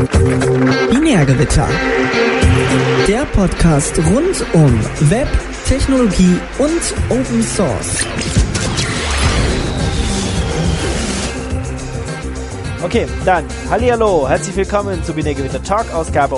Binärgewitter. Der Podcast rund um Web, Technologie und Open Source. Okay, dann hallihallo, herzlich willkommen zu Binärgewitter Talk, Ausgabe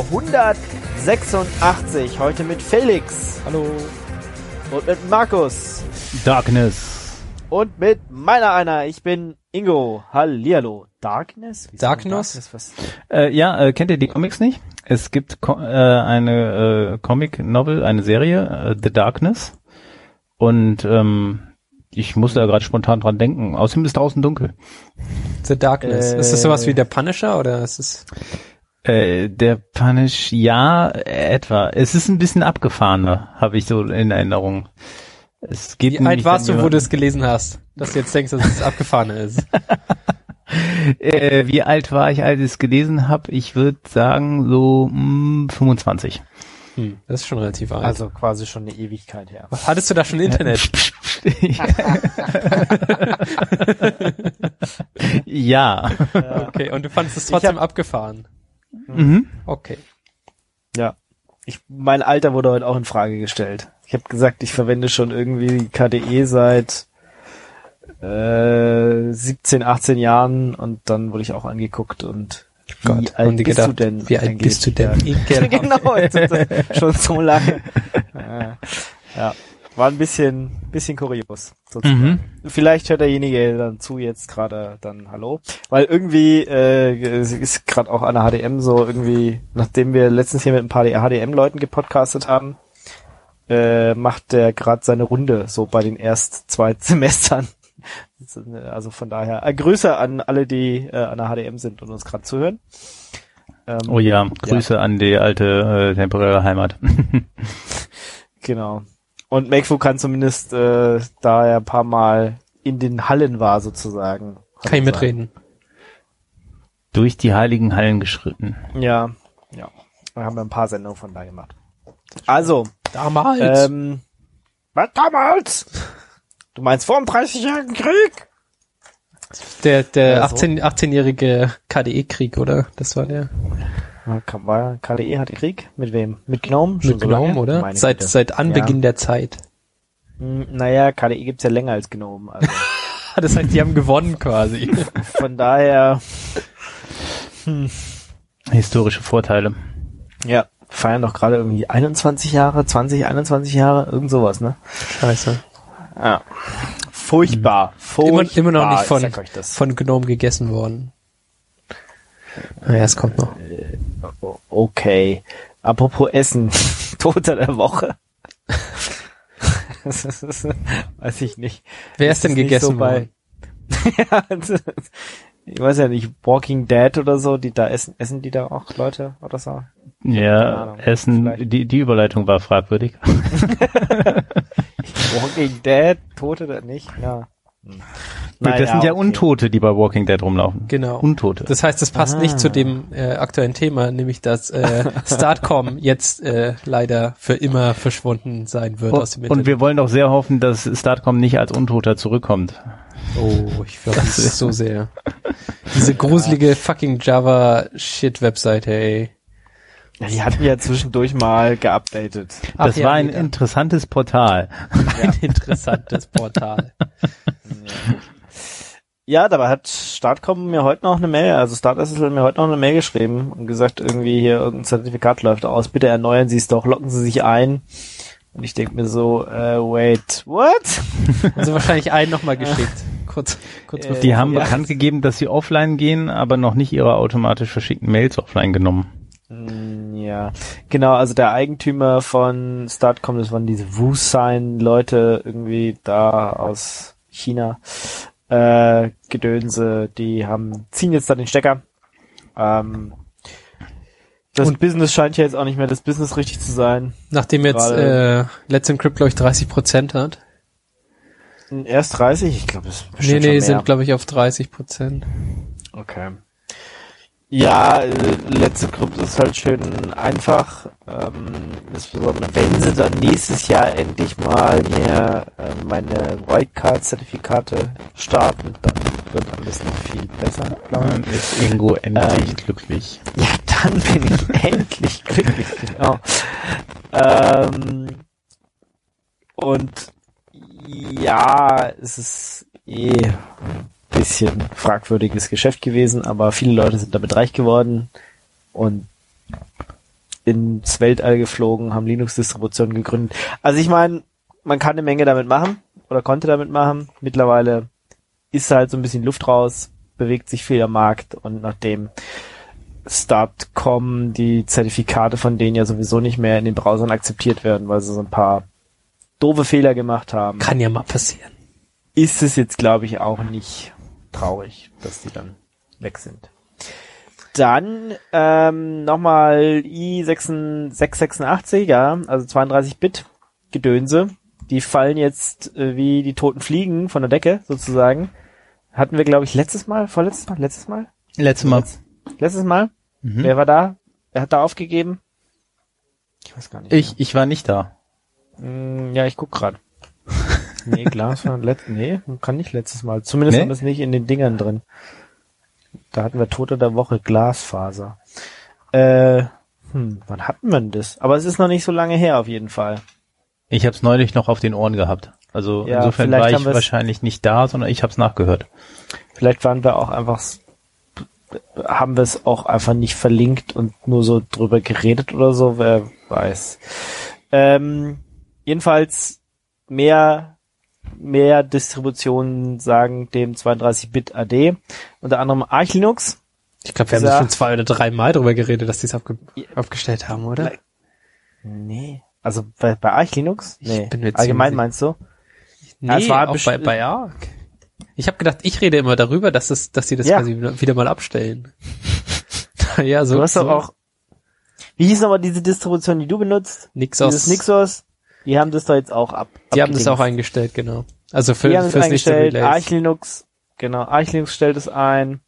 186. Heute mit Felix. Hallo. Und mit Markus. Darkness. Und mit meiner einer. Ich bin Ingo. Hallihallo. Darkness? Darkness? Kennt ihr die Comics nicht? Es gibt eine Comic-Novel, eine Serie, The Darkness. Und ich musste da gerade spontan dran denken. Außerdem ist draußen dunkel. The Darkness. Ist das sowas wie der Punisher oder ist es... Der Punisher, ja, etwa. Es ist ein bisschen abgefahrener, habe ich so in Erinnerung. Es geht Wie alt warst du, wo du es gelesen hast? Dass du jetzt denkst, dass es abgefahren ist. Wie alt war ich, als ich es gelesen habe? Ich würde sagen so 25. Das ist schon relativ alt. Also quasi schon eine Ewigkeit her. Hattest du da schon Internet? Ja. Okay, und du fandest es trotzdem abgefahren? Mhm. Okay. Ja. Mein Alter wurde heute auch in Frage gestellt. Ich habe gesagt, ich verwende schon irgendwie KDE seit 17, 18 Jahren und dann wurde ich auch angeguct und wie alt bist du denn? Wie alt bist du denn? Genau, schon so lange. Ja, war ein bisschen kurios sozusagen. Vielleicht hört derjenige dann zu jetzt gerade dann Hallo, weil irgendwie ist gerade auch an der HDM so irgendwie, nachdem wir letztens hier mit ein paar HDM-Leuten gepodcastet haben, macht der gerade seine Runde so bei den erst 2 Semestern. Also von daher Grüße an alle, die an der HDM sind und uns gerade zuhören. Oh ja, Grüße an die alte temporäre Heimat. Genau. Und Makefu kann zumindest, da er ein paar Mal in den Hallen war sozusagen. Kann ich mitreden. Durch die heiligen Hallen geschritten. Ja. Da haben wir ein paar Sendungen von da gemacht. Also. Damals. Was damals? Du meinst vor dem 30-jährigen Krieg? Der 18-jährige KDE-Krieg, oder? Das war der. KDE hatte Krieg? Mit wem? Mit GNOME? Mit GNOME, oder? Seit Anbeginn der Zeit. Naja, KDE gibt's ja länger als GNOME. Also. Das heißt, die haben gewonnen quasi. Von daher. Historische Vorteile. Ja, feiern doch gerade irgendwie 21 Jahre, 21 Jahre, irgend sowas, ne? Scheiße. Ja. Furchtbar. Immer noch nicht von GNOME gegessen worden. Naja, es kommt noch. Okay. Apropos Essen. Toter der Woche. Weiß ich nicht. Wer ist denn gegessen worden? Ja, ich weiß ja nicht, Walking Dead oder so, die da essen die da auch Leute oder so? Ja, Essen, die Überleitung war fragwürdig. Walking Dead, Tote oder nicht? Ja. Das sind ja Untote, die bei Walking Dead rumlaufen. Genau. Untote. Das heißt, das passt nicht zu dem aktuellen Thema, nämlich dass Startcom jetzt leider für immer verschwunden sein wird aus dem Internet. Und wir wollen doch sehr hoffen, dass Startcom nicht als Untoter zurückkommt. Oh, ich glaube das ist so sehr. Diese gruselige fucking Java-Shit-Webseite, ey. Ja, die hatten ja zwischendurch mal geupdatet. Das war ein interessantes Portal. Ein interessantes Portal. Ja, dabei hat Startcom mir heute noch eine Mail, also StartSSL mir heute noch eine Mail geschrieben und gesagt, irgendwie hier irgendein Zertifikat läuft aus, bitte erneuern Sie es doch, locken Sie sich ein. Und ich denke mir so, wait, what? Also wahrscheinlich einen nochmal geschickt. Kurz bevor. Die haben bekannt gegeben, dass sie offline gehen, aber noch nicht ihre automatisch verschickten Mails offline genommen. Ja, genau, also der Eigentümer von Startcom, das waren diese WuSign-Leute irgendwie da aus China, Gedönse, die ziehen jetzt da den Stecker. Das Business scheint ja jetzt auch nicht mehr das Business richtig zu sein. Nachdem jetzt Let's Encrypt, glaube ich, 30% hat. Erst 30? Ich glaube, das ist bestimmt schon mehr. Sind, glaube ich, auf 30%. Okay. Ja, Let's Encrypt ist halt schön einfach. Insbesondere wenn sie dann nächstes Jahr endlich mal hier meine Wildcard-Zertifikate starten, dann wird alles noch viel besser. Dann ist Ingo endlich glücklich. Ja, Dann bin ich endlich glücklich, genau. Und ja, es ist bisschen fragwürdiges Geschäft gewesen, aber viele Leute sind damit reich geworden und ins Weltall geflogen, haben Linux-Distributionen gegründet. Also ich meine, man kann eine Menge damit machen oder konnte damit machen. Mittlerweile ist halt so ein bisschen Luft raus, bewegt sich viel am Markt und nachdem Start.com die Zertifikate von denen ja sowieso nicht mehr in den Browsern akzeptiert werden, weil sie so ein paar doofe Fehler gemacht haben. Kann ja mal passieren. Ist es jetzt, glaube ich, auch nicht traurig, dass die dann weg sind. Dann nochmal i686, ja, also 32-Bit Gedönse. Die fallen jetzt wie die toten Fliegen von der Decke, sozusagen. Hatten wir, glaube ich, letztes Mal? Letztes Mal? Mhm. Wer war da? Wer hat da aufgegeben? Ich weiß gar nicht. Ich war nicht da. Ja, ich guck gerade. Nee, Glas war kann nicht letztes Mal. Zumindest haben wir es nicht in den Dingern drin. Da hatten wir Tote der Woche, Glasfaser. Wann hatten wir denn das? Aber es ist noch nicht so lange her, auf jeden Fall. Ich habe es neulich noch auf den Ohren gehabt. Also ja, insofern war ich wahrscheinlich nicht da, sondern ich habe es nachgehört. Vielleicht waren wir auch einfach, haben wir es auch einfach nicht verlinkt und nur so drüber geredet oder so, wer weiß. Jedenfalls mehr Distributionen sagen dem 32-Bit AD, unter anderem Arch Linux. Ich glaube, wir haben schon 2 oder 3 Mal drüber geredet, dass die es aufgestellt haben, oder? Nee. Also bei Arch Linux? Nee. Allgemein meinst du? Nee, es war auch bei Arch. Ich habe gedacht, ich rede immer darüber, dass die das quasi wieder mal abstellen. Ja, so. Du hast doch auch, wie hieß nochmal diese Distribution, die du benutzt? Nixos. Dieses Nixos. Die haben das doch jetzt auch Die haben das auch eingestellt, genau. Also fürs nächste Release. Arch Linux stellt es ein.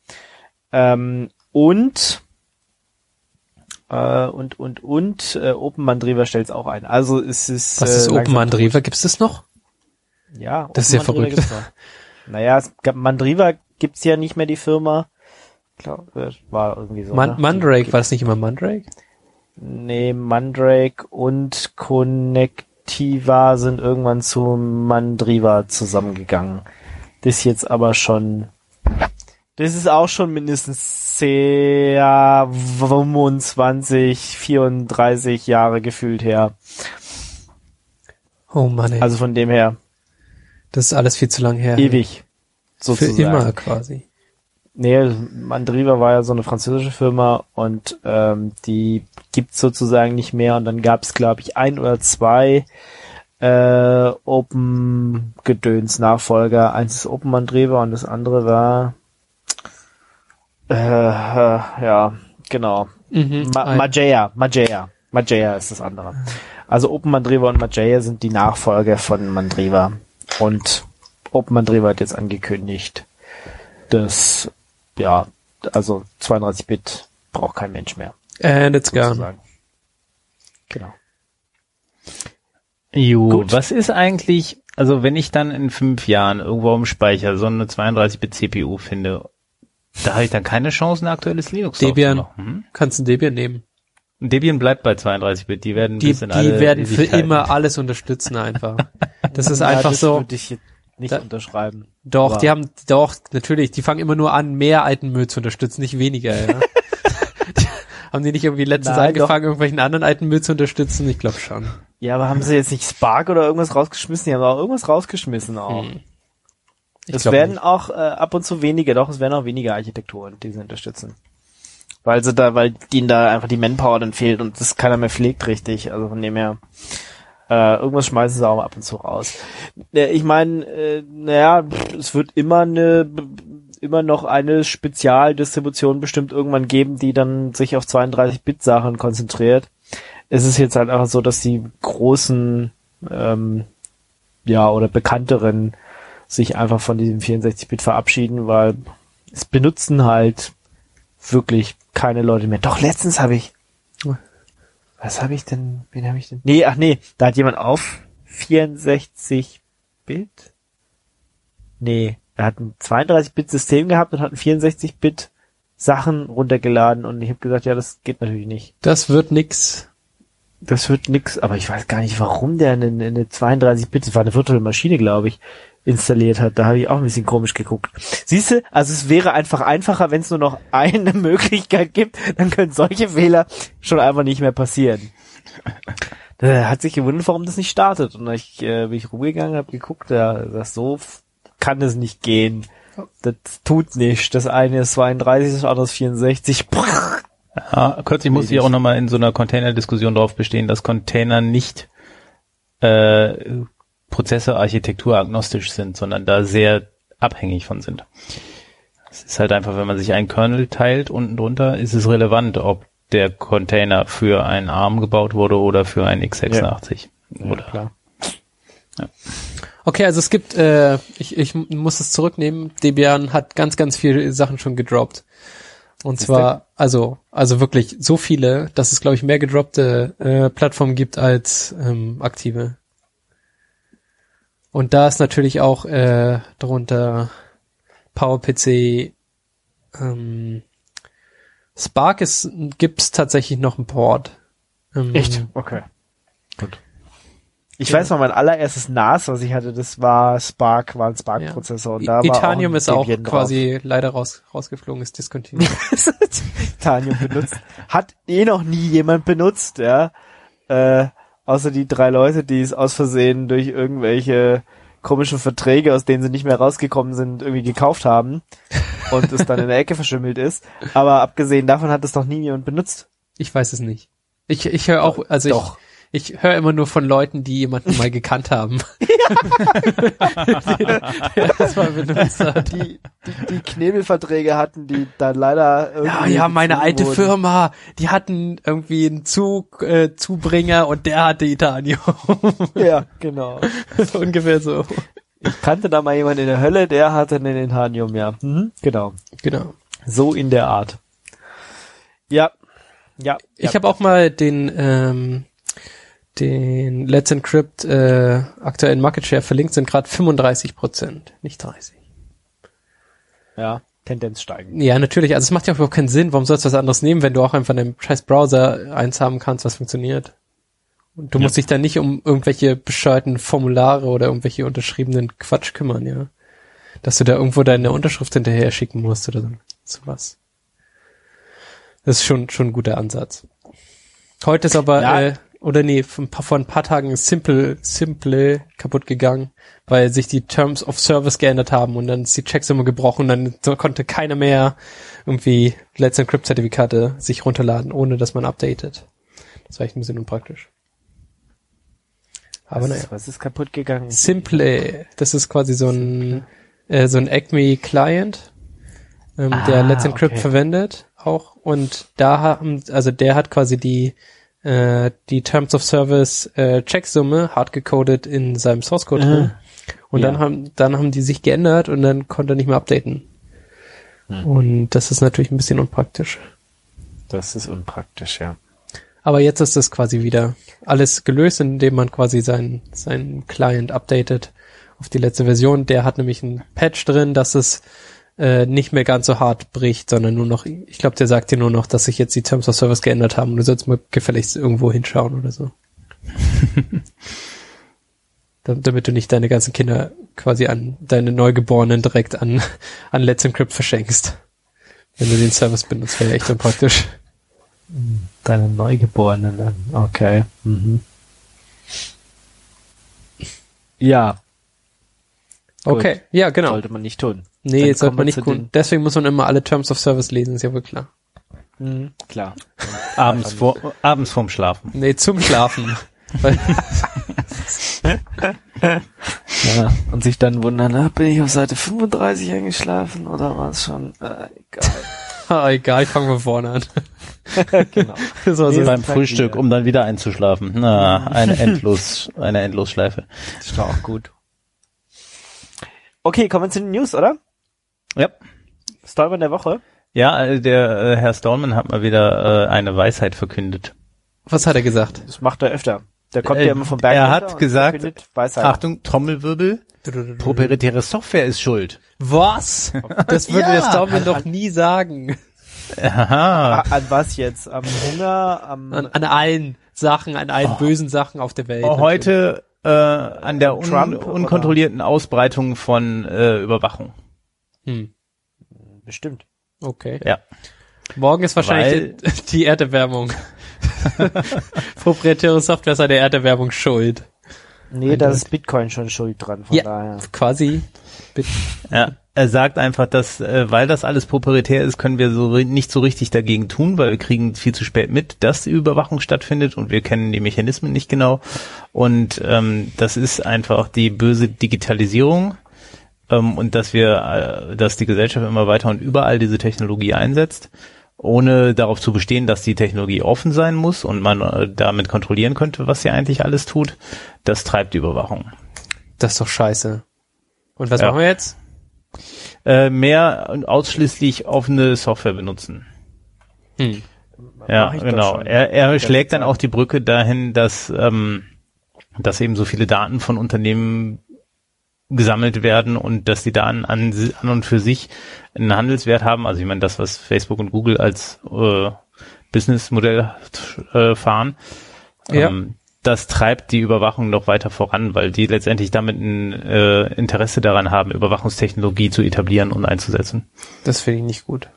Und OpenMandriva stellt es auch ein. Also es ist. Was ist OpenMandriva? Gibt's das noch? Ja. Das ist ja verrückt. Naja, Mandriva gibt's ja nicht mehr, die Firma. Ich glaube, war irgendwie so. Mandrake, war das nicht immer Mandrake? Nee, Mandrake und Connectiva sind irgendwann zu Mandriva zusammengegangen. Das ist auch schon mindestens 25, 34 Jahre gefühlt her. Oh Mann, ey. Also von dem her. Das ist alles viel zu lang her. Ewig. Sozusagen. Für immer quasi. Nee, Mandriva war ja so eine französische Firma und die gibt's sozusagen nicht mehr und dann gab's, glaube ich, 1 oder 2 Open-Gedöns-Nachfolger. Eins ist OpenMandriva und das andere war ja, genau. Mageia ist das andere. Also OpenMandriva und Mageia sind die Nachfolger von Mandriva und OpenMandriva hat jetzt angekündigt, dass also 32-Bit braucht kein Mensch mehr. And it's gone. Genau. Gut. Was ist eigentlich, also wenn ich dann in 5 Jahren irgendwo im Speicher so eine 32-Bit CPU finde, da habe ich dann keine Chance, ein aktuelles Linux Debian, zu machen. kannst du Debian nehmen. Debian bleibt bei 32-Bit, die werden die werden für immer alles unterstützen einfach. Das ist einfach das so. Würde ich nicht unterschreiben. Doch, natürlich, die fangen immer nur an, mehr alten Müll zu unterstützen, nicht weniger, ja. Haben die nicht irgendwie letztens angefangen, irgendwelchen anderen alten Müll zu unterstützen? Ich glaube schon. Ja, aber haben sie jetzt nicht Spark oder irgendwas rausgeschmissen? Die haben auch irgendwas rausgeschmissen auch. Es werden nicht. Auch ab und zu weniger, es werden auch weniger Architekturen, die sie unterstützen. Weil ihnen da einfach die Manpower dann fehlt und das keiner mehr pflegt richtig. Also von dem her, irgendwas schmeißen sie auch ab und zu raus. Ich meine, es wird immer noch eine Spezialdistribution bestimmt irgendwann geben, die dann sich auf 32-Bit-Sachen konzentriert. Es ist jetzt halt einfach so, dass die großen, oder bekannteren sich einfach von diesem 64-Bit verabschieden, weil es benutzen halt wirklich keine Leute mehr. Doch, letztens habe ich, was habe ich denn, wen habe ich denn? Nee, da hat jemand auf 64-Bit? Nee, er hat ein 32-Bit-System gehabt und hat ein 64-Bit Sachen runtergeladen und ich habe gesagt, ja, das geht natürlich nicht. Das wird nix. Das wird nix, aber ich weiß gar nicht, warum der eine 32-Bit, das war eine virtuelle Maschine, glaube ich, installiert hat. Da habe ich auch ein bisschen komisch geguckt. Siehst du, also es wäre einfach einfacher, wenn es nur noch eine Möglichkeit gibt, dann können solche Fehler schon einfach nicht mehr passieren. Da hat sich gewundert, warum das nicht startet. Und dann bin ich rumgegangen, habe geguckt, das so kann es nicht gehen. Das tut nicht. Das eine ist 32, das andere ist 64. Ja, kürzlich musste ich auch nochmal in so einer Container-Diskussion darauf bestehen, dass Container nicht Prozesse architekturagnostisch sind, sondern da sehr abhängig von sind. Es ist halt einfach, wenn man sich einen Kernel teilt, unten drunter ist es relevant, ob der Container für einen ARM gebaut wurde oder für einen x86. Ja, oder klar. Ja. Okay, also es gibt, ich muss es zurücknehmen, Debian hat ganz, ganz viele Sachen schon gedroppt. Und zwar, also wirklich so viele, dass es, glaube ich, mehr gedroppte Plattformen gibt als aktive. Und da ist natürlich auch darunter PowerPC, Spark gibt's tatsächlich noch einen Port. Echt? Okay. Gut. Ich weiß noch, mein allererstes NAS, was ich hatte, das war ein Spark-Prozessor. Und da Itanium war ist auch Debian quasi drauf. leider rausgeflogen, ist discontinued. Itanium benutzt. Hat noch nie jemand benutzt, ja. Außer die 3 Leute, die es aus Versehen durch irgendwelche komischen Verträge, aus denen sie nicht mehr rausgekommen sind, irgendwie gekauft haben und es dann in der Ecke verschimmelt ist. Aber abgesehen davon hat es doch nie jemand benutzt. Ich weiß es nicht. Ich höre auch, also Doch. ich höre immer nur von Leuten, die jemanden mal gekannt haben. der das mal benutzt hat. Die Knebelverträge hatten, die dann leider irgendwie Ja, meine alte wurden. Firma, die hatten irgendwie einen Zubringer und der hatte Itanium. Ja, genau. Ungefähr so. Ich kannte da mal jemanden in der Hölle, der hatte einen Itanium, ja. Genau. Genau. So in der Art. Ja. Ich habe auch mal den Let's Encrypt aktuellen Market Share verlinkt, sind gerade 35%, nicht 30. Ja, Tendenz steigen. Ja, natürlich. Also es macht ja auch überhaupt keinen Sinn. Warum sollst du was anderes nehmen, wenn du auch einfach in deinem scheiß Browser eins haben kannst, was funktioniert? Und du musst dich dann nicht um irgendwelche bescheuerten Formulare oder irgendwelche unterschriebenen Quatsch kümmern, ja. Dass du da irgendwo deine Unterschrift hinterher schicken musst oder sowas. Das ist schon ein guter Ansatz. Heute ist aber, vor ein paar Tagen ist Simple kaputt gegangen, weil sich die Terms of Service geändert haben und dann ist die Checksumme gebrochen und dann konnte keiner mehr irgendwie Let's Encrypt Zertifikate sich runterladen, ohne dass man updatet. Das war echt ein bisschen unpraktisch. Aber naja. Was ist kaputt gegangen? Simple, das ist quasi so ein Acme Client, der Let's Encrypt verwendet auch und der hat quasi die Terms of Service Checksumme hardgecoded in seinem Source Code drin. Und dann haben die sich geändert und dann konnte er nicht mehr updaten. Und das ist natürlich ein bisschen unpraktisch. Das ist unpraktisch, ja. Aber jetzt ist das quasi wieder alles gelöst, indem man quasi seinen Client updatet auf die letzte Version. Der hat nämlich einen Patch drin, dass es nicht mehr ganz so hart bricht, sondern nur noch, ich glaube, der sagt dir nur noch, dass sich jetzt die Terms of Service geändert haben und du sollst mal gefälligst irgendwo hinschauen oder so. Damit du nicht deine ganzen Kinder quasi an deine Neugeborenen direkt an Let's Encrypt verschenkst. Wenn du den Service benutzt, wäre echt unpraktisch. Deine Neugeborenen dann, okay. Ja. Okay, Gut. ja, genau. Sollte man nicht tun. Nee, Dann sollte man nicht kommen wir tun. Deswegen muss man immer alle Terms of Service lesen, ist ja wohl klar. Klar. Abends vorm Schlafen. Nee, zum Schlafen. Ja, und sich dann wundern, bin ich auf Seite 35 eingeschlafen oder war es schon? Egal. Egal, ich fange mal vorne an. Genau. Das war so Beim Frühstück, um dann wieder einzuschlafen. Na, eine Endlosschleife. Das ist doch auch gut. Okay, kommen wir zu den News, oder? Ja. Stallman der Woche. Ja, der Herr Stallman hat mal wieder eine Weisheit verkündet. Was hat er gesagt? Das macht er öfter. Der kommt ja immer vom Berg. Er hat gesagt, Weisheit. Achtung, Trommelwirbel, proprietäre Software ist schuld. Was? Das würde der Stallman doch nie sagen. Aha. An was jetzt? Am Hunger? An allen Sachen, an allen bösen Sachen auf der Welt. Heute an der Trump, unkontrollierten Ausbreitung von Überwachung. Bestimmt. Okay. Ja. Morgen ist wahrscheinlich die Erderwärmung. Proprietäre Software ist an der Erderwärmung schuld. Nee, da ist Bitcoin schon schuld dran, von daher. Quasi. Ja, er sagt einfach, dass, weil das alles proprietär ist, können wir nicht so richtig dagegen tun, weil wir kriegen viel zu spät mit, dass die Überwachung stattfindet und wir kennen die Mechanismen nicht genau. Und das ist einfach die böse Digitalisierung und dass die Gesellschaft immer weiter und überall diese Technologie einsetzt, ohne darauf zu bestehen, dass die Technologie offen sein muss und man damit kontrollieren könnte, was sie eigentlich alles tut. Das treibt die Überwachung. Das ist doch scheiße. Und was machen wir jetzt? Mehr und ausschließlich offene Software benutzen. Ja, genau. Er schlägt dann auch die Brücke dahin, dass eben so viele Daten von Unternehmen gesammelt werden und dass die Daten an und für sich einen Handelswert haben. Also ich meine, das, was Facebook und Google als Businessmodell fahren, das treibt die Überwachung noch weiter voran, weil die letztendlich damit ein Interesse daran haben, Überwachungstechnologie zu etablieren und einzusetzen. Das finde ich nicht gut.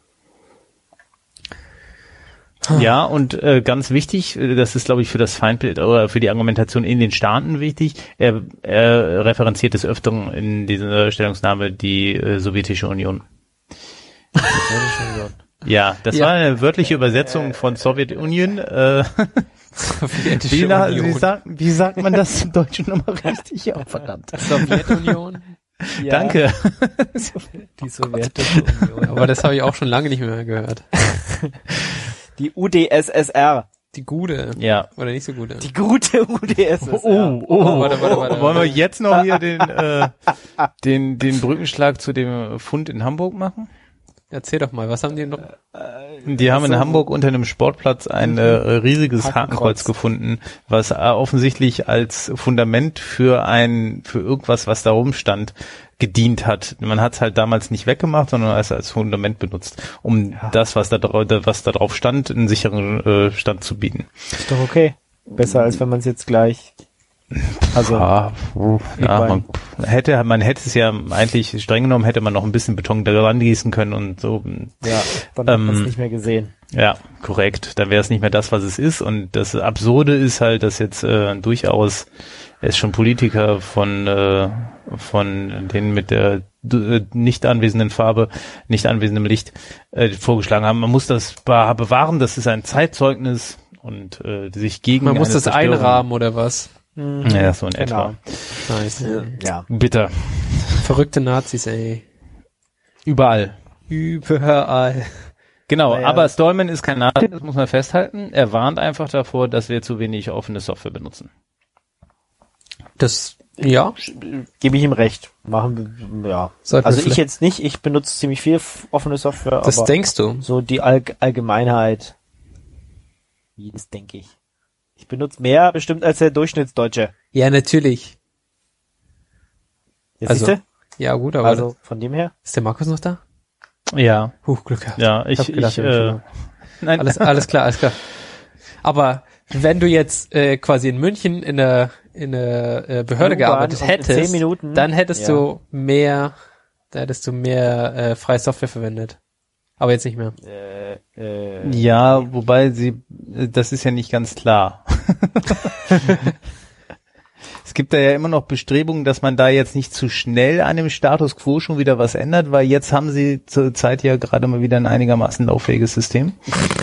Ja, und ganz wichtig, das ist, glaube ich, für das Feindbild oder für die Argumentation in den Staaten wichtig, er referenziert des Öfteren in dieser Stellungnahme die Sowjetische Union. Ja, das war eine wörtliche Übersetzung von Sowjetunion. Wie sagt man das im Deutschen nochmal richtig? Ja, verdammt. Sowjetunion? Ja. Danke. Die Sowjetische Union. Aber das habe ich auch schon lange nicht mehr gehört. Die UdSSR. Die gute. Ja. Oder nicht so gute. Die gute UdSSR. Warte. Wollen wir jetzt noch hier den Brückenschlag zu dem Fund in Hamburg machen? Erzähl doch mal, was haben die noch? Die haben in Hamburg unter einem Sportplatz ein riesiges Hakenkreuz gefunden, was offensichtlich als Fundament für irgendwas, was da rumstand, gedient hat. Man hat es halt damals nicht weggemacht, sondern es als Fundament benutzt, um das, was da drauf stand, einen sicheren Stand zu bieten. Ist doch okay. Besser, als wenn man es jetzt gleich... Also man hätte es ja eigentlich streng genommen, hätte man noch ein bisschen Beton daran gießen können und so. Ja, dann hat man es nicht mehr gesehen. Ja, korrekt. Dann wäre es nicht mehr das, was es ist. Und das Absurde ist halt, dass jetzt durchaus es schon Politiker von denen mit der nicht anwesenden Farbe, nicht anwesendem Licht vorgeschlagen haben. Man muss das bewahren. Das ist ein Zeitzeugnis und sich gegen. Man muss das einrahmen oder was? Ja, so in etwa. Nice. Ja. Bitter. Verrückte Nazis, ey. Überall. Überall. Genau, Naja. aber Stallman ist kein Nazi, das muss man festhalten. Er warnt einfach davor, dass wir zu wenig offene Software benutzen. Das, ja. Gebe ich ihm recht. Machen wir, ja. Sollten Also wir ich jetzt nicht, ich benutze ziemlich viel offene Software, Das aber denkst du? so die Allgemeinheit, das denke ich. Ich benutze mehr bestimmt als der Durchschnittsdeutsche. Ja, natürlich. Ja, Also, siehste? Ja, gut, aber Also von dem her. ist der Markus noch da? Ja, Glück gehabt. ja, Hab gedacht, wir haben schon nein, Alles klar. Aber wenn du jetzt quasi in München in der Behörde U-Bahn gearbeitet und in hättest, 10 Minuten, dann hättest ja. du mehr freie Software verwendet. Aber jetzt nicht mehr. ja, wobei das ist ja nicht ganz klar. Es gibt da ja immer noch Bestrebungen, dass man da jetzt nicht zu schnell an dem Status Quo schon wieder was ändert, weil jetzt haben sie zur Zeit ja gerade mal wieder ein einigermaßen lauffähiges System.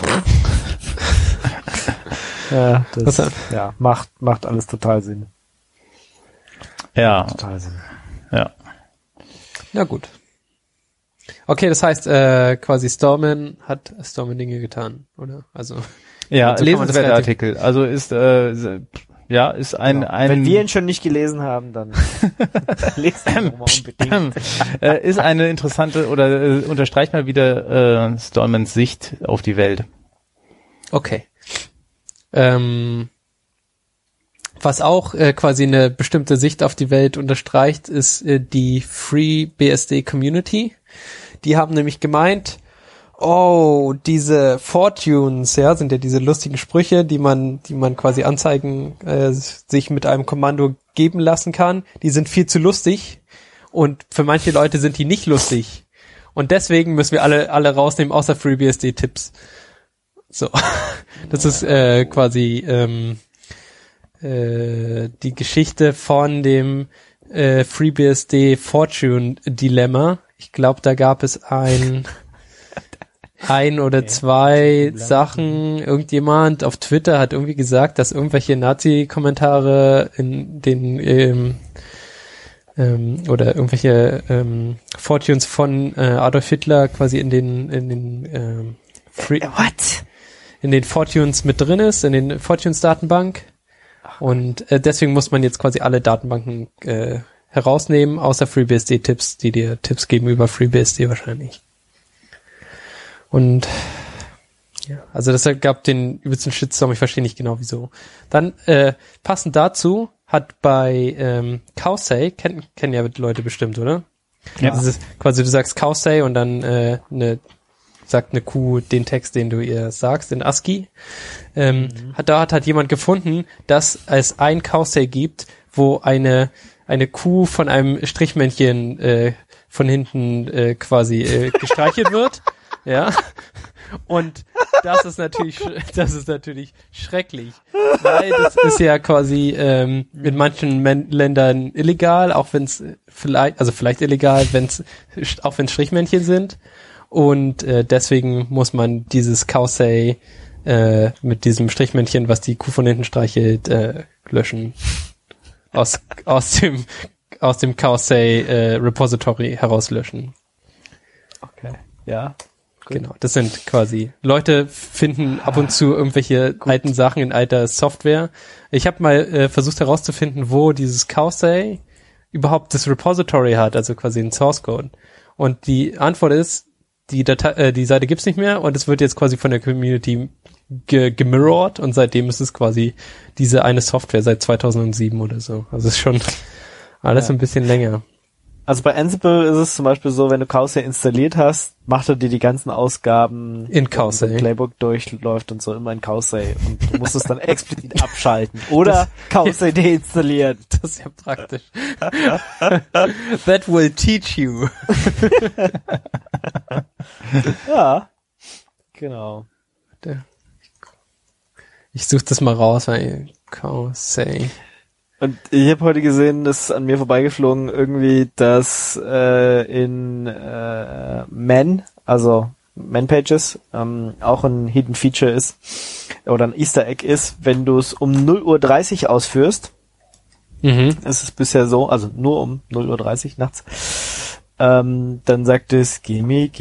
Ja, Was- ja, macht alles total Sinn. Ja, Total Sinn. ja. Ja, gut. Okay, das heißt, quasi Stallman hat Dinge getan, oder? Also, Ja, so kann man das lesenswerter relativ- Artikel. Also ist ein Wenn wir ihn schon nicht gelesen haben, dann lest ihn doch mal unbedingt. ist eine interessante oder unterstreicht mal wieder Stallmans Sicht auf die Welt. okay. Was auch quasi eine bestimmte Sicht auf die Welt unterstreicht, ist die FreeBSD Community. Die haben nämlich gemeint, diese Fortunes, ja, sind ja diese lustigen Sprüche, die man quasi anzeigen, sich mit einem Kommando geben lassen kann. Die sind viel zu lustig und für manche Leute sind die nicht lustig. Und deswegen müssen wir alle rausnehmen, außer FreeBSD-Tipps. So. Das ist quasi die Geschichte von dem FreeBSD Fortune Dilemma. Ich glaube, da gab es ein oder zwei Sachen. Irgendjemand auf Twitter hat irgendwie gesagt, dass irgendwelche Nazi-Kommentare in den oder irgendwelche Fortunes von Adolf Hitler quasi in den Fortunes mit drin ist, in den Fortunes-Datenbank. Und deswegen muss man jetzt quasi alle Datenbanken herausnehmen, außer FreeBSD-Tipps, die dir Tipps geben über FreeBSD wahrscheinlich. Und ja, also das gab den übelsten Shitstorm, ich verstehe nicht genau wieso. Dann passend dazu hat bei Cowsay, kennen ja Leute bestimmt, oder? Ja. Das ist quasi, du sagst Cowsay und dann sagt eine Kuh den Text, den du ihr sagst, in ASCII. Da hat jemand gefunden, dass es ein Cowsay gibt, wo eine Kuh von einem Strichmännchen von hinten quasi gestreichelt wird. Ja. Und das ist natürlich schrecklich, weil das ist ja quasi in manchen Ländern illegal, auch wenn es vielleicht illegal, auch wenn es Strichmännchen sind. Und deswegen muss man dieses Cowsay mit diesem Strichmännchen, was die Kuh von hinten streichelt, löschen. Aus dem Cowsay Repository herauslöschen. Okay. Ja. Gut. Genau, das sind quasi, Leute finden ab und zu irgendwelche alten Sachen in alter Software. Ich habe mal versucht herauszufinden, wo dieses Cowsay überhaupt das Repository hat, also quasi den Source Code. Und die Antwort ist, die Seite gibt's nicht mehr und es wird jetzt quasi von der Community gemirrored und seitdem ist es quasi diese eine Software seit 2007 oder so. Also es ist schon alles ein bisschen länger. Also bei Ansible ist es zum Beispiel so, wenn du Cowsay installiert hast, macht er dir die ganzen Ausgaben in Cowsay. Wenn Playbook durchläuft und so immer in Cowsay und du musst es dann explizit abschalten oder Cowsay deinstallieren. Das ist ja praktisch. That will teach you. Ja, genau. Ich suche das mal raus, weil Cowsay. Und ich habe heute gesehen, das ist an mir vorbeigeflogen, irgendwie, dass in Man, also Man-Pages, auch ein Hidden Feature ist oder ein Easter Egg ist, wenn du es um 0:30 Uhr ausführst. Es ist bisher so, also nur um 0:30 Uhr nachts. Dann sagt es gimme.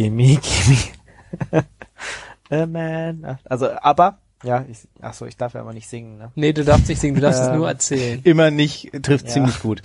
Man. Also, aber ja, ich darf ja aber nicht singen, ne? Nee, du darfst nicht singen, du darfst es nur erzählen. Immer nicht, trifft ziemlich gut.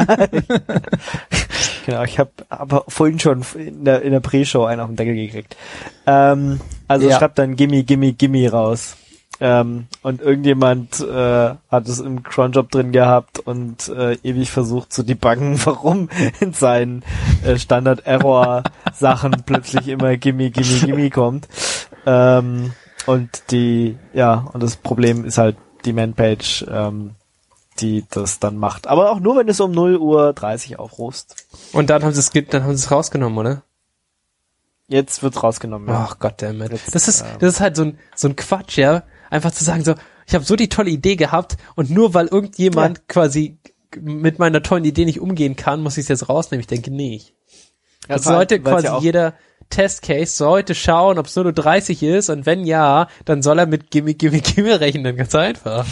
Genau, ich habe aber vorhin schon in der Pre-Show einen auf den Deckel gekriegt. Schreibt dann gimme raus. Und irgendjemand hat es im Cronjob drin gehabt und ewig versucht zu debuggen, warum in seinen Standard-Error-Sachen plötzlich immer gimme kommt. Und das Problem ist halt die Man-Page, die das dann macht. Aber auch nur, wenn du es um 0:30 Uhr aufrufst. Und dann haben sie es rausgenommen, oder? Jetzt wird's rausgenommen, ja. Ach goddammit. Das ist halt so ein Quatsch, ja. Einfach zu sagen so, ich habe so die tolle Idee gehabt und nur weil irgendjemand quasi mit meiner tollen Idee nicht umgehen kann, muss ich es jetzt rausnehmen. Ich denke nicht. Ja, das sollte quasi jeder Testcase sollte schauen, ob es 0:30 Uhr ist und wenn ja, dann soll er mit gimme rechnen, ganz einfach.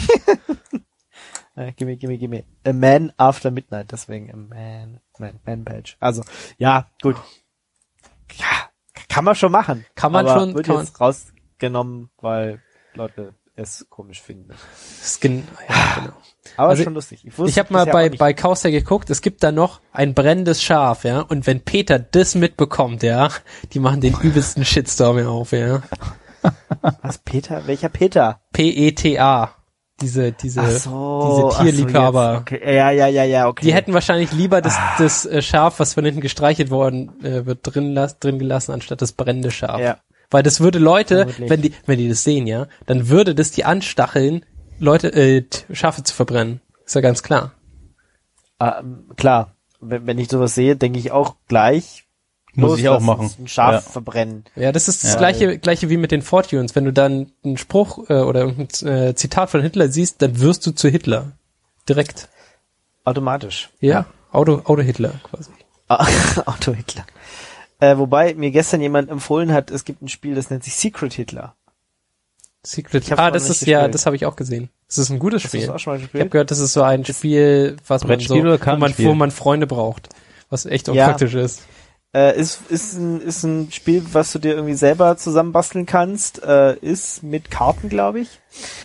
Gimme. A Man After Midnight, deswegen a Man-Page. Also, ja, gut. Ja, kann man schon machen. Wird jetzt rausgenommen, weil Leute es komisch finden. Genau. Aber also, schon lustig. Ich habe mal bei Cowsay geguckt, es gibt da noch ein brennendes Schaf, ja, und wenn Peter das mitbekommt, ja, die machen den übelsten Shitstorm auf, ja. Was, Peter? Welcher Peter? PETA. Diese Tierliebhaber. Okay. Ja, okay. Die hätten wahrscheinlich lieber das Schaf, was von hinten gestreichelt worden wird, drin gelassen, anstatt das brennende Schaf. Ja. Weil das würde Leute, Vermutlich. wenn die das sehen, ja, dann würde das die anstacheln, Leute, Schafe zu verbrennen. Ist ja ganz klar. Klar, wenn ich sowas sehe, denke ich auch gleich, Muss ich auch lass machen. uns ein Schaf Ja. verbrennen. Ja, das ist das Ja. gleiche wie mit den Fortunes. Wenn du dann einen Spruch oder irgendein Zitat von Hitler siehst, dann wirst du zu Hitler. Direkt. Automatisch. Ja, Auto-Hitler quasi. Auto-Hitler. Wobei mir gestern jemand empfohlen hat, es gibt ein Spiel, das nennt sich Secret Hitler. Secret. Ich hab's noch Das nicht ist ja, gespielt. das habe ich auch gesehen. Das ist ein gutes Hast du Spiel. das auch schon mal Ich habe gespielt? gehört, das ist so ein Spiel, was man so, Brettspiel oder Kartenspiel? wo man Freunde braucht, was echt Ja. unpraktisch ist. Ist ein Spiel, was du dir irgendwie selber zusammenbasteln kannst. Ist mit Karten, glaube ich.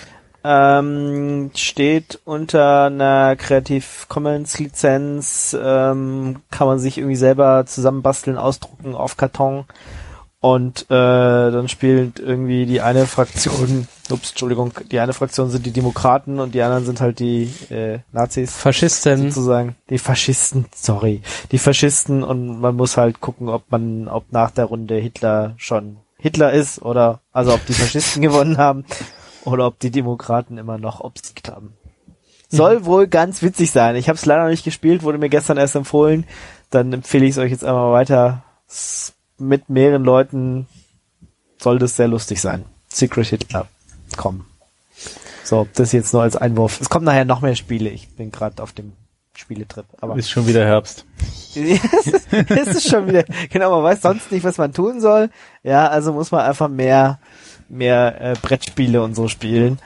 Steht unter einer Creative Commons Lizenz. Kann man sich irgendwie selber zusammenbasteln, ausdrucken auf Karton. Und dann spielt irgendwie die eine Fraktion sind die Demokraten und die anderen sind halt die Nazis. Faschisten. Sozusagen. Die Faschisten und man muss halt gucken, ob nach der Runde Hitler schon Hitler ist oder also ob die Faschisten gewonnen haben oder ob die Demokraten immer noch obsiegt haben. Soll wohl ganz witzig sein. Ich habe es leider noch nicht gespielt, wurde mir gestern erst empfohlen. Dann empfehle ich es euch jetzt einmal weiter. Mit mehreren Leuten soll das sehr lustig sein. Secret Hitler. Komm. So, das jetzt nur als Einwurf. Es kommen nachher noch mehr Spiele. Ich bin gerade auf dem Spieletrip. Aber Ist schon wieder Herbst. es ist schon wieder, genau, man weiß sonst nicht, was man tun soll. Ja, also muss man einfach mehr Brettspiele und so spielen.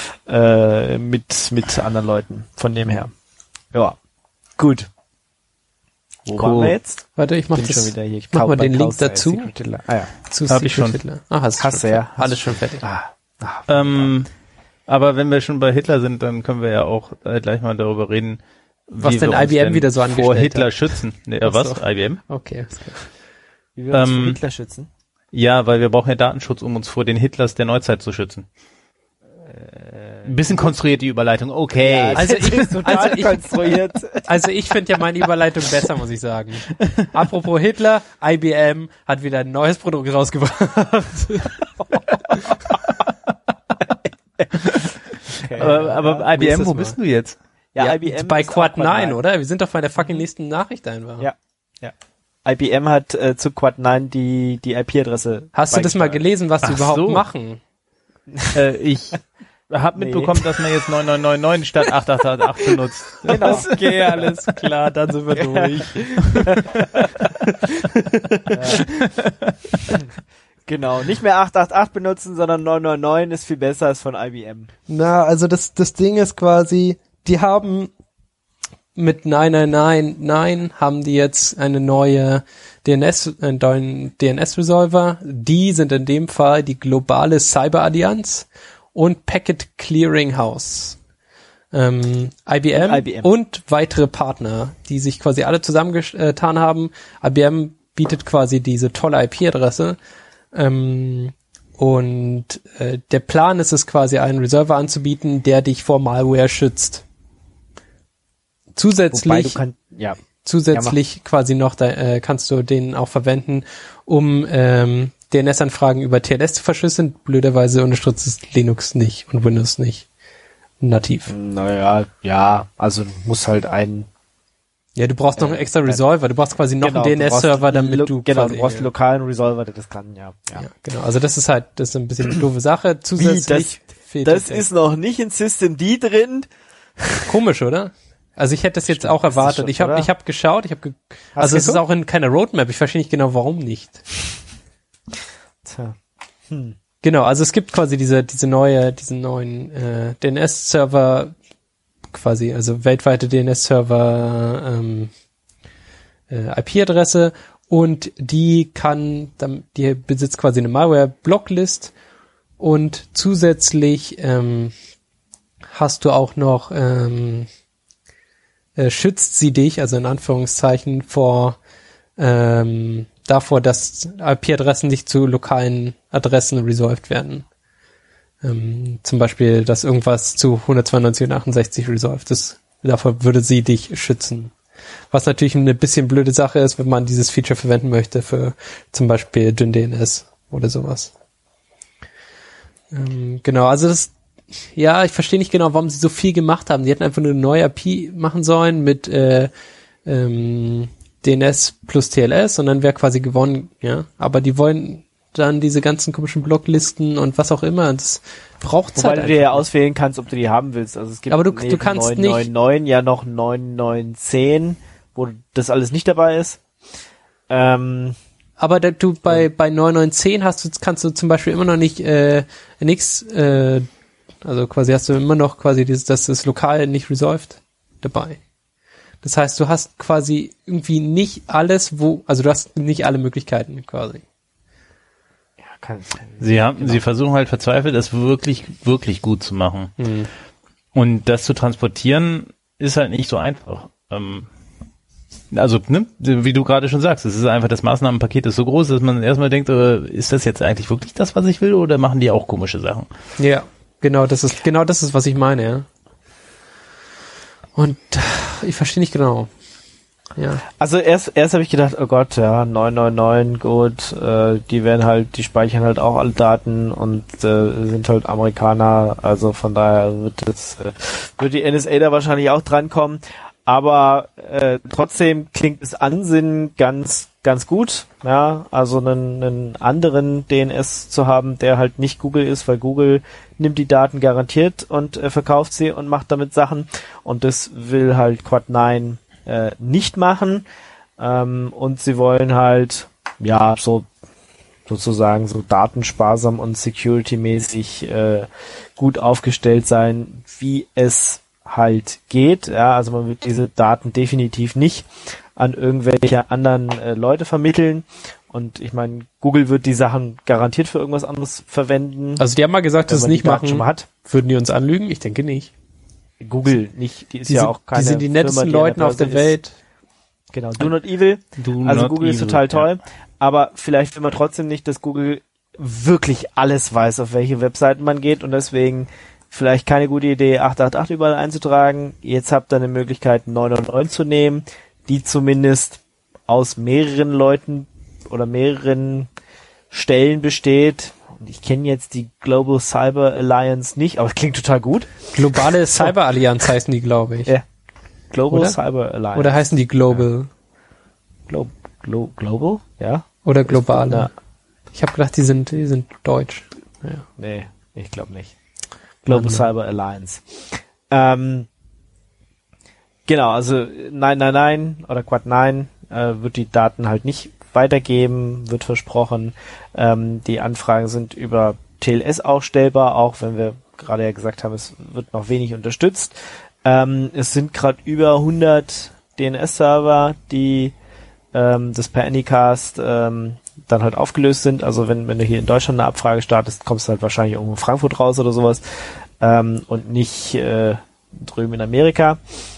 Mit anderen Leuten. Von dem her. Ja. Gut. Wo waren wir jetzt? Warte, ich mach Bin das. schon wieder hier. Ich mach mal den Link Kausai, dazu. Secret Hitler. Ah ja. Zu Hab ich Secret schon. Hitler. Hast du Hast schon. du, ja. Alles schon fertig. Aber wenn wir schon bei Hitler sind, dann können wir ja auch gleich mal darüber reden, Was wie denn wir uns IBM wieder so angestellt vor hat. Hitler schützen. Nee, Ach was? so. IBM? Okay. Ist klar. Wie wir uns vor Hitler schützen? Ja, weil wir brauchen ja Datenschutz, um uns vor den Hitlers der Neuzeit zu schützen. Ein bisschen konstruiert die Überleitung. Okay. Also ich konstruiert. Also ich finde ja meine Überleitung besser, muss ich sagen. Apropos Hitler, IBM hat wieder ein neues Produkt rausgebracht. aber IBM, nächstes wo Mal. bist du jetzt? Ja, IBM bei ist auch Quad 9, 9, oder? Wir sind doch bei der fucking nächsten Nachricht einfach. Ja. IBM hat zu Quad 9 die IP-Adresse. Hast du das mal beigesteuert. gelesen, was die Ach überhaupt so. machen? Ich habe mitbekommen, dass man jetzt 9999 statt 8888 benutzt. Genau. Okay, alles klar, dann sind wir durch. Genau, nicht mehr 888 benutzen, sondern 999 ist viel besser als von IBM. Na, also das Ding ist quasi, die haben mit 999 haben die jetzt eine neue einen neuen DNS-Resolver. Die sind in dem Fall die globale Cyberallianz und Packet Clearing House. IBM und weitere Partner, die sich quasi alle zusammengetan haben. IBM bietet quasi diese tolle IP-Adresse. Und der Plan ist es quasi, einen Resolver anzubieten, der dich vor Malware schützt. Zusätzlich quasi noch, kannst du den auch verwenden, um DNS-Anfragen über TLS zu verschlüsseln. Blöderweise unterstützt es Linux nicht und Windows nicht nativ. Naja, ja, also muss halt Ja, du brauchst noch einen extra Resolver. Du brauchst quasi noch einen DNS-Server, damit du Genau, quasi, du brauchst einen lokalen Resolver, der das kann, ja. Ja, genau. Also das ist ein bisschen eine doofe Sache. Zusätzlich fehlt Das jetzt ist noch nicht in Systemd drin. komisch, oder? Also ich hätte das jetzt auch erwartet. Ich habe geschaut, also es ist auch in keiner Roadmap. Ich verstehe nicht genau, warum nicht. Tja. Genau, also es gibt quasi diesen neuen DNS-Server, quasi, also weltweite DNS-Server IP-Adresse, und die besitzt quasi eine Malware-Blocklist, und zusätzlich hast du auch noch schützt sie dich, also in Anführungszeichen, davor, dass IP-Adressen nicht zu lokalen Adressen resolved werden. Zum Beispiel, dass irgendwas zu 192 und 68 resolved ist. Davor würde sie dich schützen. Was natürlich eine bisschen blöde Sache ist, wenn man dieses Feature verwenden möchte für zum Beispiel dünn DNS, oder sowas. Genau, also ich verstehe nicht genau, warum sie so viel gemacht haben. Die hätten einfach nur eine neue API machen sollen mit DNS plus TLS und dann wäre quasi gewonnen, ja. Aber die wollen dann diese ganzen komischen Blocklisten und was auch immer. Das braucht Zeit. Weil du dir ja auswählen kannst, ob du die haben willst. Also es gibt aber du kannst 999 ja noch 9910, wo das alles nicht dabei ist. Aber du bei 9910 kannst du zum Beispiel immer noch nicht nichts, also quasi hast du immer noch quasi das ist lokal nicht resolved dabei. Das heißt, du hast quasi irgendwie nicht alles, also du hast nicht alle Möglichkeiten quasi. Ja, Sie versuchen halt verzweifelt, das wirklich, wirklich gut zu machen. Mhm. Und das zu transportieren ist halt nicht so einfach. Also, ne, wie du gerade schon sagst, es ist einfach, das Maßnahmenpaket ist so groß, dass man erstmal denkt, ist das jetzt eigentlich wirklich das, was ich will, oder machen die auch komische Sachen? Ja, genau das ist, was ich meine, ja. Und ich verstehe nicht genau. Ja. Also erst habe ich gedacht, oh Gott, ja, 999, gut, die speichern halt auch alle Daten und sind halt Amerikaner, also von daher wird die NSA da wahrscheinlich auch drankommen. Aber trotzdem klingt das Ansinnen ganz, ganz gut, ja, also einen anderen DNS zu haben, der halt nicht Google ist, weil Google nimmt die Daten garantiert und verkauft sie und macht damit Sachen, und das will halt Quad9 nicht machen, und sie wollen halt, ja, so sozusagen so datensparsam und security-mäßig gut aufgestellt sein, wie es halt geht, ja, also man wird diese Daten definitiv nicht an irgendwelche anderen Leute vermitteln, und ich meine, Google wird die Sachen garantiert für irgendwas anderes verwenden. Also die haben mal gesagt, dass es nicht machen, schon mal hat. Würden die uns anlügen? Ich denke nicht. Google nicht, die ist ja auch keine Die sind die nettesten Firma, Leute auf der Welt. Genau, do not evil. Also Google ist total toll, ja. Aber vielleicht will man trotzdem nicht, dass Google wirklich alles weiß, auf welche Webseiten man geht, und deswegen vielleicht keine gute Idee, 888 überall einzutragen. Jetzt habt ihr eine Möglichkeit, 999 zu nehmen, die zumindest aus mehreren Leuten oder mehreren Stellen besteht. Und ich kenne jetzt die Global Cyber Alliance nicht, aber es klingt total gut. Globale Cyber Allianz heißen die, glaube ich. Ja. Global oder? Cyber Alliance. Oder heißen die Global? Ja. Global? Ja. Oder globale? Ja. Ich habe gedacht, die sind deutsch. Ja. Nee, ich glaube nicht. Global Cyber Alliance. Genau, also 999 oder Quad9 wird die Daten halt nicht weitergeben, wird versprochen. Die Anfragen sind über TLS ausstellbar, auch wenn wir gerade ja gesagt haben, es wird noch wenig unterstützt. Es sind gerade über 100 DNS-Server, die das per Anycast dann halt aufgelöst sind. Also wenn du hier in Deutschland eine Abfrage startest, kommst du halt wahrscheinlich irgendwo in Frankfurt raus oder sowas, und nicht drüben in Amerika.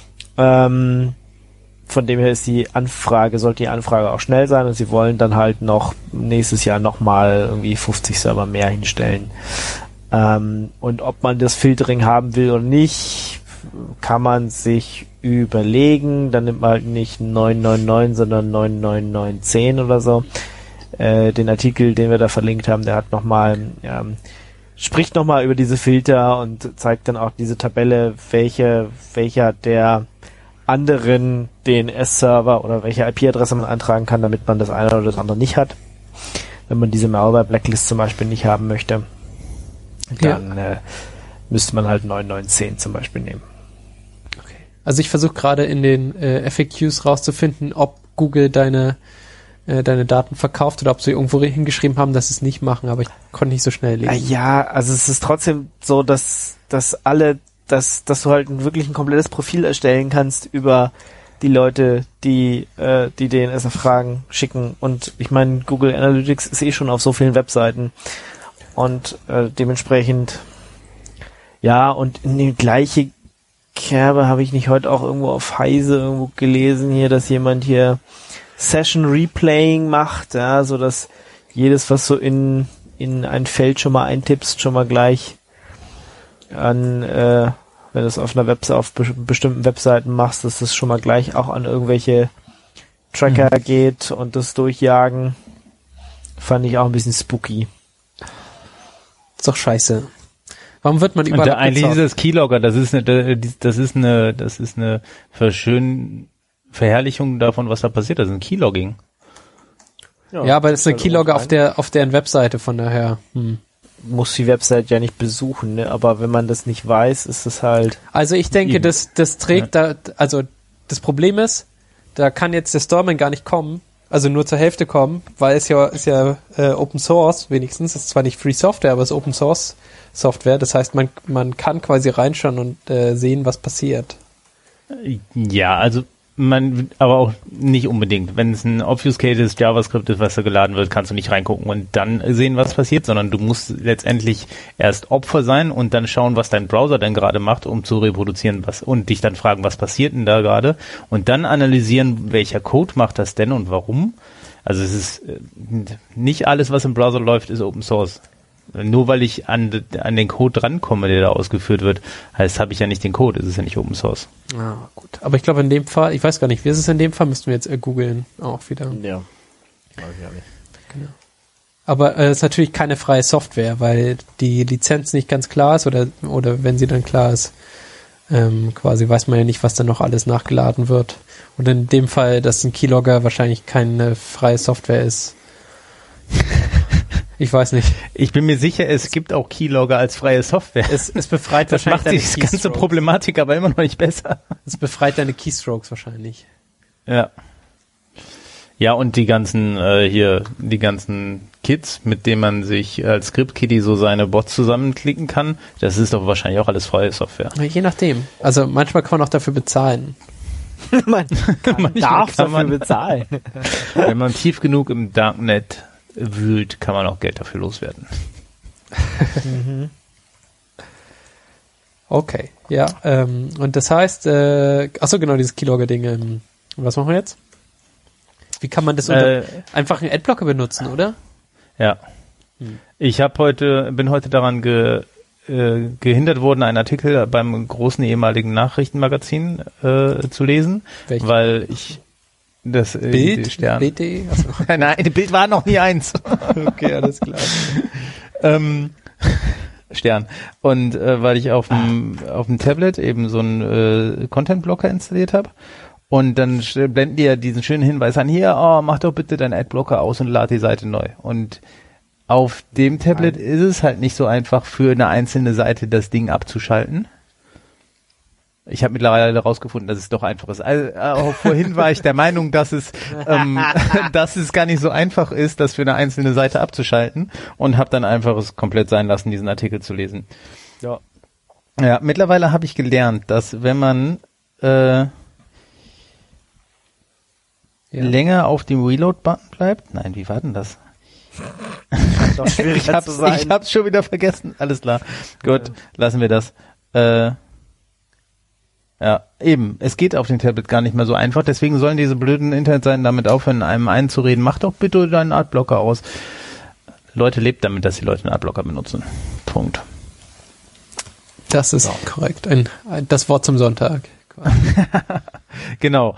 Von dem her sollte die Anfrage auch schnell sein, und sie wollen dann halt noch nächstes Jahr nochmal irgendwie 50 Server mehr hinstellen. Und ob man das Filtering haben will oder nicht, kann man sich überlegen. Dann nimmt man halt nicht 999, sondern 99910 oder so. Den Artikel, den wir da verlinkt haben, der hat spricht nochmal über diese Filter und zeigt dann auch diese Tabelle, welcher der anderen DNS-Server oder welche IP-Adresse man eintragen kann, damit man das eine oder das andere nicht hat. Wenn man diese Malware-Blacklist zum Beispiel nicht haben möchte, dann müsste man halt 9910 zum Beispiel nehmen. Okay. Also ich versuche gerade in den FAQs rauszufinden, ob Google deine Daten verkauft oder ob sie irgendwo hingeschrieben haben, dass sie es nicht machen, aber ich konnte nicht so schnell lesen. Ja, also es ist trotzdem so, dass du halt wirklich ein komplettes Profil erstellen kannst über die Leute, die DNS-Fragen schicken. Und ich meine, Google Analytics ist schon auf so vielen Webseiten. Und dementsprechend, ja, und in die gleiche Kerbe habe ich nicht heute auch irgendwo auf Heise irgendwo gelesen hier, dass jemand hier Session Replaying macht, ja, so dass jedes, was so in ein Feld schon mal eintippst, schon mal gleich an, wenn du es auf bestimmten Webseiten machst, dass das schon mal gleich auch an irgendwelche Tracker geht und das durchjagen. Fand ich auch ein bisschen spooky. Ist doch scheiße. Warum wird man überall eigentlich ist das Keylogger, das ist eine Verherrlichung davon, was da passiert. Das ist ein Keylogging. Ja, aber das ist eine Keylogger auf deren Webseite, von daher. Muss die Website ja nicht besuchen, ne? Aber wenn man das nicht weiß, ist es halt. Also ich denke, das trägt da, also das Problem ist, da kann jetzt der Storeman gar nicht kommen, also nur zur Hälfte kommen, weil es ist ja Open Source wenigstens, ist zwar nicht Free Software, aber es ist Open Source Software, das heißt, man kann quasi reinschauen und sehen, was passiert. Ja, also aber auch nicht unbedingt. Wenn es ein obfuscated JavaScript ist, was da geladen wird, kannst du nicht reingucken und dann sehen, was passiert, sondern du musst letztendlich erst Opfer sein und dann schauen, was dein Browser denn gerade macht, um zu reproduzieren, und dich dann fragen, was passiert denn da gerade, und dann analysieren, welcher Code macht das denn und warum. Also es ist nicht alles, was im Browser läuft, ist Open Source. Nur weil ich an den Code drankomme, der da ausgeführt wird, habe ich ja nicht den Code, es ist ja nicht Open Source. Ah, gut. Aber ich glaube in dem Fall, ich weiß gar nicht, wie ist es in dem Fall, müssten wir jetzt googeln auch wieder. Ja. Weiß ich auch nicht. Genau. Aber es ist natürlich keine freie Software, weil die Lizenz nicht ganz klar ist oder wenn sie dann klar ist, quasi weiß man ja nicht, was dann noch alles nachgeladen wird. Und in dem Fall, dass ein Keylogger wahrscheinlich keine freie Software ist. Ich weiß nicht. Ich bin mir sicher, es gibt auch Keylogger als freie Software. Es befreit das wahrscheinlich macht die ganze Problematik aber immer noch nicht besser. Es befreit deine Keystrokes wahrscheinlich. Ja. Ja, und die ganzen Kits, mit denen man sich als Script-Kiddie so seine Bots zusammenklicken kann, das ist doch wahrscheinlich auch alles freie Software. Je nachdem. Also manchmal kann man auch dafür bezahlen. man darf dafür bezahlen. Wenn man tief genug im Darknet wühlt, kann man auch Geld dafür loswerden. Okay, ja. Und das heißt, achso genau, dieses Keylogger-Ding. Was machen wir jetzt? Wie kann man das einfach einen Adblocker benutzen, oder? Ja. Ich bin heute daran gehindert worden, einen Artikel beim großen ehemaligen Nachrichtenmagazin zu lesen, Welchen? weil ich das Bild? Stern. BT? Achso. Nein, Bild war noch nie eins. Okay, alles klar. Stern. Und weil ich auf dem Tablet eben so einen Content-Blocker installiert habe. Und dann blenden die ja diesen schönen Hinweis an, hier, mach doch bitte deinen Adblocker aus und lad die Seite neu. Und auf dem Tablet ist es halt nicht so einfach, für eine einzelne Seite das Ding abzuschalten. Ich habe mittlerweile herausgefunden, dass es doch einfach ist. Also, auch vorhin war ich der Meinung, dass es gar nicht so einfach ist, das für eine einzelne Seite abzuschalten, und habe dann einfach es komplett sein lassen, diesen Artikel zu lesen. Ja. Ja, mittlerweile habe ich gelernt, dass wenn man länger auf dem Reload-Button bleibt, nein, wie war denn das? Doch schwierig zu sein. Ich hab's schon wieder vergessen. Alles klar. Gut, lassen wir das. Ja, eben. Es geht auf dem Tablet gar nicht mehr so einfach. Deswegen sollen diese blöden Internetseiten damit aufhören, einem einzureden, mach doch bitte deinen Adblocker aus. Leute, lebt damit, dass die Leute einen Adblocker benutzen. Punkt. Das ist korrekt. Das Wort zum Sonntag. Genau.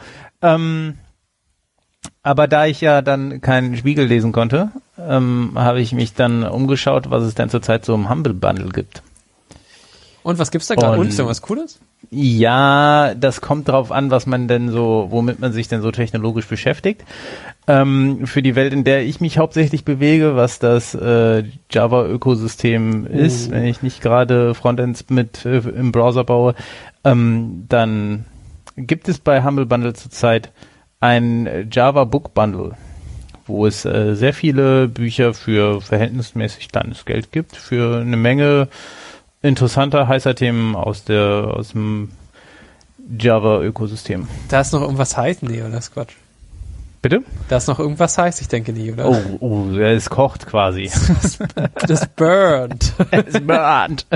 Aber da ich ja dann keinen Spiegel lesen konnte, habe ich mich dann umgeschaut, was es denn zurzeit so im Humble Bundle gibt. Und was gibt's da gerade? Und ist da was Cooles? Ja, das kommt drauf an, was man denn so, womit man sich denn so technologisch beschäftigt. Für die Welt, in der ich mich hauptsächlich bewege, was das Java-Ökosystem ist, wenn ich nicht gerade Frontends im Browser baue, dann gibt es bei Humble Bundle zurzeit ein Java Book Bundle, wo es sehr viele Bücher für verhältnismäßig kleines Geld gibt, für eine Menge interessanter, heißer Themen aus dem Java-Ökosystem. Da ist noch irgendwas heiß? Nee, oder ist Quatsch? Bitte? Da ist noch irgendwas heiß? Ich denke nie, oder? Oh, es kocht quasi. Das burnt. Es burnt.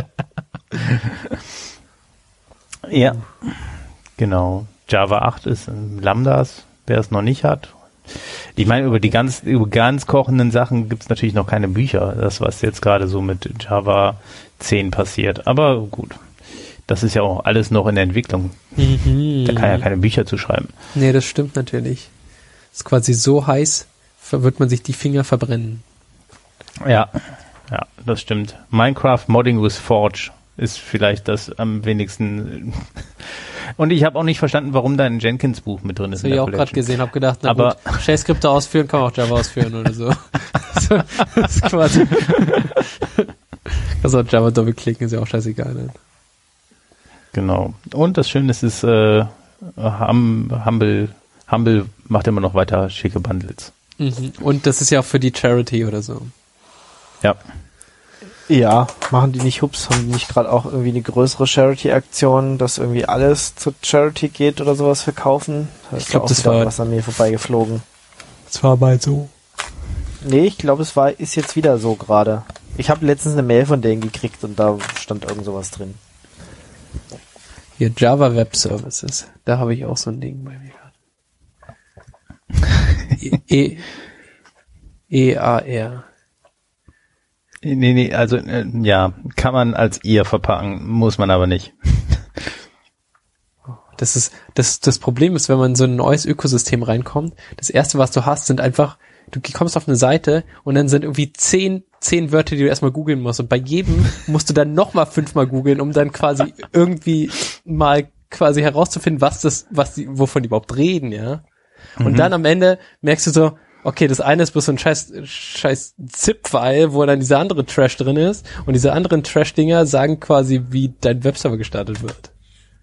Ja, genau. Java 8 ist Lambdas, wer es noch nicht hat. Ich meine, über ganz kochenden Sachen gibt es natürlich noch keine Bücher. Das, was jetzt gerade so mit Java 10 passiert. Aber gut, das ist ja auch alles noch in der Entwicklung. Da kann ja keine Bücher zu schreiben. Nee, das stimmt natürlich. Ist quasi so heiß, wird man sich die Finger verbrennen. Ja, das stimmt. Minecraft Modding with Forge ist vielleicht das am wenigsten. Und ich habe auch nicht verstanden, warum da ein Jenkins-Buch mit drin ist. Das habe ich auch gerade gesehen, habe gedacht, na aber gut, Shell-Skripte ausführen, kann man auch Java ausführen oder so. Das ist quasi. Also Java doppelklicken ist ja auch scheißegal. Ne? Genau. Und das Schöne ist, Humble macht immer noch weiter schicke Bundles. Mhm. Und das ist ja auch für die Charity oder so. Ja. Ja, machen die nicht haben die nicht gerade auch irgendwie eine größere Charity-Aktion, dass irgendwie alles zur Charity geht oder sowas verkaufen? Ich glaube, das war was an mir vorbeigeflogen. Das war mal so. Nee, ich glaube, ist jetzt wieder so gerade. Ich habe letztens eine Mail von denen gekriegt und da stand irgend sowas drin. Hier, Java Web Services. Da habe ich auch so ein Ding bei mir gerade. EAR. Nee, also ja, kann man als ihr verpacken, muss man aber nicht. Das Problem ist, wenn man in so ein neues Ökosystem reinkommt, das erste, was du hast, sind einfach, du kommst auf eine Seite und dann sind irgendwie 10 Wörter, die du erstmal googeln musst, und bei jedem musst du dann nochmal 5-mal googeln, um dann quasi irgendwie mal quasi herauszufinden, wovon die überhaupt reden, ja. Und dann am Ende merkst du so, okay, das eine ist bloß so ein scheiß ZIP-File, wo dann dieser andere Trash drin ist, und diese anderen Trash-Dinger sagen quasi, wie dein Webserver gestartet wird.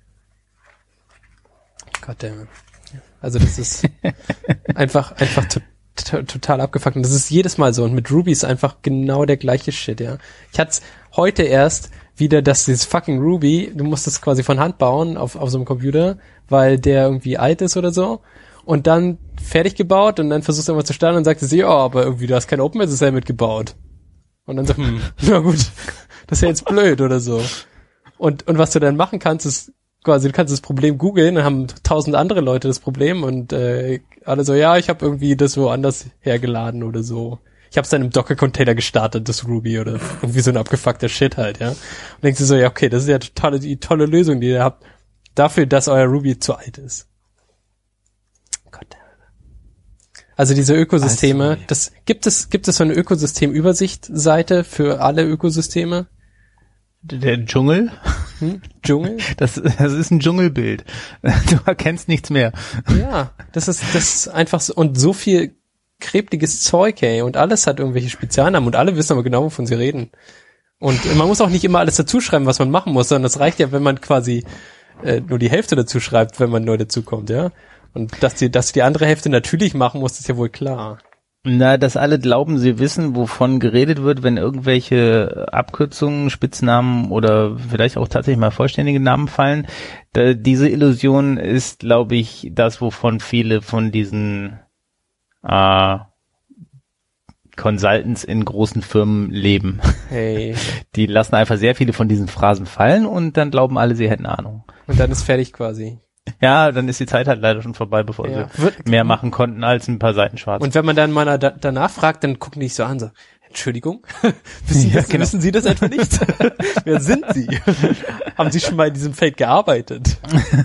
Goddammit. Also das ist einfach total abgefuckt, und das ist jedes Mal so, und mit Ruby ist einfach genau der gleiche Shit, ja. Ich hatte heute erst wieder, dass dieses fucking Ruby, du musst es quasi von Hand bauen auf so einem Computer, weil der irgendwie alt ist oder so. Und dann fertig gebaut, und dann versuchst du irgendwas zu starten und sagst sie, aber irgendwie, du hast kein OpenSSL mitgebaut. Und dann so, na gut, das ist ja jetzt blöd oder so. Und was du dann machen kannst, ist quasi, du kannst das Problem googeln, dann haben 1000 andere Leute das Problem, und alle so, ja, ich habe irgendwie das woanders hergeladen oder so. Ich habe es dann im Docker-Container gestartet, das Ruby, oder irgendwie so ein abgefuckter Shit halt, ja. Und denkst du so, ja, okay, das ist ja die tolle Lösung, die ihr habt, dafür, dass euer Ruby zu alt ist. Also diese Ökosysteme, gibt es so eine Ökosystem-Übersicht-Seite für alle Ökosysteme? Der Dschungel? Dschungel? Das ist ein Dschungelbild. Du erkennst nichts mehr. Ja, das ist einfach so, und so viel krepliges Zeug, ey, und alles hat irgendwelche Spezialnamen, und alle wissen aber genau, wovon sie reden. Und man muss auch nicht immer alles dazuschreiben, was man machen muss, sondern es reicht ja, wenn man quasi nur die Hälfte dazu schreibt, wenn man neu dazukommt, ja. Und dass die andere Hälfte natürlich machen muss, ist ja wohl klar. Na, dass alle glauben, sie wissen, wovon geredet wird, wenn irgendwelche Abkürzungen, Spitznamen oder vielleicht auch tatsächlich mal vollständige Namen fallen. Diese Illusion ist, glaube ich, das, wovon viele von diesen Consultants in großen Firmen leben. Hey. Die lassen einfach sehr viele von diesen Phrasen fallen, und dann glauben alle, sie hätten Ahnung. Und dann ist fertig quasi. Ja, dann ist die Zeit halt leider schon vorbei, bevor sie mehr machen konnten als ein paar Seiten schwarz. Und wenn man dann mal danach fragt, dann gucken die sich so an, so, Entschuldigung, wissen Sie das etwa nicht? Wer sind Sie? Haben Sie schon mal in diesem Feld gearbeitet?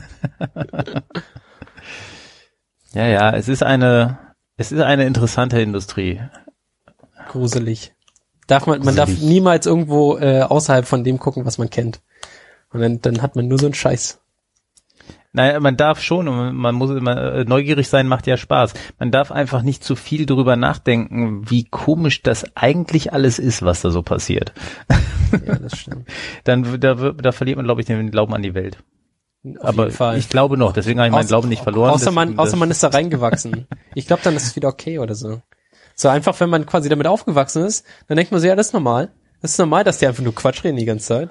Ja, es ist eine interessante Industrie. Gruselig. Man darf niemals irgendwo außerhalb von dem gucken, was man kennt. Und dann hat man nur so einen Scheiß. Naja, man darf schon, und man muss immer, neugierig sein macht ja Spaß. Man darf einfach nicht zu viel drüber nachdenken, wie komisch das eigentlich alles ist, was da so passiert. Ja, das stimmt. Da verliert man, glaube ich, den Glauben an die Welt. Aber Fall. ich glaube noch, deswegen habe ich meinen Glauben nicht verloren. Außer man ist da reingewachsen. Ich glaube, dann ist es wieder okay oder so. So einfach, wenn man quasi damit aufgewachsen ist, dann denkt man so, ja, das ist normal. Das ist normal, dass die einfach nur Quatsch reden die ganze Zeit.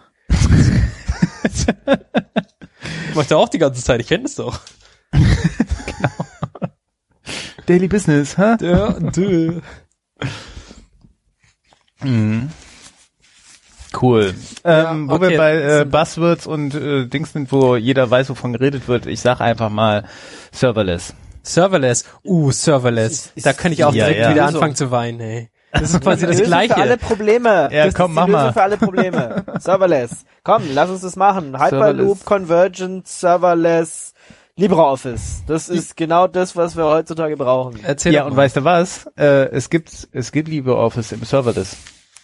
Macht er auch die ganze Zeit, ich kenne es doch. Genau. Daily Business, hä? Ja, Cool. Wo okay. wir bei Buzzwords und Dings sind, wo jeder weiß, wovon geredet wird, ich sag einfach mal Serverless. Serverless. Serverless. Da kann ich auch direkt wieder anfangen zu weinen, ey. Das ist quasi das Gleiche. Für alle Probleme. Ja, das komm, ist die mach Lösung mal. für alle Probleme. Serverless. Komm, lass uns das machen. Hyperloop, Serverless. Convergence, Serverless, LibreOffice. Das ist genau das, was wir heutzutage brauchen. Erzähl Ja, doch und mal. weißt du was? Es gibt LibreOffice im Serverless.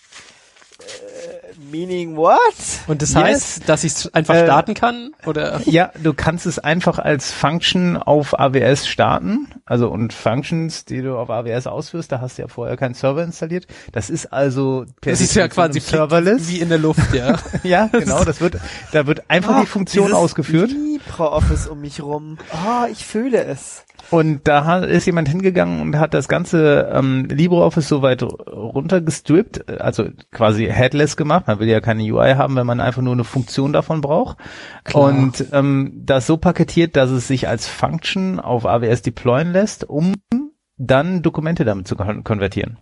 Meaning what? Und das Yes. heißt, dass ich es einfach starten kann? Oder? Ja, du kannst es einfach als Function auf AWS starten. Also und Functions, die du auf AWS ausführst, da hast du ja vorher keinen Server installiert. Das ist also per Das ist ja Definition quasi im Serverless. wie in der Luft, ja. Ja, genau. Da wird einfach die Funktion Dieses ausgeführt. LibreOffice um mich rum. Ich fühle es. Und da ist jemand hingegangen und hat das ganze LibreOffice so weit runtergestrippt, also quasi headless gemacht. Man will ja keine UI haben, wenn man einfach nur eine Funktion davon braucht. Klar. Und das so paketiert, dass es sich als Function auf AWS deployen lässt, um dann Dokumente damit zu konvertieren.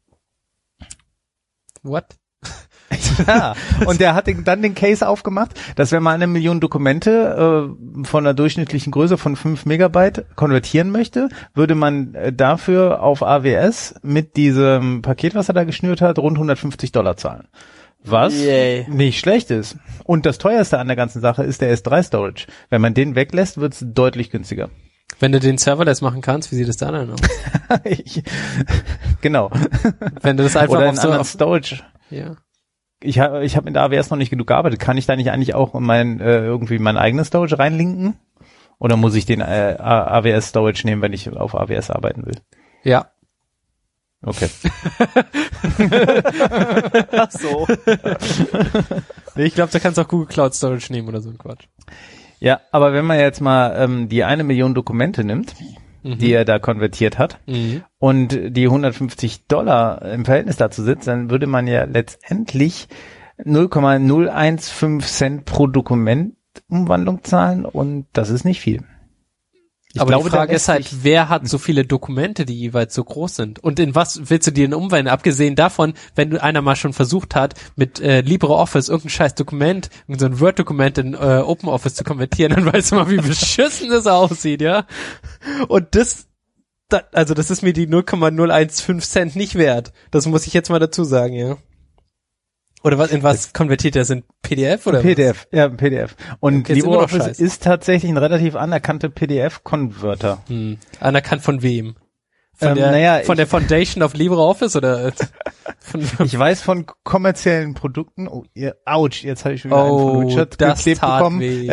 What? Ja, und der hat dann den Case aufgemacht, dass wenn man 1 Million Dokumente von einer durchschnittlichen Größe von 5 Megabyte konvertieren möchte, würde man dafür auf AWS mit diesem Paket, was er da geschnürt hat, rund $150 zahlen. Was Yay. nicht schlecht ist. Und das teuerste an der ganzen Sache ist der S3 Storage. Wenn man den weglässt, wird es deutlich günstiger. Wenn du den Serverless machen kannst, wie sieht es da dann aus? Genau. Wenn du das einfach Oder auf einen so anderen Storage. ja. Ich hab mit AWS noch nicht genug gearbeitet. Kann ich da nicht eigentlich auch irgendwie mein eigenes Storage reinlinken? Oder muss ich den AWS Storage nehmen, wenn ich auf AWS arbeiten will? Ja. Okay. Ach so. Nee, ich glaube, da kannst du auch Google Cloud Storage nehmen oder so ein Quatsch. Ja, aber wenn man jetzt mal die 1 Million Dokumente nimmt, die er da konvertiert hat, und die $150 im Verhältnis dazu sitzt, dann würde man ja letztendlich 0,015 Cent pro Dokument Umwandlung zahlen, und das ist nicht viel. Aber die Frage ist halt, wer hat so viele Dokumente, die jeweils so groß sind? Und in was willst du dir denn umwandeln? Abgesehen davon, wenn einer mal schon versucht hat, mit LibreOffice irgendein scheiß Dokument, so ein Word-Dokument in OpenOffice zu konvertieren, dann weißt du mal, wie beschissen das aussieht, ja? Und das ist mir die 0,015 Cent nicht wert. Das muss ich jetzt mal dazu sagen, ja. Oder was, in was konvertiert der? Sind PDF oder PDF, was? Ja, PDF. Und Okay, LibreOffice ist tatsächlich ein relativ anerkannter PDF-Converter. Anerkannt von wem? Von der Foundation of LibreOffice oder? Ich weiß von kommerziellen Produkten. Oh, ouch, jetzt habe ich schon wieder einen von Richard das geklebt tat bekommen. weh.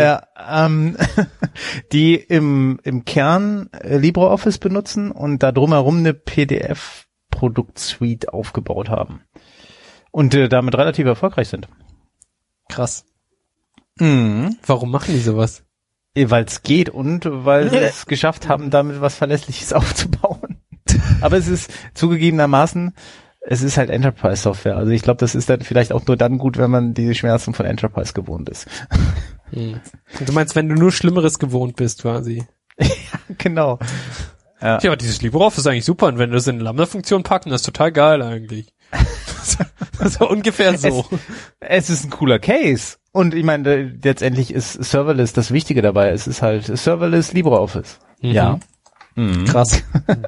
Die im Kern LibreOffice benutzen und da drumherum eine PDF-Produktsuite aufgebaut haben. Und damit relativ erfolgreich sind. Krass. Warum machen die sowas? Weil es geht und weil sie es geschafft haben, damit was Verlässliches aufzubauen. Aber es ist zugegebenermaßen, es ist halt Enterprise-Software. Also ich glaube, das ist dann vielleicht auch nur dann gut, wenn man die Schmerzen von Enterprise gewohnt ist. Du meinst, wenn du nur Schlimmeres gewohnt bist, quasi. Ja, genau. Ja, dieses LibreOffice ist eigentlich super. Und wenn du das in eine Lambda-Funktion packen, das ist total geil eigentlich. Das war ungefähr so. Es ist ein cooler Case. Und ich meine, letztendlich ist Serverless das Wichtige dabei. Es ist halt Serverless LibreOffice. Ja. Krass.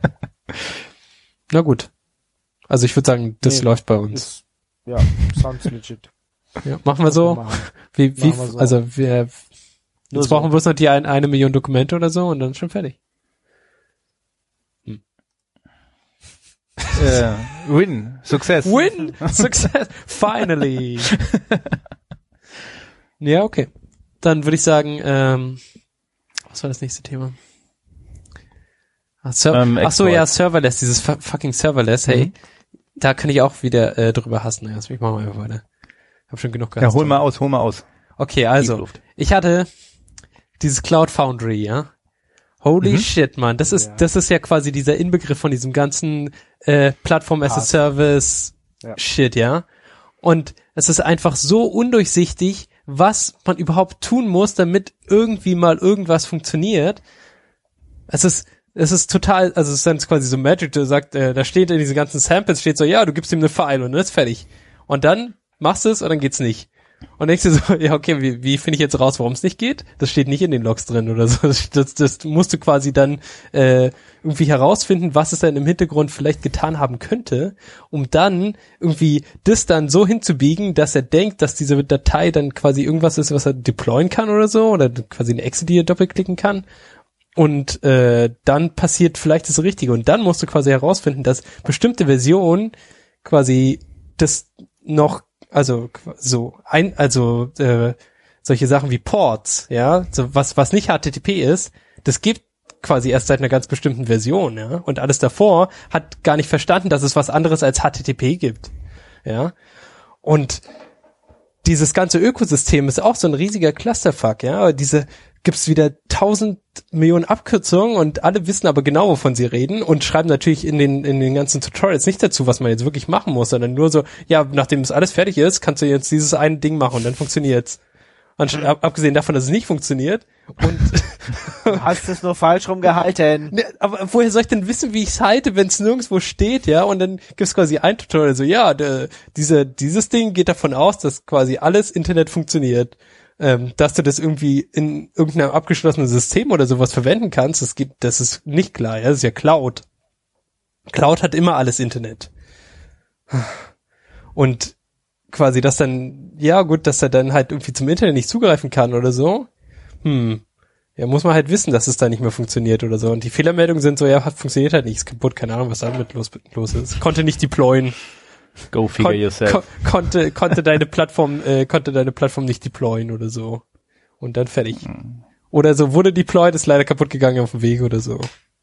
Na gut. Also ich würde sagen, das läuft bei uns. Ja, sounds legit. Ja, machen wir so. Machen Wie, wir so. also wir Nur jetzt brauchen wir bloß noch die 1 Million Dokumente oder so und dann ist schon fertig. Win. Success. Win! Success! Finally! Ja, okay. Dann würde ich sagen, was war das nächste Thema? Ach so, ja, Serverless, dieses fucking Serverless, hey. Da kann ich auch wieder drüber hassen. Ja, ich mach mal einfach weiter. Hab schon genug gehasst. Ja, hol mal aus. Okay, also, ich hatte dieses Cloud Foundry, ja. Holy shit, man. Das ist ja quasi dieser Inbegriff von diesem ganzen Plattform as a Service Shit, ja. Und es ist einfach so undurchsichtig, was man überhaupt tun muss, damit irgendwie mal irgendwas funktioniert. Es ist total, also es ist dann quasi so Magic, der sagt, da steht in diesen ganzen Samples, steht so, ja, du gibst ihm eine File und dann ist fertig. Und dann machst du es und dann geht's nicht. Und denkst du so, ja okay, wie finde ich jetzt raus, warum es nicht geht? Das steht nicht in den Logs drin oder so. Das musst du quasi dann irgendwie herausfinden, was es dann im Hintergrund vielleicht getan haben könnte, um dann irgendwie das dann so hinzubiegen, dass er denkt, dass diese Datei dann quasi irgendwas ist, was er deployen kann oder so, oder quasi eine Exe, die er doppelklicken kann. Und dann passiert vielleicht das Richtige. Und dann musst du quasi herausfinden, dass bestimmte Versionen quasi das noch, solche Sachen wie Ports, ja, so was nicht HTTP ist, das gibt quasi erst seit einer ganz bestimmten Version, ja. Und alles davor hat gar nicht verstanden, dass es was anderes als HTTP gibt. Ja. Und dieses ganze Ökosystem ist auch so ein riesiger Clusterfuck, ja. Gibt's wieder 1000 Millionen Abkürzungen und alle wissen aber genau, wovon sie reden und schreiben natürlich in den ganzen Tutorials nicht dazu, was man jetzt wirklich machen muss, sondern nur so, ja, nachdem es alles fertig ist, kannst du jetzt dieses eine Ding machen und dann funktioniert's. Abgesehen davon, dass es nicht funktioniert. Und du hast es nur falsch rumgehalten. Ne, aber woher soll ich denn wissen, wie ich es halte, wenn es nirgendwo steht, ja? Und dann gibt's quasi ein Tutorial, so, ja, dieses Ding geht davon aus, dass quasi alles Internet funktioniert. Dass du das irgendwie in irgendeinem abgeschlossenen System oder sowas verwenden kannst, das ist nicht klar, ja, das ist ja Cloud. Cloud hat immer alles Internet. Und quasi das dann, ja gut, dass er dann halt irgendwie zum Internet nicht zugreifen kann oder so. Ja, muss man halt wissen, dass es da nicht mehr funktioniert oder so. Und die Fehlermeldungen sind so, ja, funktioniert halt nicht, ist kaputt, keine Ahnung, was damit los ist. Konnte nicht deployen. Go figure yourself. Konnte deine Plattform nicht deployen oder so. Und dann fertig. Oder so, wurde deployed, ist leider kaputt gegangen auf dem Weg oder so.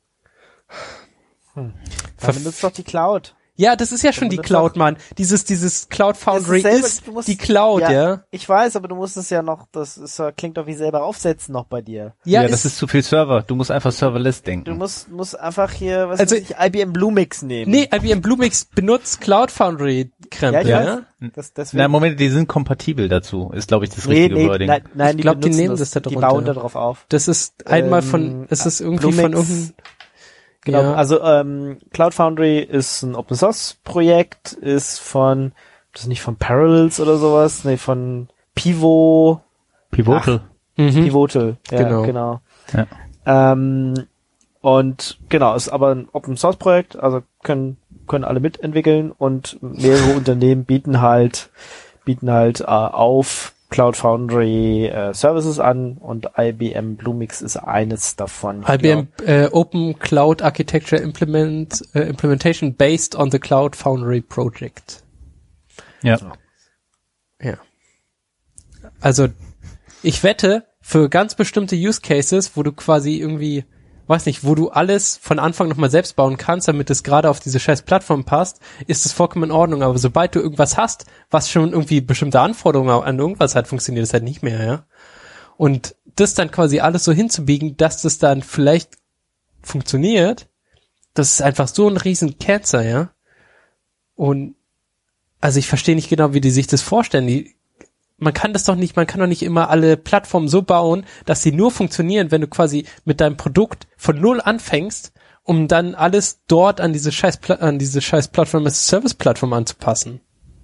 Dann benutzt doch die Cloud. Ja, das ist ja schon die Cloud, Mann. Dieses Cloud Foundry ist die Cloud, ja. Ich weiß, aber du musst es ja noch, klingt doch wie selber aufsetzen noch bei dir. Ja, das ist zu viel Server. Du musst einfach serverless denken. Du musst einfach hier, IBM Bluemix nehmen. Nee, IBM Bluemix benutzt Cloud Foundry Krempel, ja. Na, Moment, die sind kompatibel dazu, ist glaube ich das richtige Wording. Nein, ich glaube, die nehmen das da drunter. Die bauen da drauf auf. Das ist einmal es ist irgendwie Bluemix, von irgendeinem. Genau, Ja. also Cloud Foundry ist ein Open Source Projekt, ist von, das ist nicht von Parallels oder sowas, nee, von Pivotal. Pivotal, ja, genau. Ja. Und genau, ist aber ein Open Source Projekt, also können alle mitentwickeln und mehrere Unternehmen bieten halt auf Cloud Foundry Services an und IBM Bluemix ist eines davon. IBM Open Cloud Architecture Implementation based on the Cloud Foundry Project. Ja. Ja. Also ich wette, für ganz bestimmte Use Cases, wo du quasi irgendwie, weiß nicht, wo du alles von Anfang nochmal selbst bauen kannst, damit es gerade auf diese scheiß Plattform passt, ist es vollkommen in Ordnung. Aber sobald du irgendwas hast, was schon irgendwie bestimmte Anforderungen an irgendwas hat, funktioniert es halt nicht mehr, ja. Und das dann quasi alles so hinzubiegen, dass das dann vielleicht funktioniert, das ist einfach so ein riesen Cancer, ja. Und also ich verstehe nicht genau, wie die sich das vorstellen. Man kann doch nicht immer alle Plattformen so bauen, dass sie nur funktionieren, wenn du quasi mit deinem Produkt von null anfängst, um dann alles dort an diese scheiß Plattform als Service-Plattform anzupassen.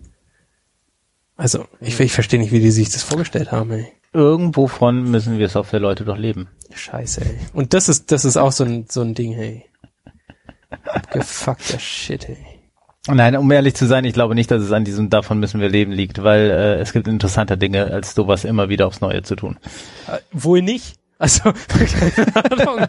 Also, ich verstehe nicht, wie die sich das vorgestellt haben, ey. Irgendwo von müssen wir Software-Leute doch leben. Scheiße, ey. Und das ist auch so ein Ding, ey. Abgefuckter Shit, ey. Nein, um ehrlich zu sein, ich glaube nicht, dass es an diesem davon müssen wir leben liegt, weil es gibt interessanter Dinge, als sowas immer wieder aufs Neue zu tun. Wohl nicht. Also, keine Ahnung.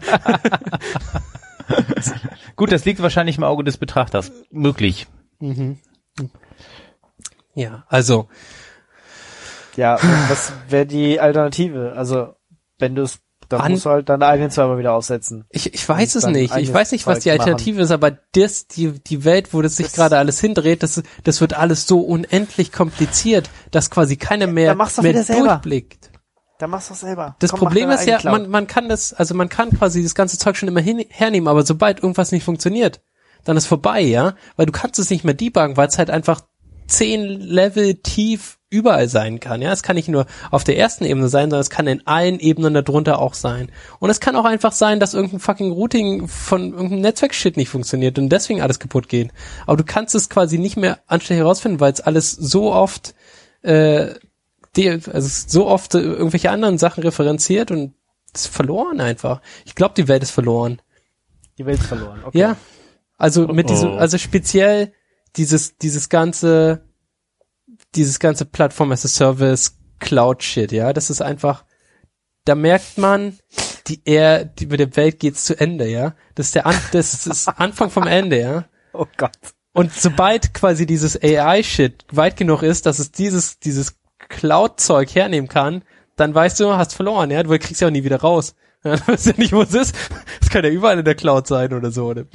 Gut, das liegt wahrscheinlich im Auge des Betrachters. Möglich. Mhm. Ja, also. Ja, was wäre die Alternative? Also, wenn du es, dann musst du halt deinen eigenen Server wieder aufsetzen. Ich weiß es nicht. Ich weiß nicht, was die Alternative ist, aber die Welt, wo das sich gerade alles hindreht, das wird alles so unendlich kompliziert, dass quasi keiner mehr durchblickt. Dann machst du es selber. Das Problem ist ja, man kann quasi das ganze Zeug schon immer hernehmen, aber sobald irgendwas nicht funktioniert, dann ist vorbei, ja? Weil du kannst es nicht mehr debuggen, weil es halt einfach 10 Level tief überall sein kann, ja. Es kann nicht nur auf der ersten Ebene sein, sondern es kann in allen Ebenen darunter auch sein. Und es kann auch einfach sein, dass irgendein fucking Routing von irgendeinem Netzwerk-Shit nicht funktioniert und deswegen alles kaputt geht. Aber du kannst es quasi nicht mehr anständig herausfinden, weil es alles so oft so oft irgendwelche anderen Sachen referenziert und ist verloren einfach. Ich glaube, die Welt ist verloren. Die Welt ist verloren, okay. Ja. Also mit also speziell dieses ganze Plattform as a Service Cloud Shit, ja, das ist einfach, da merkt man, mit der Welt geht's zu Ende, ja. Das ist Anfang vom Ende, ja. Oh Gott. Und sobald quasi dieses AI-Shit weit genug ist, dass es dieses Cloud-Zeug hernehmen kann, dann weißt du, hast verloren, ja. Du kriegst ja auch nie wieder raus. Ja, du weißt ja nicht, wo es ist. Es kann ja überall in der Cloud sein oder so, oder?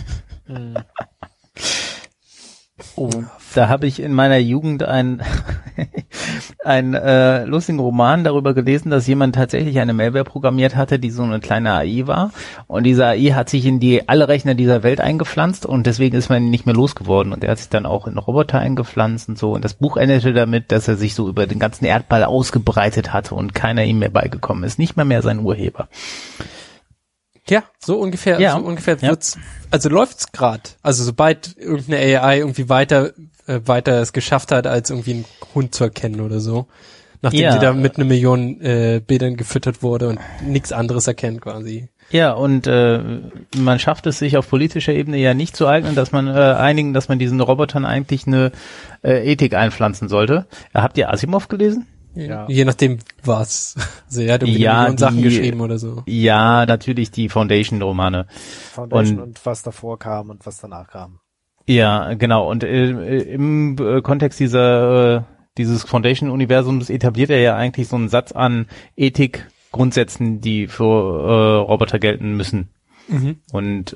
Oh, da habe ich in meiner Jugend einen lustigen Roman darüber gelesen, dass jemand tatsächlich eine Malware programmiert hatte, die so eine kleine AI war. Und diese AI hat sich in alle Rechner dieser Welt eingepflanzt und deswegen ist man ihn nicht mehr losgeworden. Und er hat sich dann auch in Roboter eingepflanzt und so. Und das Buch endete damit, dass er sich so über den ganzen Erdball ausgebreitet hatte und keiner ihm mehr beigekommen ist. Nicht mehr sein Urheber. Ja, so ungefähr wird's, also läuft's grad. Also sobald irgendeine AI irgendwie weiter es geschafft hat, als irgendwie einen Hund zu erkennen oder so, nachdem sie da mit 1 Million Bildern gefüttert wurde und nichts anderes erkennt quasi. Ja, und man schafft es sich auf politischer Ebene ja nicht zu eignen, dass man dass man diesen Robotern eigentlich eine Ethik einpflanzen sollte. Habt ihr Asimov gelesen? Ja. Je nachdem was. Also er hat irgendwie 1 Million Sachen geschrieben oder so. Ja, natürlich die Foundation-Romane. Foundation und was davor kam und was danach kam. Ja, genau. Und im Kontext dieses Foundation-Universums etabliert er ja eigentlich so einen Satz an Ethik-Grundsätzen, die für Roboter gelten müssen. Mhm. Und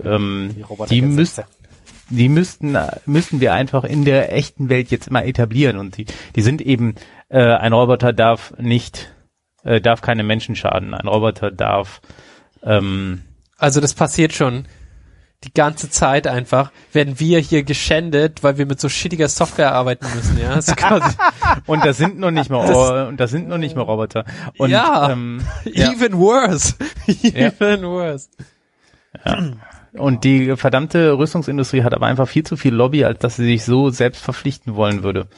die müssten wir einfach in der echten Welt jetzt immer etablieren. Und die sind eben, ein Roboter darf keine Menschen schaden. Ein Roboter darf also das passiert schon die ganze Zeit einfach, werden wir hier geschändet, weil wir mit so shittiger Software arbeiten müssen, ja. Also quasi und das sind noch nicht mal Roboter. Und, even worse. Even worse. Ja. Und die verdammte Rüstungsindustrie hat aber einfach viel zu viel Lobby, als dass sie sich so selbst verpflichten wollen würde.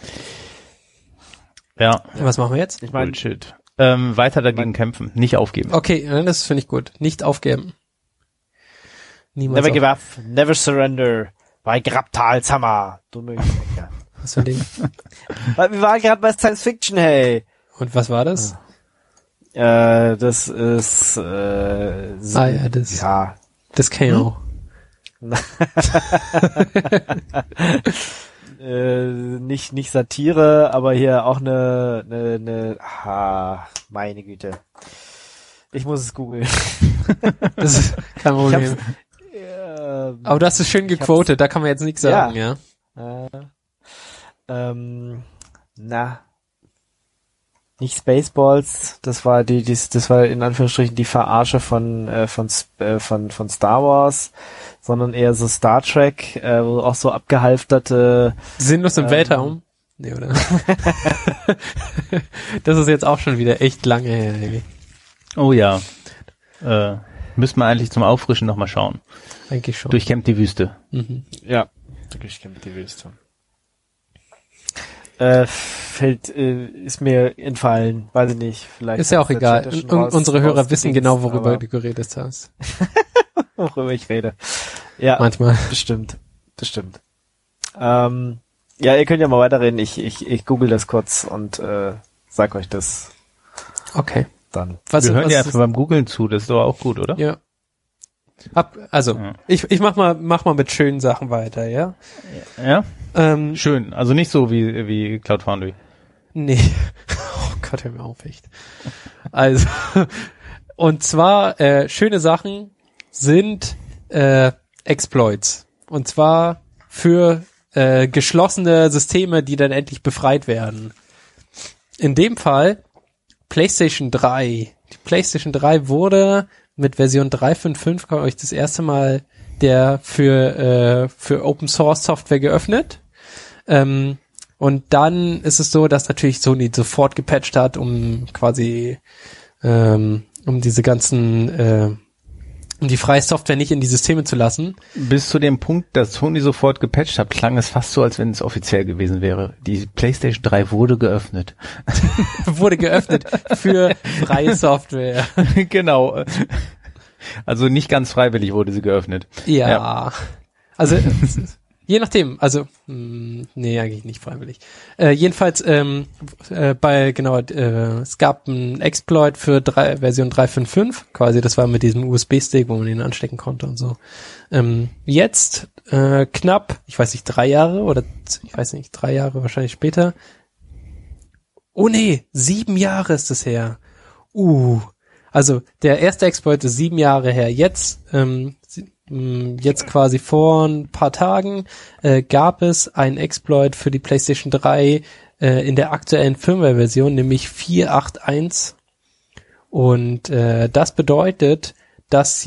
Ja. Was machen wir jetzt? Ich meine, Bullshit. Weiter dagegen kämpfen, nicht aufgeben. Okay, das finde ich gut. Nicht aufgeben. Niemals never give up, never surrender. Bei Grabtals Hammer. Du Möglichkeit. Was für ein Ding? Wir waren gerade bei Science Fiction, hey. Und was war das? Das ist das kann ich auch. Nicht Satire, aber hier auch eine meine Güte. Ich muss es googeln. Das ist kein Problem. Aber das ist schön gequotet, da kann man jetzt nichts sagen, ja. Nicht Spaceballs, das war in Anführungsstrichen die Verarsche von Star Wars, sondern eher so Star Trek, wo auch so abgehalfterte sinnlos im Weltraum. Nee, oder? Das ist jetzt auch schon wieder echt lange her. Ey. Oh ja. Müssen wir eigentlich zum Auffrischen nochmal schauen. Eigentlich schon. Durchkämmt die Wüste. Mhm. Ja, durchkämmt die Wüste. Ist mir entfallen, weiß ich nicht, vielleicht. Ist ja auch egal. Unsere Hörer wissen genau, worüber du geredet hast. Worüber ich rede. Ja. Manchmal. Bestimmt. Ja, ihr könnt ja mal weiterreden. Ich google das kurz und sag euch das. Okay. Dann. Wir hören ja einfach beim Googlen zu, das ist doch auch gut, oder? Ja. Ich mach mal mit schönen Sachen weiter, ja? Ja? Schön, also nicht so wie Cloud Foundry. Nee. Oh Gott, hör mir auf, echt. Also, und zwar, schöne Sachen sind Exploits. Und zwar für geschlossene Systeme, die dann endlich befreit werden. In dem Fall PlayStation 3. Die PlayStation 3 wurde mit Version 3.5, glaube ich, das erste Mal der für Open Source Software geöffnet. Und dann ist es so, dass natürlich Sony sofort gepatcht hat, um quasi um diese ganzen die freie Software nicht in die Systeme zu lassen. Bis zu dem Punkt, dass Sony sofort gepatcht hat, klang es fast so, als wenn es offiziell gewesen wäre. Die PlayStation 3 wurde geöffnet. Wurde geöffnet für freie Software. Genau. Also nicht ganz freiwillig wurde sie geöffnet. Ja. Also je nachdem, also nee, eigentlich nicht freiwillig. Jedenfalls es gab einen Exploit für Version 3.5.5, quasi das war mit diesem USB-Stick, wo man ihn anstecken konnte und so. Jetzt knapp, ich weiß nicht, 3 Jahre oder ich weiß nicht, 3 Jahre wahrscheinlich später. Oh nee, 7 Jahre ist es her. Also der erste Exploit ist 7 Jahre her. Jetzt quasi vor ein paar Tagen gab es einen Exploit für die PlayStation 3 in der aktuellen Firmware-Version, nämlich 4.8.1. Und das bedeutet, dass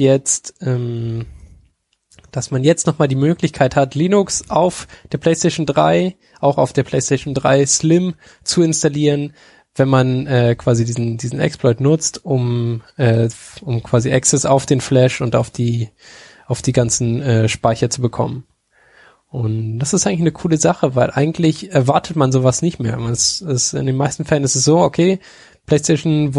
dass man jetzt nochmal die Möglichkeit hat, Linux auf der PlayStation 3, auch auf der PlayStation 3 Slim zu installieren, wenn man quasi diesen Exploit nutzt, um quasi Access auf den Flash und auf die ganzen Speicher zu bekommen. Und das ist eigentlich eine coole Sache, weil eigentlich erwartet man sowas nicht mehr. In den meisten Fällen ist es so, okay, PlayStation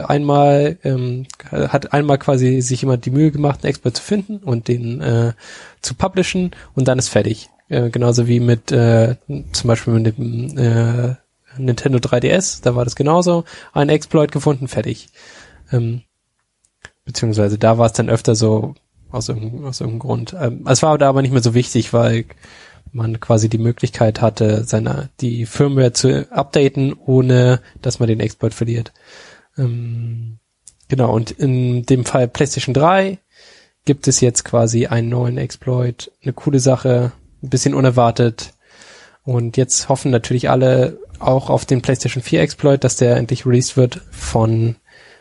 hat einmal quasi sich jemand die Mühe gemacht, einen Exploit zu finden und den zu publishen und dann ist fertig. Genauso wie mit zum Beispiel mit dem Nintendo 3DS, da war das genauso, ein Exploit gefunden, fertig. Beziehungsweise da war es dann öfter so, aus irgendeinem Grund. Es war da aber nicht mehr so wichtig, weil man quasi die Möglichkeit hatte, die Firmware zu updaten, ohne dass man den Exploit verliert. Genau, und in dem Fall PlayStation 3 gibt es jetzt quasi einen neuen Exploit. Eine coole Sache, ein bisschen unerwartet. Und jetzt hoffen natürlich alle auch auf den PlayStation 4 Exploit, dass der endlich released wird von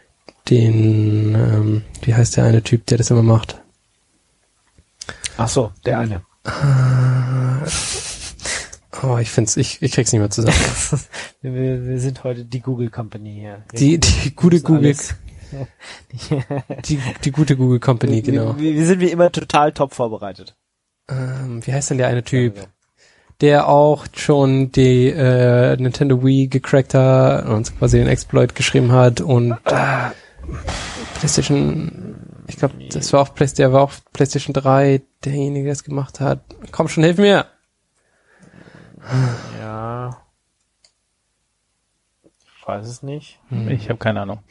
den, wie heißt der eine Typ, der das immer macht? Ach so, der eine. Ich krieg's nicht mehr zusammen. wir sind heute die Google Company hier. Die gute Google. Die gute Google Company, genau. Wir sind wie immer total top vorbereitet. Wie heißt denn der eine Typ? Der auch schon die Nintendo Wii gecrackt hat und quasi den Exploit geschrieben hat und PlayStation, ich glaube, der war auch PlayStation 3 derjenige, der es gemacht hat. Komm schon, hilf mir! Ja. Ich weiß es nicht. Ich habe keine Ahnung.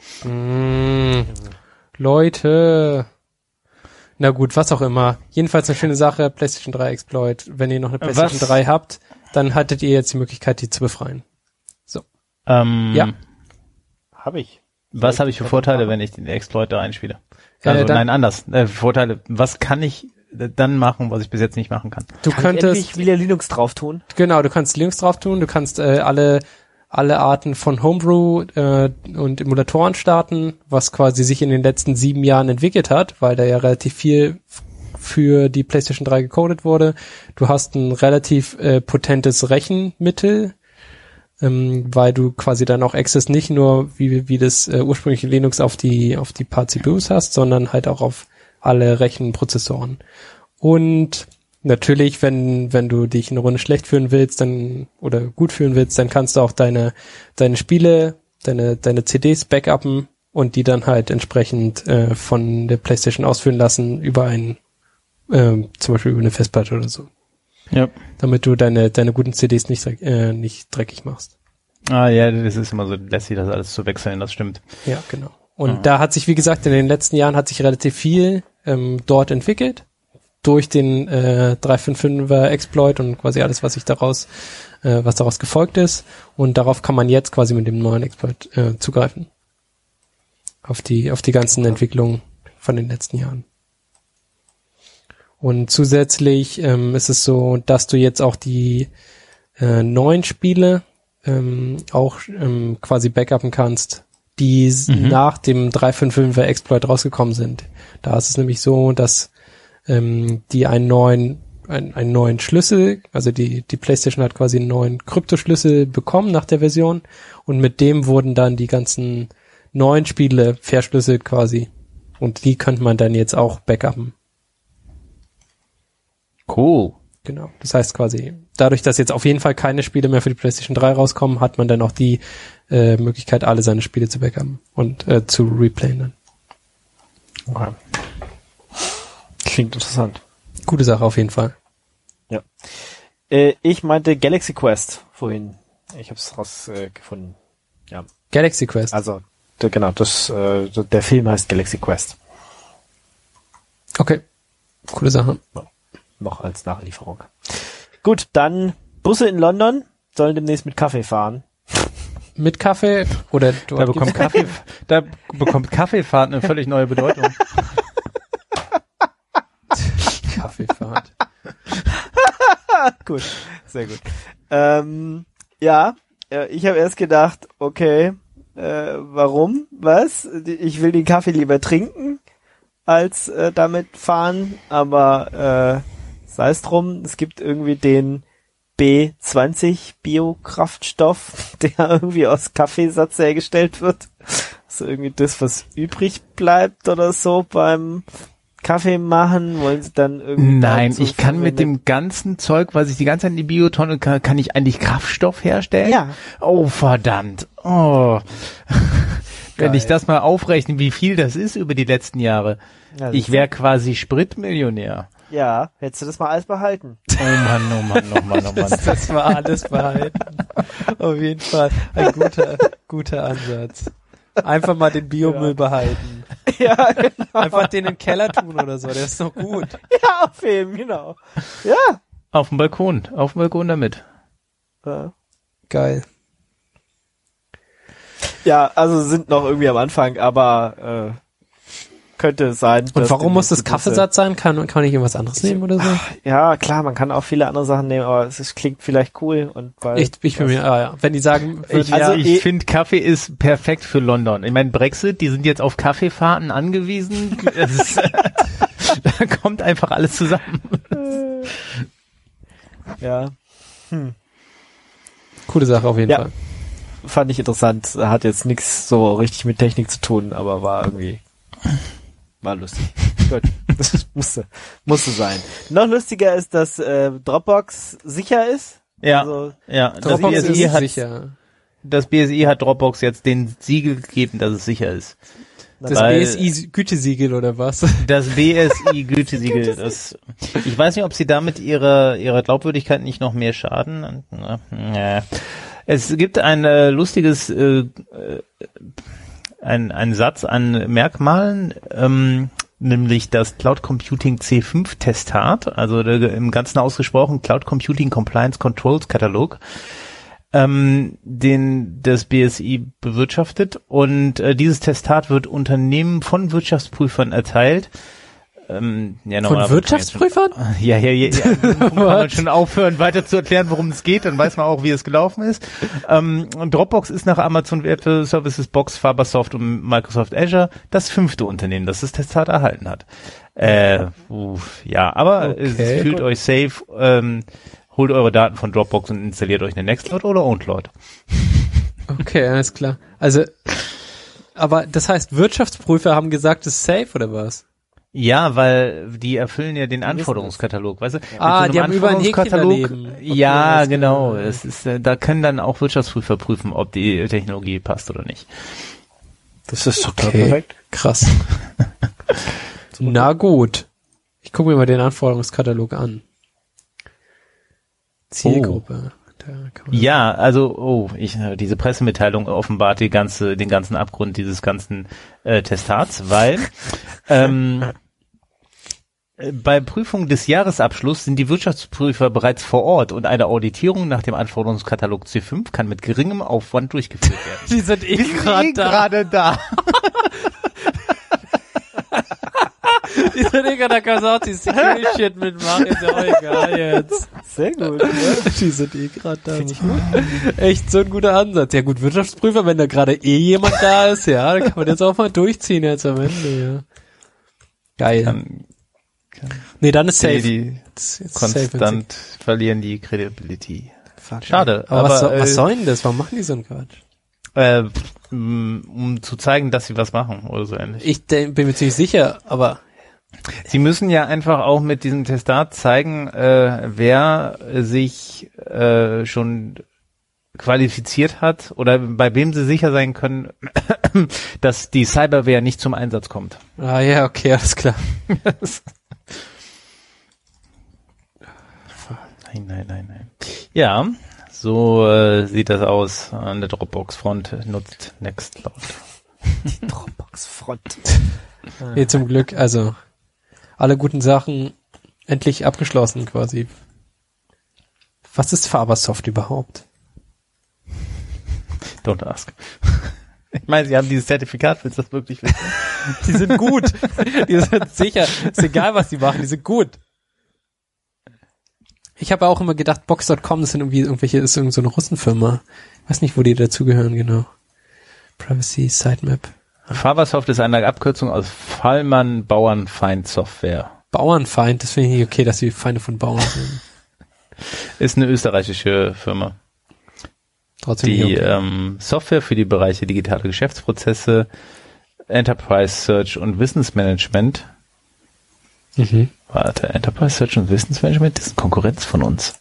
Leute. Na gut, was auch immer. Jedenfalls eine schöne Sache, PlayStation 3 Exploit. Wenn ihr noch eine PlayStation 3 habt, dann hattet ihr jetzt die Möglichkeit, die zu befreien. So. Ja. Habe ich. Was habe ich für Vorteile, wenn ich den Exploit da einspiele? Also nein, anders. Vorteile. Was kann ich dann machen, was ich bis jetzt nicht machen kann? Du könntest wieder Linux drauf tun. Genau, du kannst Linux drauf tun. Du kannst alle Arten von Homebrew und Emulatoren starten, was quasi sich in den letzten 7 Jahren entwickelt hat, weil da ja relativ viel für die PlayStation 3 gecodet wurde. Du hast ein relativ potentes Rechenmittel, weil du quasi dann auch Access nicht nur wie das ursprüngliche Linux auf die paar CPUs hast, sondern halt auch auf alle Rechenprozessoren. Und natürlich, wenn du dich eine Runde schlecht fühlen willst, oder gut fühlen willst, dann kannst du auch deine Spiele, deine CDs backuppen und die dann halt entsprechend von der PlayStation ausführen lassen über zum Beispiel über eine Festplatte oder so. Ja. Damit du deine guten CDs nicht dreckig machst. Ah ja, das ist immer so lässig, das alles zu wechseln, das stimmt. Ja, genau. Und da hat sich, wie gesagt, in den letzten Jahren hat sich relativ viel dort entwickelt. Durch den 3.5.5er Exploit und quasi alles, was daraus gefolgt ist. Und darauf kann man jetzt quasi mit dem neuen Exploit zugreifen. Auf die ganzen Entwicklungen von den letzten Jahren. Und zusätzlich ist es so, dass du jetzt auch die neuen Spiele auch quasi backuppen kannst, die nach dem 3.5.5er Exploit rausgekommen sind. Da ist es nämlich so, dass die einen neuen Schlüssel, also die PlayStation hat quasi einen neuen Kryptoschlüssel bekommen nach der Version und mit dem wurden dann die ganzen neuen Spiele verschlüsselt quasi Und die könnte man dann jetzt auch backuppen. Cool. Genau. Das heißt quasi, dadurch, dass jetzt auf jeden Fall keine Spiele mehr für die PlayStation 3 rauskommen, hat man dann auch die Möglichkeit, alle seine Spiele zu backuppen und zu replayen dann. Okay. Klingt interessant. Gute Sache auf jeden Fall. Ja. Ich meinte Galaxy Quest vorhin. Ich habe es rausgefunden. Ja. Galaxy Quest. Also, genau, der Film heißt Galaxy Quest. Okay. Coole Sache. Ja. Noch als Nachlieferung. Gut, dann Busse in London sollen demnächst mit Kaffee fahren. Mit Kaffee oder da bekommt Kaffeefahrt eine völlig neue Bedeutung. Kaffeefahrt. Gut, sehr gut. Ja, ich habe erst gedacht, okay, warum? Was? Ich will den Kaffee lieber trinken als damit fahren, aber sei es drum, es gibt irgendwie den B20 Biokraftstoff, der irgendwie aus Kaffeesatz hergestellt wird. So irgendwie das, was übrig bleibt oder so beim Kaffee machen, wollen sie dann irgendwie... Nein, ich kann mit dem ganzen Zeug, was ich die ganze Zeit in die Biotonne kann ich eigentlich Kraftstoff herstellen? Ja. Oh, verdammt. Oh. Wenn ich das mal aufrechne, wie viel das ist über die letzten Jahre. Ja, ich wäre quasi Spritmillionär. Ja, hättest du das mal alles behalten. Oh Mann, oh Mann, oh Mann, oh Mann. Das war alles behalten. Auf jeden Fall ein guter Ansatz. Einfach mal den Biomüll behalten. Ja, genau. Einfach den in den Keller tun oder so, der ist doch gut. Ja, aufheben, genau. Ja. Auf dem Balkon damit. Ja. Geil. Ja, also sind noch irgendwie am Anfang, aber könnte sein. Und warum muss das Kaffeesatz sein? Kann ich irgendwas anderes nehmen oder so? Ja, klar, man kann auch viele andere Sachen nehmen, aber es klingt vielleicht cool und weil Ich bin mir, ja. Wenn die sagen, ich finde Kaffee ist perfekt für London. Ich meine Brexit, die sind jetzt auf Kaffeefahrten angewiesen. Da kommt einfach alles zusammen. Ja. Coole Sache auf jeden Fall. Fand ich interessant. Hat jetzt nichts so richtig mit Technik zu tun, aber war lustig. Gut. Das musste sein. Noch lustiger ist, dass Dropbox sicher ist. Ja, also, ja. Dropbox ist sicher. Das BSI hat Dropbox jetzt den Siegel gegeben, dass es sicher ist. Das BSI-Gütesiegel oder was? Das BSI-Gütesiegel. Ich weiß nicht, ob sie damit ihrer Glaubwürdigkeit nicht noch mehr schaden. Es gibt ein lustiges ein Satz an Merkmalen, nämlich das Cloud Computing C5 Testat, also im Ganzen ausgesprochen Cloud Computing Compliance Controls Katalog, den das BSI bewirtschaftet, und dieses Testat wird Unternehmen von Wirtschaftsprüfern erteilt. Von Wirtschaftsprüfern? Ja. Kann man schon aufhören, weiter zu erklären, worum es geht, dann weiß man auch, wie es gelaufen ist. Und Dropbox ist nach Amazon Web Services, Box, Fabersoft und Microsoft Azure das 5. Unternehmen, das das Testat erhalten hat. Aber okay, fühlt euch safe, holt eure Daten von Dropbox und installiert euch eine Nextcloud oder OwnCloud. Okay, alles klar. Also, aber das heißt, Wirtschaftsprüfer haben gesagt, es ist safe oder was? Ja, weil die erfüllen ja den Anforderungskatalog, weißt du? Ja. Die haben über ein Häkchen daneben. Ja, genau. Es ist, da können dann auch Wirtschaftsprüfer prüfen, ob die Technologie passt oder nicht. Das ist doch perfekt. Krass. Na gut. Ich gucke mir mal den Anforderungskatalog an. Zielgruppe. Ja, also, diese Pressemitteilung offenbart den ganzen Abgrund dieses ganzen Testats, weil bei Prüfung des Jahresabschlusses sind die Wirtschaftsprüfer bereits vor Ort und eine Auditierung nach dem Anforderungskatalog C5 kann mit geringem Aufwand durchgeführt werden. Die sind gerade da. Die sind da kannst du auch die Security-Shit mitmachen, ist ja auch egal jetzt. Sehr gut. Ja. Die sind gerade da. Finde ich gut. Echt so ein guter Ansatz. Ja gut, Wirtschaftsprüfer, wenn da gerade jemand da ist, ja, dann kann man jetzt auch mal durchziehen jetzt am Ende, ja. Geil. Dann ist safe. Die konstant verlieren die Credibility. Fuck, schade. Aber was soll denn das? Warum machen die so einen Quatsch? um zu zeigen, dass sie was machen oder so ähnlich. Ich bin mir ziemlich sicher, aber Sie müssen ja einfach auch mit diesem Testat zeigen, wer sich schon qualifiziert hat oder bei wem sie sicher sein können, dass die Cyberware nicht zum Einsatz kommt. ah ja, okay, alles klar. Nein. Ja, so sieht das aus an der Dropbox-Front, nutzt Nextcloud. Die Dropbox-Front. Nee, zum Glück, also alle guten Sachen endlich abgeschlossen quasi. Was ist Fabersoft überhaupt? Don't ask. Ich meine, sie haben dieses Zertifikat, willst du das wirklich wissen? Die sind gut. Die sind sicher. Ist egal, was die machen, die sind gut. Ich habe auch immer gedacht, Box.com, das sind ist irgend so eine Russenfirma. Ich weiß nicht, wo die dazugehören, genau. Privacy, Sitemap. Fabersoft ist eine Abkürzung aus Fallmann Bauernfeind Software. Bauernfeind, das finde ich nicht okay, dass sie Feinde von Bauern sind. Ist eine österreichische Firma. Trotzdem Die nicht okay. Software für die Bereiche digitale Geschäftsprozesse, Enterprise Search und Wissensmanagement. Warte, Enterprise Search und Wissensmanagement, das ist Konkurrenz von uns.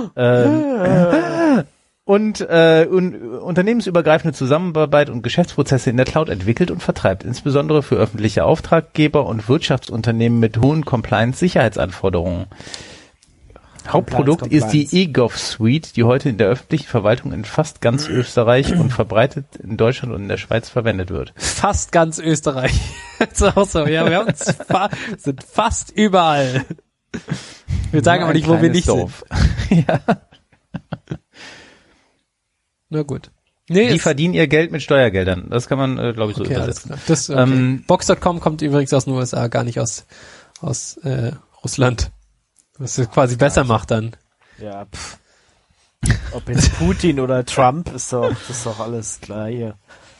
Und unternehmensübergreifende Zusammenarbeit und Geschäftsprozesse in der Cloud entwickelt und vertreibt, insbesondere für öffentliche Auftraggeber und Wirtschaftsunternehmen mit hohen Compliance-Sicherheitsanforderungen. Hauptprodukt ist die eGov-Suite, die heute in der öffentlichen Verwaltung in fast ganz Österreich und verbreitet in Deutschland und in der Schweiz verwendet wird. Fast ganz Österreich. Das ist auch so, ja, wir sind fast überall. Wir sagen aber nicht, wo wir nicht Dorf. sind. Ja. Na gut. Nee, Die verdienen ihr Geld mit Steuergeldern. Das kann man, glaube ich, so okay, übersetzen. alles klar. Das, okay. Box.com kommt übrigens aus den USA, gar nicht aus Russland. Was es quasi besser macht dann. Ja, ob jetzt Putin oder Trump, das ist doch alles klar hier.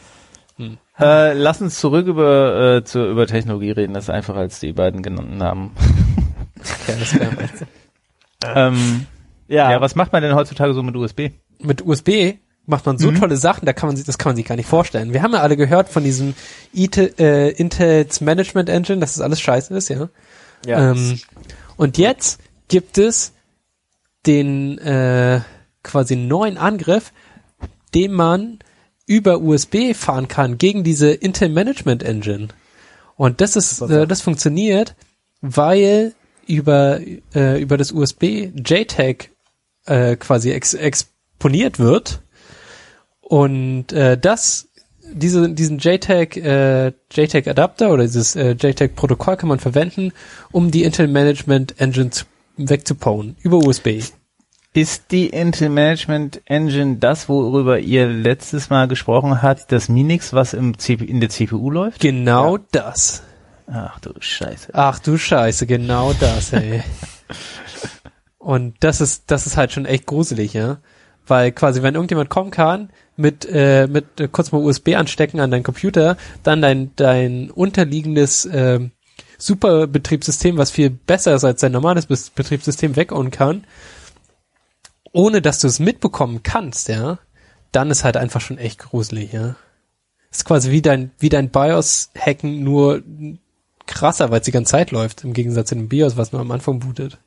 Lass uns zurück über Technologie reden. Das ist einfacher als die beiden genannten Namen. Okay, das wäre ja, was macht man denn heutzutage so mit USB? Mit USB macht man so tolle Sachen, das kann man sich gar nicht vorstellen. Wir haben ja alle gehört von diesem Intels Management Engine, dass das alles scheiße ist, ja. Ja. Und jetzt gibt es den quasi neuen Angriff, den man über USB fahren kann gegen diese Intel Management Engine. Und das ist das funktioniert, weil über das USB JTAG quasi exponiert wird und diesen JTAG Adapter oder dieses JTAG Protokoll kann man verwenden, um die Intel Management Engine wegzupauen über USB. Ist die Intel Management Engine das, worüber ihr letztes Mal gesprochen habt, das Minix, was in der CPU läuft? Genau das. Ach du Scheiße, genau das, ey. Und das ist halt schon echt gruselig, ja. Weil quasi, wenn irgendjemand kommen kann, mit kurz mal USB anstecken an deinen Computer, dann dein unterliegendes Superbetriebssystem, was viel besser ist als dein normales Betriebssystem, weghauen kann, ohne dass du es mitbekommen kannst, ja, dann ist halt einfach schon echt gruselig, ja. Ist quasi wie dein BIOS hacken, nur krasser, weil es die ganze Zeit läuft, im Gegensatz zu dem BIOS, was nur am Anfang bootet.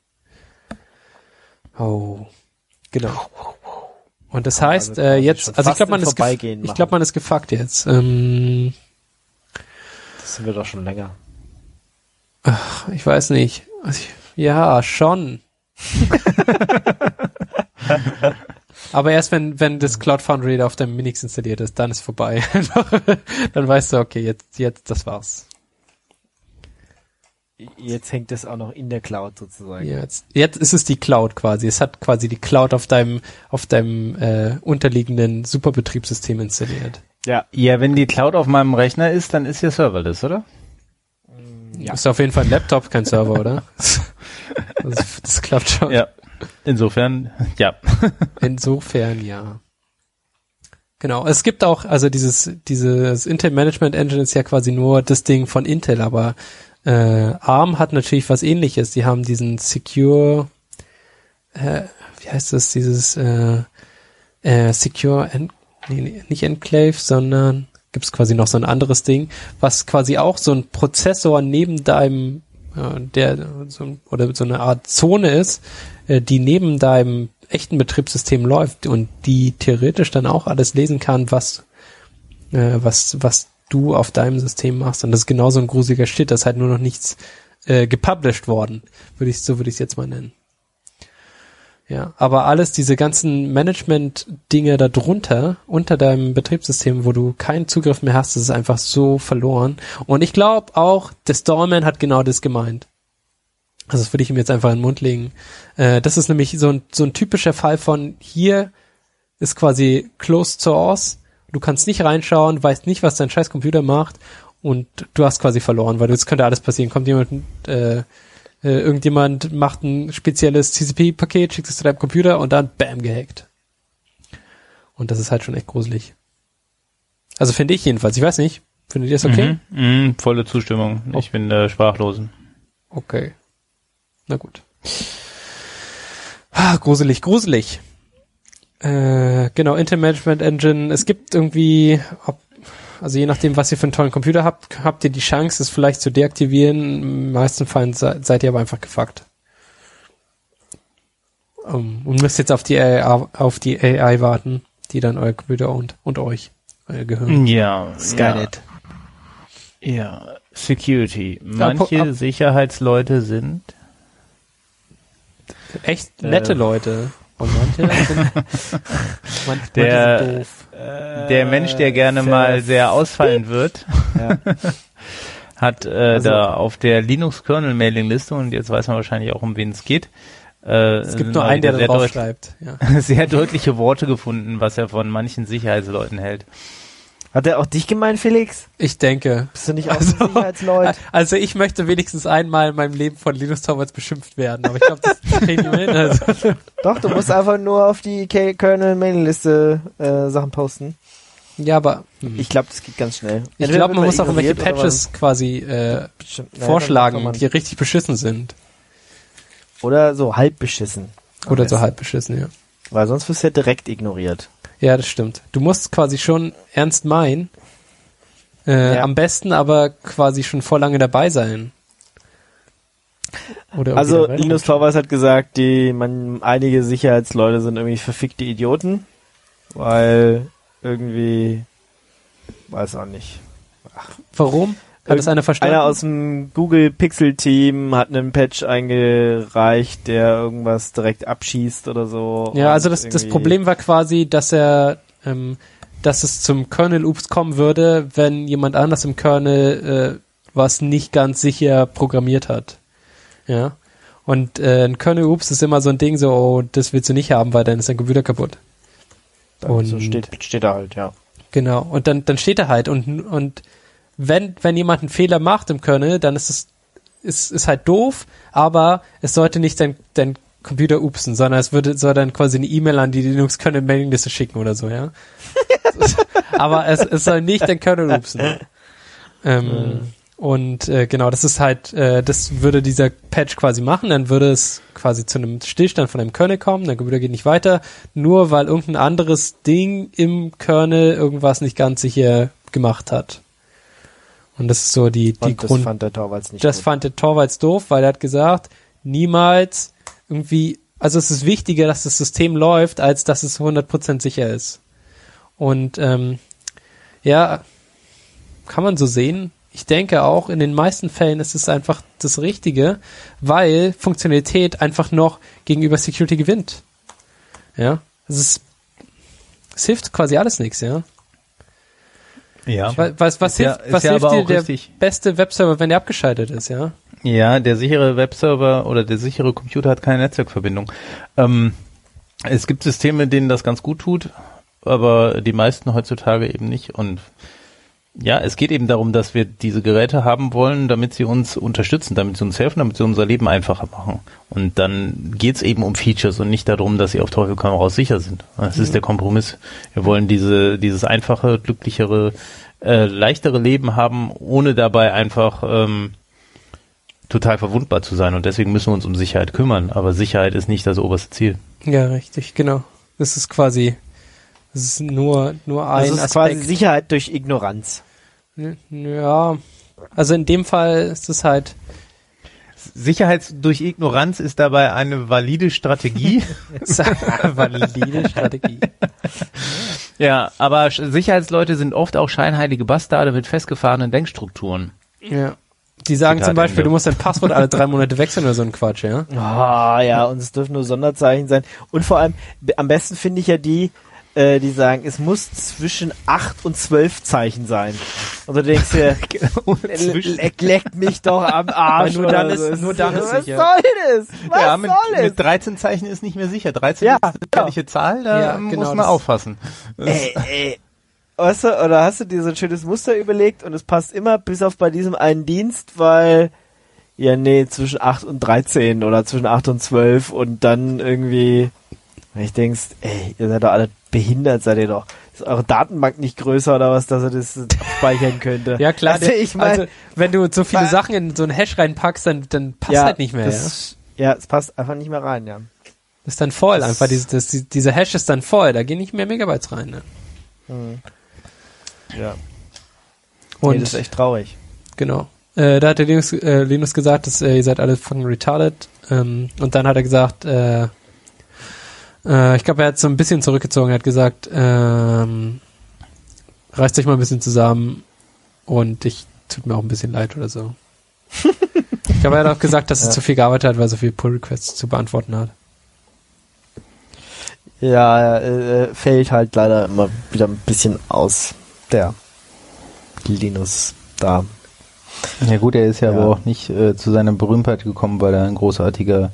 Oh, genau. Und das heißt, jetzt, also ich glaube, man ist gefuckt jetzt. Das sind wir doch schon länger. Ach, ich weiß nicht. Ja, schon. Aber erst wenn das Cloud Foundry auf deinem Minix installiert ist, dann ist vorbei. Dann weißt du, okay, jetzt, das war's. Jetzt hängt es auch noch in der Cloud sozusagen. Jetzt ist es die Cloud quasi. Es hat quasi die Cloud auf deinem unterliegenden Superbetriebssystem installiert. Ja. Ja, wenn die Cloud auf meinem Rechner ist, dann ist ja serverless, oder? Ja. Ist auf jeden Fall ein Laptop, kein Server, oder? Das klappt schon. Ja. Insofern, ja. Insofern, ja. Genau. Es gibt auch, also dieses Intel Management Engine ist ja quasi nur das Ding von Intel, aber ARM hat natürlich was Ähnliches. Die haben diesen Secure, wie heißt das, dieses Secure Nee, nicht Enclave, sondern gibt's quasi noch so ein anderes Ding, was quasi auch so ein Prozessor neben deinem, oder so eine Art Zone ist, die neben deinem echten Betriebssystem läuft und die theoretisch dann auch alles lesen kann, was du auf deinem System machst. Und das ist genauso ein gruseliger Shit, das ist halt nur noch nichts gepublished worden, würde ich es jetzt mal nennen. Ja, aber alles, diese ganzen Management-Dinge da drunter, unter deinem Betriebssystem, wo du keinen Zugriff mehr hast, das ist einfach so verloren. Und ich glaube auch, der Stallman hat genau das gemeint. Also das würde ich ihm jetzt einfach in den Mund legen. Das ist nämlich so ein typischer Fall von, hier ist quasi Closed Source, du kannst nicht reinschauen, weißt nicht, was dein scheiß Computer macht und du hast quasi verloren, weil es könnte alles passieren. Kommt irgendjemand macht ein spezielles TCP-Paket, schickt es zu deinem Computer und dann bam, gehackt. Und das ist halt schon echt gruselig. Also finde ich jedenfalls. Ich weiß nicht. Findet ihr das okay? Volle Zustimmung. Oh. Ich bin der Sprachlosen. Okay. Na gut. Gruselig. Genau, Intel Management Engine. Es gibt irgendwie, also je nachdem, was ihr für einen tollen Computer habt ihr die Chance, es vielleicht zu deaktivieren. Im meisten Fällen seid ihr aber einfach gefuckt. Und müsst jetzt auf die AI warten, die dann euer Computer und euch gehören. Ja. Skynet. Ja. Security. Manche Sicherheitsleute sind echt nette Leute. Und manche sind doof. Der Mensch, der gerne mal sehr ausfallen wird, hat da auf der Linux-Kernel-Mailing-Liste, und jetzt weiß man wahrscheinlich auch, um wen es geht, es gibt nur einen, der da drauf schreibt. Ja. Sehr deutliche Worte gefunden, was er von manchen Sicherheitsleuten hält. Hat er auch dich gemeint, Felix? Ich denke. Bist du nicht auch ein Sicherheitsleut? Also ich möchte wenigstens einmal in meinem Leben von Linus Torvalds beschimpft werden, aber ich glaube, das kriegen wir hin. Also. Doch, du musst einfach nur auf die Kernel-Mailing-Liste Sachen posten. Ja, aber ich glaube, das geht ganz schnell. Ich glaube, man muss auch irgendwelche Patches quasi vorschlagen, die richtig beschissen sind. Oder so halb beschissen. Oder so halb beschissen, ja. Weil sonst wirst du ja direkt ignoriert. Ja, das stimmt. Du musst quasi schon ernst meinen, am besten aber quasi schon vor lange dabei sein. Oder also Linus Torvalds hat gesagt, einige Sicherheitsleute sind irgendwie verfickte Idioten, weil irgendwie, weiß auch nicht. Warum? Hat das einer verstanden? Einer aus dem Google Pixel Team hat einen Patch eingereicht, der irgendwas direkt abschießt oder so. Ja, also das Problem war quasi, dass es zum Kernel-Oops kommen würde, wenn jemand anders im Kernel was nicht ganz sicher programmiert hat. Ja. Und ein Kernel-Oops ist immer so ein Ding, so, oh, das willst du nicht haben, weil dann ist dein Computer kaputt. Und so steht er halt, ja. Genau. Und dann steht er halt und wenn jemand einen Fehler macht im Kernel, dann ist halt doof, aber es sollte nicht dein Computer upsen, sondern soll dann quasi eine E-Mail an die Linux-Kernel-Mailing-Liste schicken oder so, ja. Aber es soll nicht dein Kernel upsen. Und genau, das ist halt, das würde dieser Patch quasi machen, dann würde es quasi zu einem Stillstand von einem Kernel kommen, dein Computer geht nicht weiter, nur weil irgendein anderes Ding im Kernel irgendwas nicht ganz sicher gemacht hat. Und das ist so die Grund. Das fand der Torvalds nicht. Das fand der Torvalds doof, weil er hat gesagt, niemals irgendwie, also es ist wichtiger, dass das System läuft, als dass es 100% sicher ist. Und ja, kann man so sehen. Ich denke auch, in den meisten Fällen ist es einfach das Richtige, weil Funktionalität einfach noch gegenüber Security gewinnt. Ja, es hilft quasi alles nichts, ja. Ja. Was hilft dir der beste Webserver, wenn der abgeschaltet ist, ja? Ja, der sichere Webserver oder der sichere Computer hat keine Netzwerkverbindung. Es gibt Systeme, denen das ganz gut tut, aber die meisten heutzutage eben nicht. Und ja, es geht eben darum, dass wir diese Geräte haben wollen, damit sie uns unterstützen, damit sie uns helfen, damit sie unser Leben einfacher machen. Und dann geht's eben um Features und nicht darum, dass sie auf Teufel komm raus sicher sind. Das ist der Kompromiss. Wir wollen dieses einfache, glücklichere, leichtere Leben haben, ohne dabei einfach total verwundbar zu sein. Und deswegen müssen wir uns um Sicherheit kümmern. Aber Sicherheit ist nicht das oberste Ziel. Ja, richtig, genau. Das ist quasi Es ist nur ein Also es ist Aspekt. quasi Sicherheit durch Ignoranz. Ja, also in dem Fall ist es halt, Sicherheit durch Ignoranz ist dabei eine valide Strategie. valide Strategie. Ja, aber Sicherheitsleute sind oft auch scheinheilige Bastarde mit festgefahrenen Denkstrukturen. Ja. Die sagen Zitat zum Beispiel, Ende. du musst dein Passwort alle 3 Monate wechseln oder so ein Quatsch, ja? Ah, ja, und es dürfen nur Sonderzeichen sein. Und vor allem, am besten finde ich ja die sagen, es muss zwischen 8 und 12 Zeichen sein. Und du denkst dir, leck mich doch am Arsch. Weil nur dann oder ist- so. nur dann ist Was sicher. soll das? Was Ja, soll es? mit 13 Zeichen ist nicht mehr sicher. 13 Ja, ist eine gefährliche Zahl, da Ja, muss genau, man das- aufpassen. Ey. Weißt du, oder hast du dir so ein schönes Muster überlegt und es passt immer bis auf bei diesem einen Dienst, weil, ja, nee, zwischen 8 und 13 oder zwischen 8 und 12 und dann irgendwie, wenn ich denkst, ey, ihr seid doch alle behindert, seid ihr doch. Ist eure Datenbank nicht größer oder was, dass er das abspeichern könnte? Ja klar, Also ich meine, also wenn du so viele Sachen in so einen Hash reinpackst, dann passt halt nicht mehr, ja. es passt einfach nicht mehr rein, ja. Das ist dann voll, Das- einfach dieser Hash ist dann voll, da gehen nicht mehr Megabytes rein, ne? Ja. Und Nee, das ist echt traurig. genau. Da hat der Linus gesagt, dass ihr seid alle fucking retarded. Und dann hat er gesagt, ich glaube, er hat so ein bisschen zurückgezogen. Er hat gesagt, reißt euch mal ein bisschen zusammen und tut mir auch ein bisschen leid oder so. Ich glaube, er hat auch gesagt, dass er zu viel gearbeitet hat, weil er so viele Pull-Requests zu beantworten hat. Ja, fällt halt leider immer wieder ein bisschen aus, der Linus da. Ja gut, er ist ja Ja. aber auch nicht zu seiner Berühmtheit gekommen, weil er ein großartiger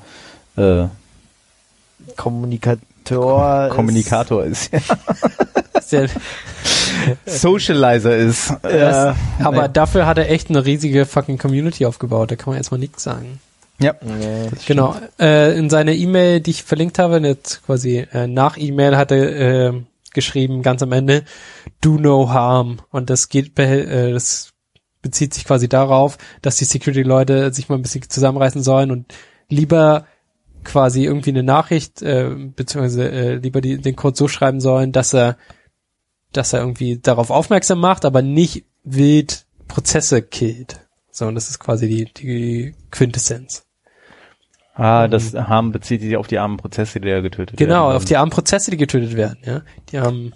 Kommunikator ist. Sehr, Socializer ist. aber dafür hat er echt eine riesige fucking Community aufgebaut. Da kann man erstmal nichts sagen. Ja. Nee. Genau. In seiner E-Mail, die ich verlinkt habe, jetzt quasi nach E-Mail hat er geschrieben, ganz am Ende, do no harm. Und das das bezieht sich quasi darauf, dass die Security-Leute sich mal ein bisschen zusammenreißen sollen und lieber quasi irgendwie eine Nachricht, beziehungsweise lieber den Code so schreiben sollen, dass er irgendwie darauf aufmerksam macht, aber nicht wild Prozesse killt. So, und das ist quasi die Quintessenz. Das Harm bezieht sich auf die armen Prozesse, die da getötet werden. Genau, auf die armen Prozesse, die getötet werden, ja. Die haben,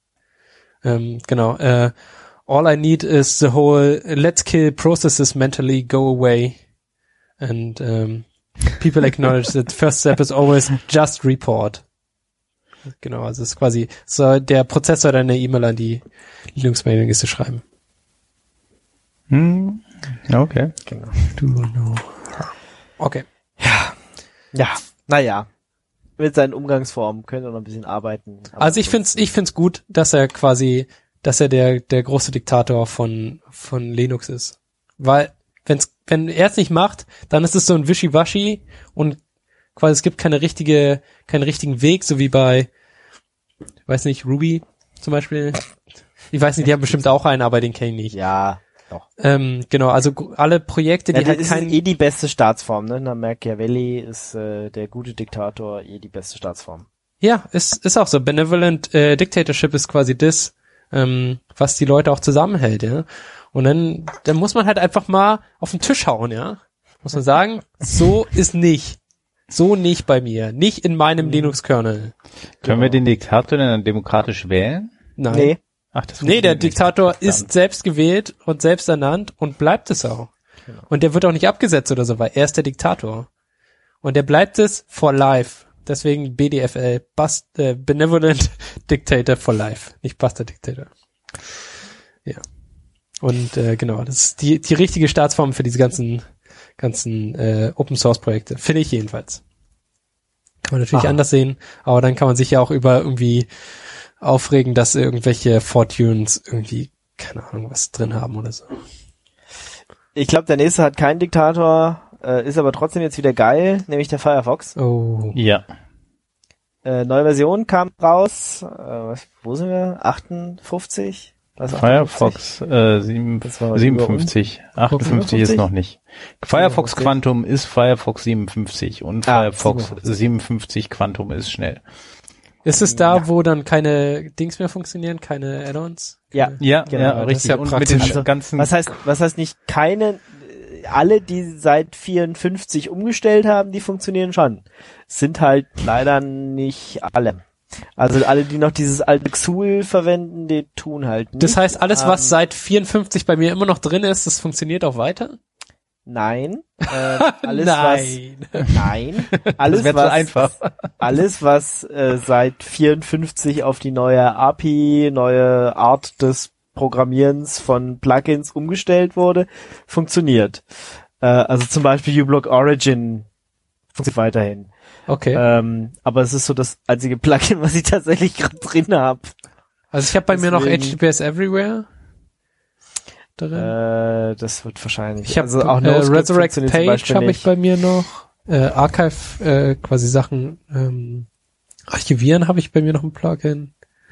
all I need is the whole let's kill processes mentally go away. And people acknowledge that the first step is always just report. Genau, also es ist quasi, so der Prozess soll eine E-Mail an die Linux-Mailing-Liste schreiben. Okay. Genau. Do no. Okay. Ja, naja. Mit seinen Umgangsformen können wir noch ein bisschen arbeiten. Aber Also ich find's gut, dass er der große Diktator von Linux ist. Weil, wenn er es nicht macht, dann ist es so ein Wischiwaschi und quasi es gibt keinen richtigen Weg, so wie bei, ich weiß nicht, Ruby zum Beispiel. Ich weiß nicht, die haben bestimmt auch einen, aber den kenne ich nicht. Ja, doch. Genau, also alle Projekte, die Ja, halt das ist die beste Staatsform, ne? Na, Machiavelli ist der gute Diktator die beste Staatsform. Ja, ist auch so. Benevolent Dictatorship ist quasi das, was die Leute auch zusammenhält, ja. Und dann muss man halt einfach mal auf den Tisch hauen, ja. Muss man sagen, so nicht bei mir, nicht in meinem Linux-Kernel. Können wir den Diktator denn dann demokratisch wählen? Nein. Nee. Ach, das Nee, der funktioniert nicht. Diktator ist selbst gewählt und selbst ernannt und bleibt es auch. Genau. Und der wird auch nicht abgesetzt oder so, weil er ist der Diktator. Und der bleibt es for life. Deswegen BDFL, Benevolent Dictator for life, nicht Bastard Dictator. Ja. Und genau, das ist die richtige Staatsform für diese ganzen Open Source Projekte, finde ich jedenfalls. Kann man natürlich anders sehen, aber dann kann man sich ja auch über irgendwie aufregen, dass irgendwelche Fortunes irgendwie, keine Ahnung, was drin haben oder so. Ich glaube, der nächste hat keinen Diktator, ist aber trotzdem jetzt wieder geil, nämlich der Firefox. Oh. Ja. Neue Version kam raus, wo sind wir? 58? Was, 58? Firefox Das war 57. 58 ist noch nicht. Firefox 57? Quantum ist Firefox 57 und Ah, Firefox 57. 57 Quantum ist schnell. Ist es da, wo dann keine Dings mehr funktionieren, keine Add-ons? Ja, Ja, genau, ja, das richtig. ist ja Und mit den praktisch. ganzen... Was heißt nicht keine, alle, die seit 54 umgestellt haben, die funktionieren schon. Sind halt leider nicht alle. Also alle, die noch dieses alte XUL verwenden, die tun halt nicht. Das heißt, alles, was seit 54 bei mir immer noch drin ist, das funktioniert auch weiter? Nein. Alles, Nein. Nein. Alles, Das wäre zu einfach. Alles, was seit 54 auf die neue API, neue Art des Programmierens von Plugins umgestellt wurde, funktioniert. Also zum Beispiel uBlock Origin funktioniert weiterhin. Okay. Aber es ist so das einzige Plugin, was ich tatsächlich gerade drin habe. Also ich habe bei mir noch deswegen- HTTPS Everywhere drin. Das wird wahrscheinlich. Ich habe also auch NoScript Resurrect funktioniert zum Page Beispiel habe ich nicht. bei mir noch. Archive, quasi Sachen archivieren habe ich bei mir noch ein Plugin.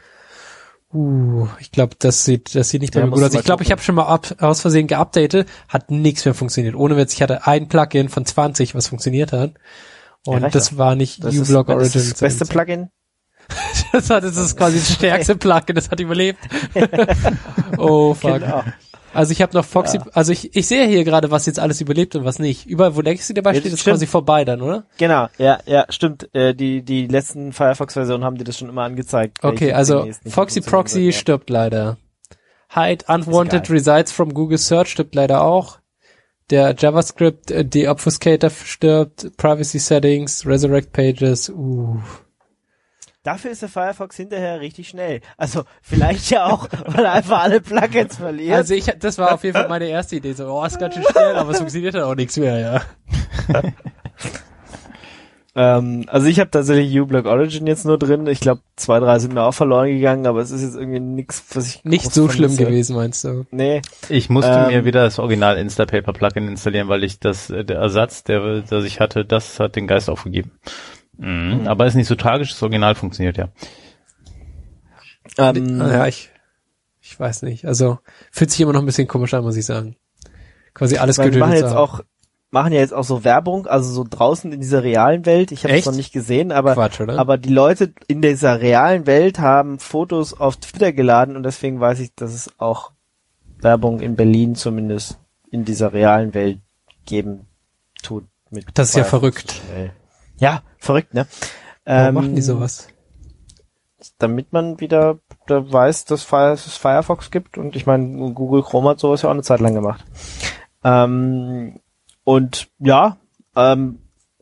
Ich glaube, das sieht nicht Ja, mehr gut musst aus. du Ich glaube, mal ich habe schon mal aus Versehen geupdatet, hat nichts mehr funktioniert. Ohne Witz, ich hatte ein Plugin von 20, was funktioniert hat. Und reicht das doch. war nicht Das ist uBlock das Origin. ist das beste Plugin. Das ist quasi das stärkste Plugin, das hat überlebt. Oh, fuck. Genau. Also ich habe noch Foxy, also ich sehe hier gerade, was jetzt alles überlebt und was nicht. Überall, wo Legacy dabei Ja, steht, das ist quasi stimmt. vorbei dann, oder? Genau, ja, stimmt. Die letzten Firefox-Versionen haben dir das schon immer angezeigt. Okay, welche also demnächst nicht Foxy funktionieren Proxy werden. stirbt leider. Hide Unwanted Ist egal. Results from Google Search stirbt leider auch. Der JavaScript Deobfuscator stirbt. Privacy Settings, Resurrect Pages. Dafür ist der Firefox hinterher richtig schnell. Also vielleicht ja auch, weil er einfach alle Plugins verliert. Also das war auf jeden Fall meine erste Idee. So, ist ganz schön schnell, aber es funktioniert dann auch nichts mehr, ja. Also ich habe tatsächlich uBlock Origin jetzt nur drin. Ich glaube 2, 3 sind mir auch verloren gegangen, aber es ist jetzt irgendwie nichts, was ich Nicht groß so schlimm vermisse. gewesen, meinst du? Nee. Ich musste mir wieder das Original Instapaper Plugin installieren, weil ich der Ersatz, das ich hatte, das hat den Geist aufgegeben. Aber ist nicht so tragisch, das Original funktioniert ja. Ja, ich weiß nicht. Also fühlt sich immer noch ein bisschen komisch an, muss ich sagen. Quasi alles Wir gedödelt machen ja jetzt auch so Werbung, also so draußen in dieser realen Welt. Ich habe es Echt? noch nicht gesehen, aber Quatsch, oder? aber die Leute in dieser realen Welt haben Fotos auf Twitter geladen und deswegen weiß ich, dass es auch Werbung in Berlin zumindest in dieser realen Welt geben tut. Das ist ja verrückt. Ja, verrückt, ne? Warum machen die sowas? Damit man wieder da weiß, dass es Firefox gibt und ich meine, Google Chrome hat sowas ja auch eine Zeit lang gemacht. Und ja, an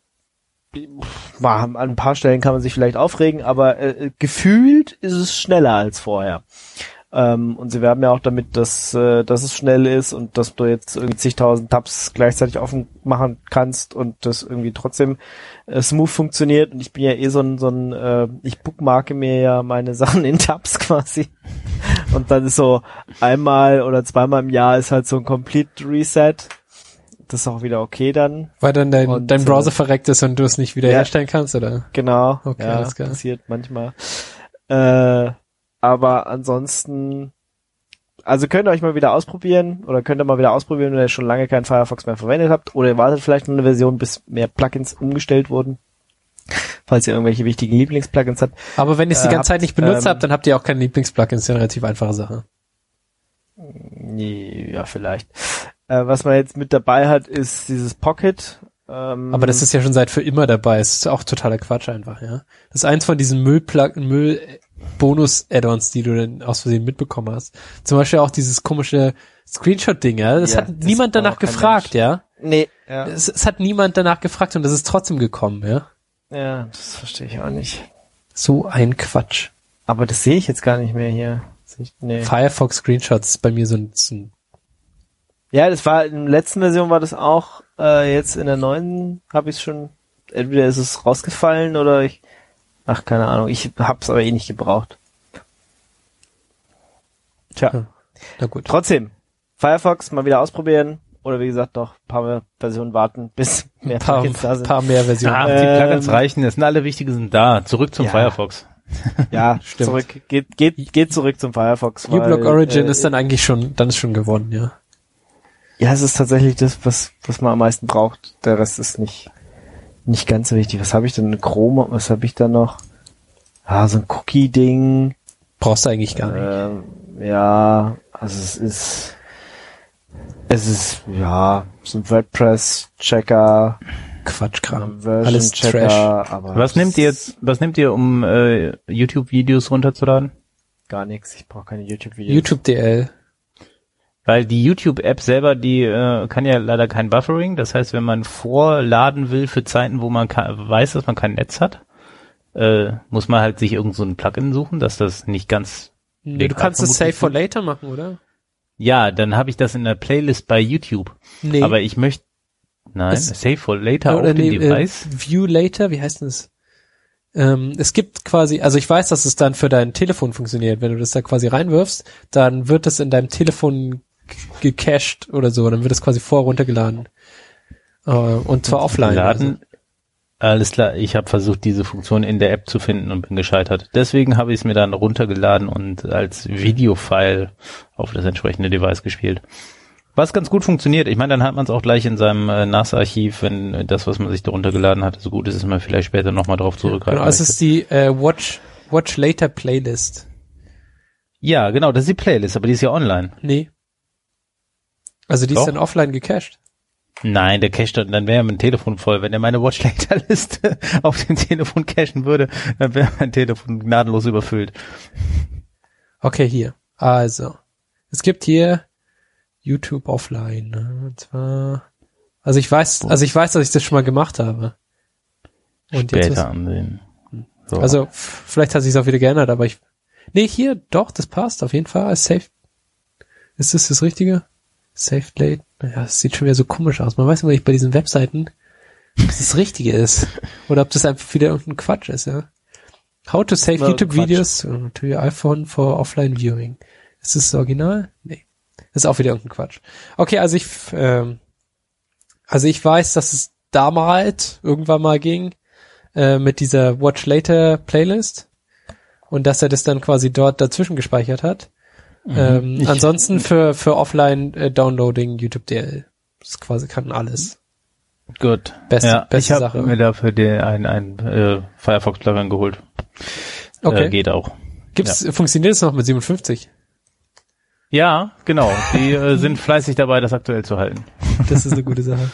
ein paar Stellen kann man sich vielleicht aufregen, aber gefühlt ist es schneller als vorher. Und sie werben ja auch damit, dass es schnell ist und dass du jetzt irgendwie zigtausend Tabs gleichzeitig offen machen kannst und das irgendwie trotzdem smooth funktioniert. Und ich bin ja eh so ein ich bookmarke mir ja meine Sachen in Tabs quasi. Und dann ist so einmal oder zweimal im Jahr ist halt so ein Complete Reset. Das ist auch wieder okay dann. Weil dann Und, dein Browser verreckt ist und du es nicht wiederherstellen kannst, oder? Genau. Okay, ja, alles klar. passiert manchmal. Aber ansonsten, also könnt ihr euch mal wieder ausprobieren oder könnt ihr mal wieder ausprobieren, wenn ihr schon lange keinen Firefox mehr verwendet habt oder ihr wartet vielleicht noch eine Version, bis mehr Plugins umgestellt wurden, falls ihr irgendwelche wichtigen Lieblingsplugins habt. Aber wenn ihr es die ganze Zeit nicht benutzt ähm, habt, dann habt ihr auch keine Lieblingsplugins, das ist ja eine relativ einfache Sache. Ja, vielleicht. Was man jetzt mit dabei hat, ist dieses Pocket. Aber das ist ja schon seit für immer dabei. Es ist auch totaler Quatsch einfach, ja. Das ist eins von diesen Müll-Bonus-Add-ons, die du dann aus Versehen mitbekommen hast. Zum Beispiel auch dieses komische Screenshot-Ding, ja. Das hat niemand danach gefragt, ja. Nee. Ja. Es hat niemand danach gefragt und das ist trotzdem gekommen, ja. Ja, das verstehe ich auch nicht. So ein Quatsch. Aber das sehe ich jetzt gar nicht mehr hier. Nee. Firefox Screenshots ist bei mir so ein Ja, das war in der letzten Version war das auch. Jetzt in der neuen habe ich es schon. Entweder ist es rausgefallen oder keine Ahnung. Ich hab's aber eh nicht gebraucht. Tja. na gut. Trotzdem, Firefox mal wieder ausprobieren. Oder wie gesagt, noch ein paar mehr Versionen warten, bis mehr Plugins da sind. Paar mehr Versionen. Ah, die Plugins reichen, es sind alle wichtigen sind da. Zurück zum Ja. Firefox. Ja, Stimmt. zurück. Geht zurück zum Firefox. uBlock Origin ist dann eigentlich schon gewonnen, ja. Ja, es ist tatsächlich das, was man am meisten braucht. Der Rest ist nicht ganz so wichtig. Was habe ich denn? Chrome, was habe ich da noch? so ein Cookie-Ding. Brauchst du eigentlich gar nicht. Ja, also es ist, ja, so ein WordPress-Checker. Quatschkram. Alles Trash. Aber Was nehmt ihr, um YouTube-Videos runterzuladen? Gar nichts. Ich brauche keine YouTube-Videos. YouTube.dl. Weil die YouTube-App selber, die kann ja leider kein Buffering. Das heißt, wenn man vorladen will für Zeiten, wo man weiß, dass man kein Netz hat, muss man halt sich irgend so ein Plugin suchen, dass das nicht ganz... Nee, du kannst es Save for Later machen, oder? Ja, dann habe ich das in der Playlist bei YouTube. Nee. Aber ich möchte... Nein, Save for Later auf dem Device. View Later, wie heißt denn das? Es gibt quasi, also ich weiß, dass es dann für dein Telefon funktioniert. Wenn du das da quasi reinwirfst, dann wird das in deinem Telefon gecached oder so, dann wird es quasi runtergeladen. Und zwar offline. Also. Alles klar, ich habe versucht, diese Funktion in der App zu finden und bin gescheitert. Deswegen habe ich es mir dann runtergeladen und als Videofile auf das entsprechende Device gespielt. Was ganz gut funktioniert. Ich meine, dann hat man es auch gleich in seinem NAS-Archiv, wenn das, was man sich da runtergeladen hat, so gut ist, dass man vielleicht später nochmal drauf zurückgreifen Genau, es ist die Watch Later Playlist. Ja, genau, das ist die Playlist, aber die ist ja online. Nee. Also die ist dann offline gecached. Nein, der cacht dann wäre mein Telefon voll. Wenn er meine Watch Later Liste auf dem Telefon cachen würde, dann wäre mein Telefon gnadenlos überfüllt. Okay, hier. Also, es gibt hier YouTube offline. Ne? Und zwar, also ich weiß, dass ich das schon mal gemacht habe. Und später jetzt ansehen. So. Also vielleicht hat sich auch wieder geändert, aber hier, doch, das passt auf jeden Fall. Safe. Ist das Richtige? Safe Late. Ja, es sieht schon wieder so komisch aus. Man weiß immer nicht bei diesen Webseiten, ob das Richtige ist. Oder ob das einfach wieder irgendein Quatsch ist, ja. How to save YouTube Videos to your iPhone for offline viewing. Ist das Original? Nee. Das ist auch wieder irgendein Quatsch. Okay, also ich weiß, dass es damals irgendwann mal ging, mit dieser Watch Later Playlist und dass er das dann quasi dort dazwischen gespeichert hat. Ansonsten für offline Downloading YouTube.dl. Das quasi kann alles. Gut. Beste ich Sache. habe mir dafür ein Firefox Plugin geholt. Okay. Geht auch. Funktioniert es noch mit 57? Ja, genau. Die sind fleißig dabei, das aktuell zu halten. Das ist eine gute Sache.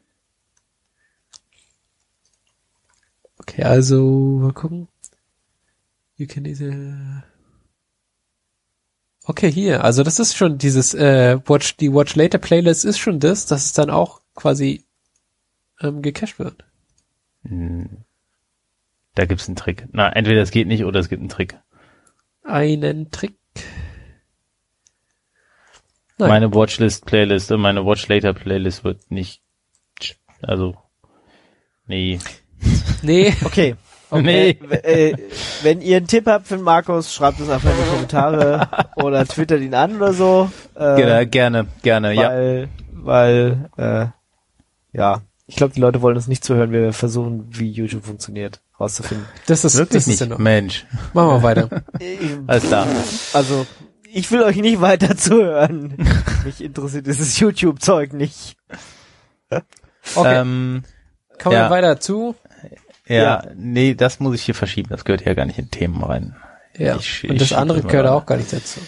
Okay, also mal gucken. Okay, hier. Also das ist schon dieses die Watch Later Playlist ist schon das, dass es dann auch quasi gecached wird. Da gibt's einen Trick. Na, entweder es geht nicht oder es gibt einen Trick. Einen Trick? Nein. Meine Watchlist-Playlist und meine Watch Later Playlist wird nicht, also, nee. Nee. Okay. Nee. Wenn ihr einen Tipp habt für den Markus, schreibt es einfach in die Kommentare oder twittert ihn an oder so. Gerne, weil, ja, ich glaube, die Leute wollen uns nicht zuhören, wir versuchen, wie YouTube funktioniert, rauszufinden. Das ist nicht ja noch. Mensch. Machen wir weiter. Alles klar. Also, ich will euch nicht weiter zuhören. Mich interessiert dieses YouTube-Zeug nicht. Okay. Kommen wir weiter zu? Ja, nee, das muss ich hier verschieben. Das gehört ja gar nicht in Themen rein. Ja, und das andere gehört auch gar nicht dazu.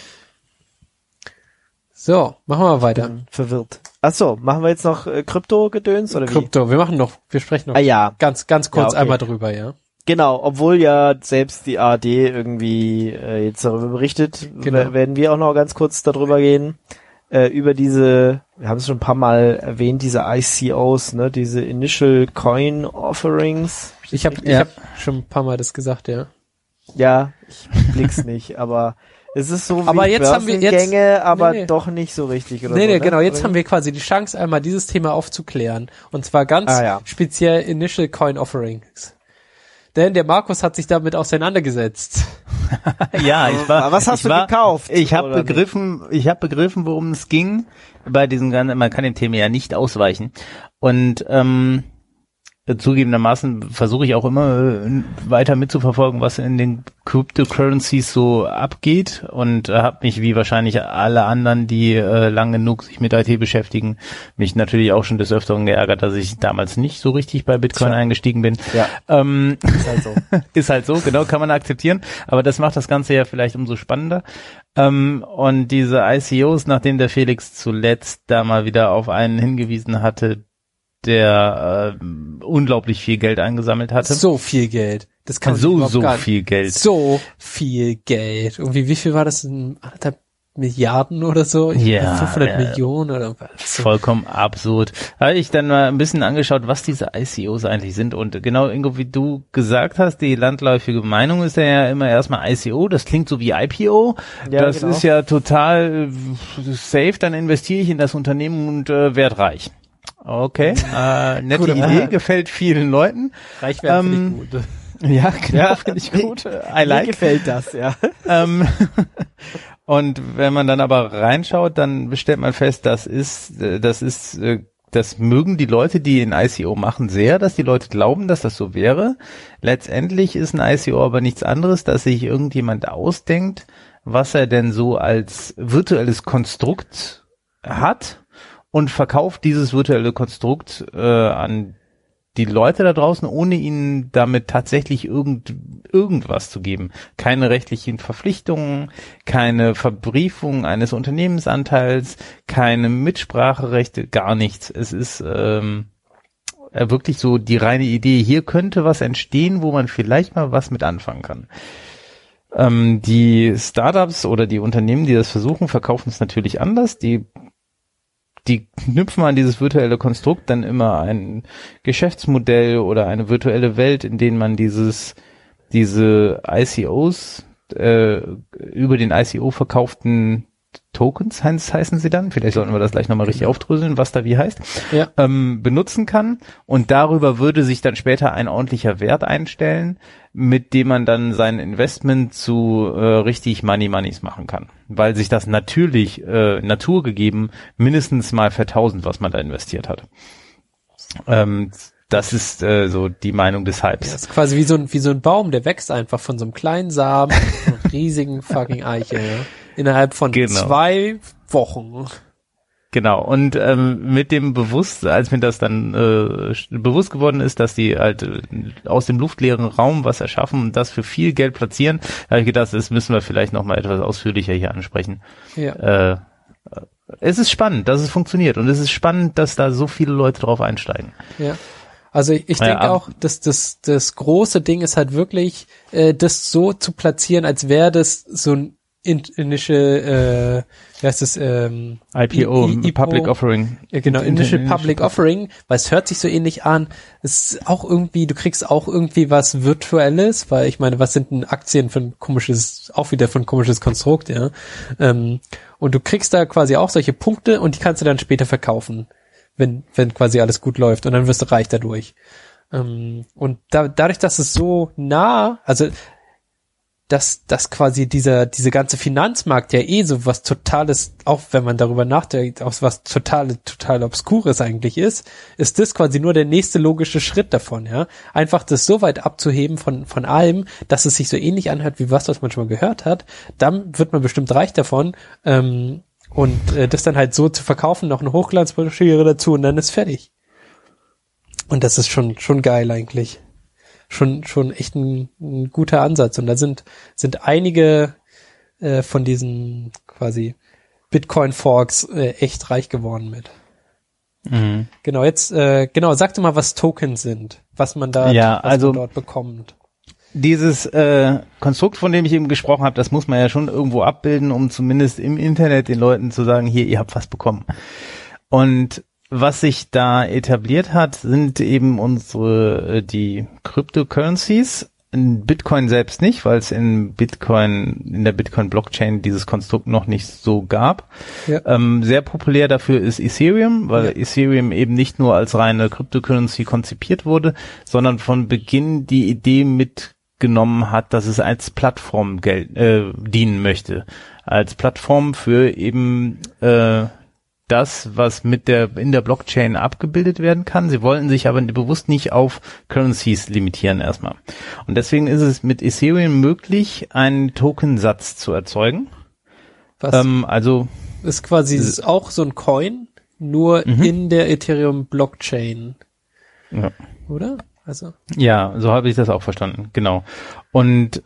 So, machen wir weiter. Verwirrt. Achso, machen wir jetzt noch Krypto-Gedöns oder wie? Krypto, wir sprechen noch ganz kurz einmal drüber, ja. Genau, obwohl ja selbst die ARD irgendwie jetzt darüber berichtet, werden wir auch noch ganz kurz darüber gehen. Über wir haben es schon ein paar Mal erwähnt, diese ICOs, ne, diese Initial Coin Offerings. Ich hab schon ein paar Mal das gesagt, ja. Ja, ich blick's nicht, aber es ist so aber wie jetzt haben wir aber doch nicht so richtig, oder? Nee, so, genau, jetzt haben wir quasi die Chance, einmal dieses Thema aufzuklären. Und zwar ganz speziell Initial Coin Offerings. Denn der Markus hat sich damit auseinandergesetzt. Ja, was hast du gekauft? Ich habe begriffen, worum es ging bei diesem ganzen, man kann dem Thema ja nicht ausweichen. Und zugegebenermaßen versuche ich auch immer weiter mitzuverfolgen, was in den Cryptocurrencies so abgeht und habe mich wie wahrscheinlich alle anderen, die lang genug sich mit IT beschäftigen, mich natürlich auch schon des Öfteren geärgert, dass ich damals nicht so richtig bei Bitcoin eingestiegen bin. Ja. Ist halt so. Ist halt so, genau, kann man akzeptieren, aber das macht das Ganze ja vielleicht umso spannender. Und diese ICOs, nachdem der Felix zuletzt da mal wieder auf einen hingewiesen hatte, der unglaublich viel Geld eingesammelt hatte. So viel Geld. Das kann man so viel Geld. So viel Geld. Irgendwie, wie viel war das? 1,5 Milliarden oder so? Ja. 500 Millionen oder was? Vollkommen absurd. Habe ich dann mal ein bisschen angeschaut, was diese ICOs eigentlich sind. Und genau, Ingo, wie du gesagt hast, die landläufige Meinung ist ja immer erstmal ICO. Das klingt so wie IPO. Ja, das genau. ist ja total safe. Dann investiere ich in das Unternehmen und werd reich. Okay, nette Idee, gefällt vielen Leuten. Reich werden finde ich gut. Ja, genau, finde ich gut. Mir gefällt das, ja. Und wenn man dann aber reinschaut, dann stellt man fest, das mögen die Leute, die ein ICO machen, sehr, dass die Leute glauben, dass das so wäre. Letztendlich ist ein ICO aber nichts anderes, dass sich irgendjemand ausdenkt, was er denn so als virtuelles Konstrukt hat und verkauft dieses virtuelle Konstrukt an die Leute da draußen, ohne ihnen damit tatsächlich irgendwas zu geben. Keine rechtlichen Verpflichtungen, keine Verbriefung eines Unternehmensanteils, keine Mitspracherechte, gar nichts. Es ist wirklich so die reine Idee, hier könnte was entstehen, wo man vielleicht mal was mit anfangen kann. Die Startups oder die Unternehmen, die das versuchen, verkaufen es natürlich anders. Die knüpfen an dieses virtuelle Konstrukt dann immer ein Geschäftsmodell oder eine virtuelle Welt, in denen man diese ICOs, über den ICO verkauften Tokens heißen sie dann, vielleicht sollten wir das gleich nochmal richtig aufdröseln, was da wie heißt, Ja. benutzen kann, und darüber würde sich dann später ein ordentlicher Wert einstellen, mit dem man dann sein Investment zu richtig Moneys machen kann, weil sich das natürlich naturgegeben mindestens mal vertausend, was man da investiert hat. Das ist so die Meinung des Hypes. Das ist quasi wie so ein Baum, der wächst einfach von so einem kleinen Samen zu einer riesigen fucking Eiche, ja? Innerhalb von 2 Wochen. Genau, und mit dem als mir das dann bewusst geworden ist, dass die halt aus dem luftleeren Raum was erschaffen und das für viel Geld platzieren, habe ich gedacht, das müssen wir vielleicht noch mal etwas ausführlicher hier ansprechen. Ja. Es ist spannend, dass es funktioniert, und es ist spannend, dass da so viele Leute drauf einsteigen. Ja. Also ich denke auch, dass das große Ding ist halt wirklich, das so zu platzieren, als wäre das so ein Initial, wie heißt das, IPO, Public Offering. Ja, genau, Initial Public Offering, weil es hört sich so ähnlich an. Es ist auch irgendwie, du kriegst auch irgendwie was Virtuelles, weil ich meine, was sind denn Aktien für ein komisches, auch wieder für ein komisches Konstrukt, ja. Und du kriegst da quasi auch solche Punkte und die kannst du dann später verkaufen, wenn quasi alles gut läuft, und dann wirst du reich dadurch. Und dadurch, dass es so nah, also dass quasi diese ganze Finanzmarkt ja so was Totales, auch wenn man darüber nachdenkt, auch was total Obskures eigentlich ist das quasi nur der nächste logische Schritt davon, ja. Einfach das so weit abzuheben von allem, dass es sich so ähnlich anhört, wie was man schon mal gehört hat, dann wird man bestimmt reich davon, und das dann halt so zu verkaufen, noch eine Hochglanzbroschüre dazu, und dann ist fertig. Und das ist schon geil eigentlich. Schon echt ein guter Ansatz. Und da sind einige von diesen quasi Bitcoin-Forks echt reich geworden mit. Mhm. Genau, jetzt sag doch mal, was Tokens sind, was man da man dort bekommt. Dieses Konstrukt, von dem ich eben gesprochen habe, das muss man ja schon irgendwo abbilden, um zumindest im Internet den Leuten zu sagen, hier, ihr habt was bekommen. Und was sich da etabliert hat, sind eben die Cryptocurrencies. In Bitcoin selbst nicht, weil es in der Bitcoin-Blockchain dieses Konstrukt noch nicht so gab. Ja. Sehr populär dafür ist Ethereum, weil Ethereum eben nicht nur als reine Cryptocurrency konzipiert wurde, sondern von Beginn die Idee mitgenommen hat, dass es als Plattform dienen möchte. Als Plattform für eben das, was in der Blockchain abgebildet werden kann. Sie wollten sich aber bewusst nicht auf Currencies limitieren erstmal. Und deswegen ist es mit Ethereum möglich, einen Tokensatz zu erzeugen. Was ist quasi auch so ein Coin, nur in der Ethereum Blockchain. Ja. Oder? Also. Ja, so habe ich das auch verstanden, genau. Und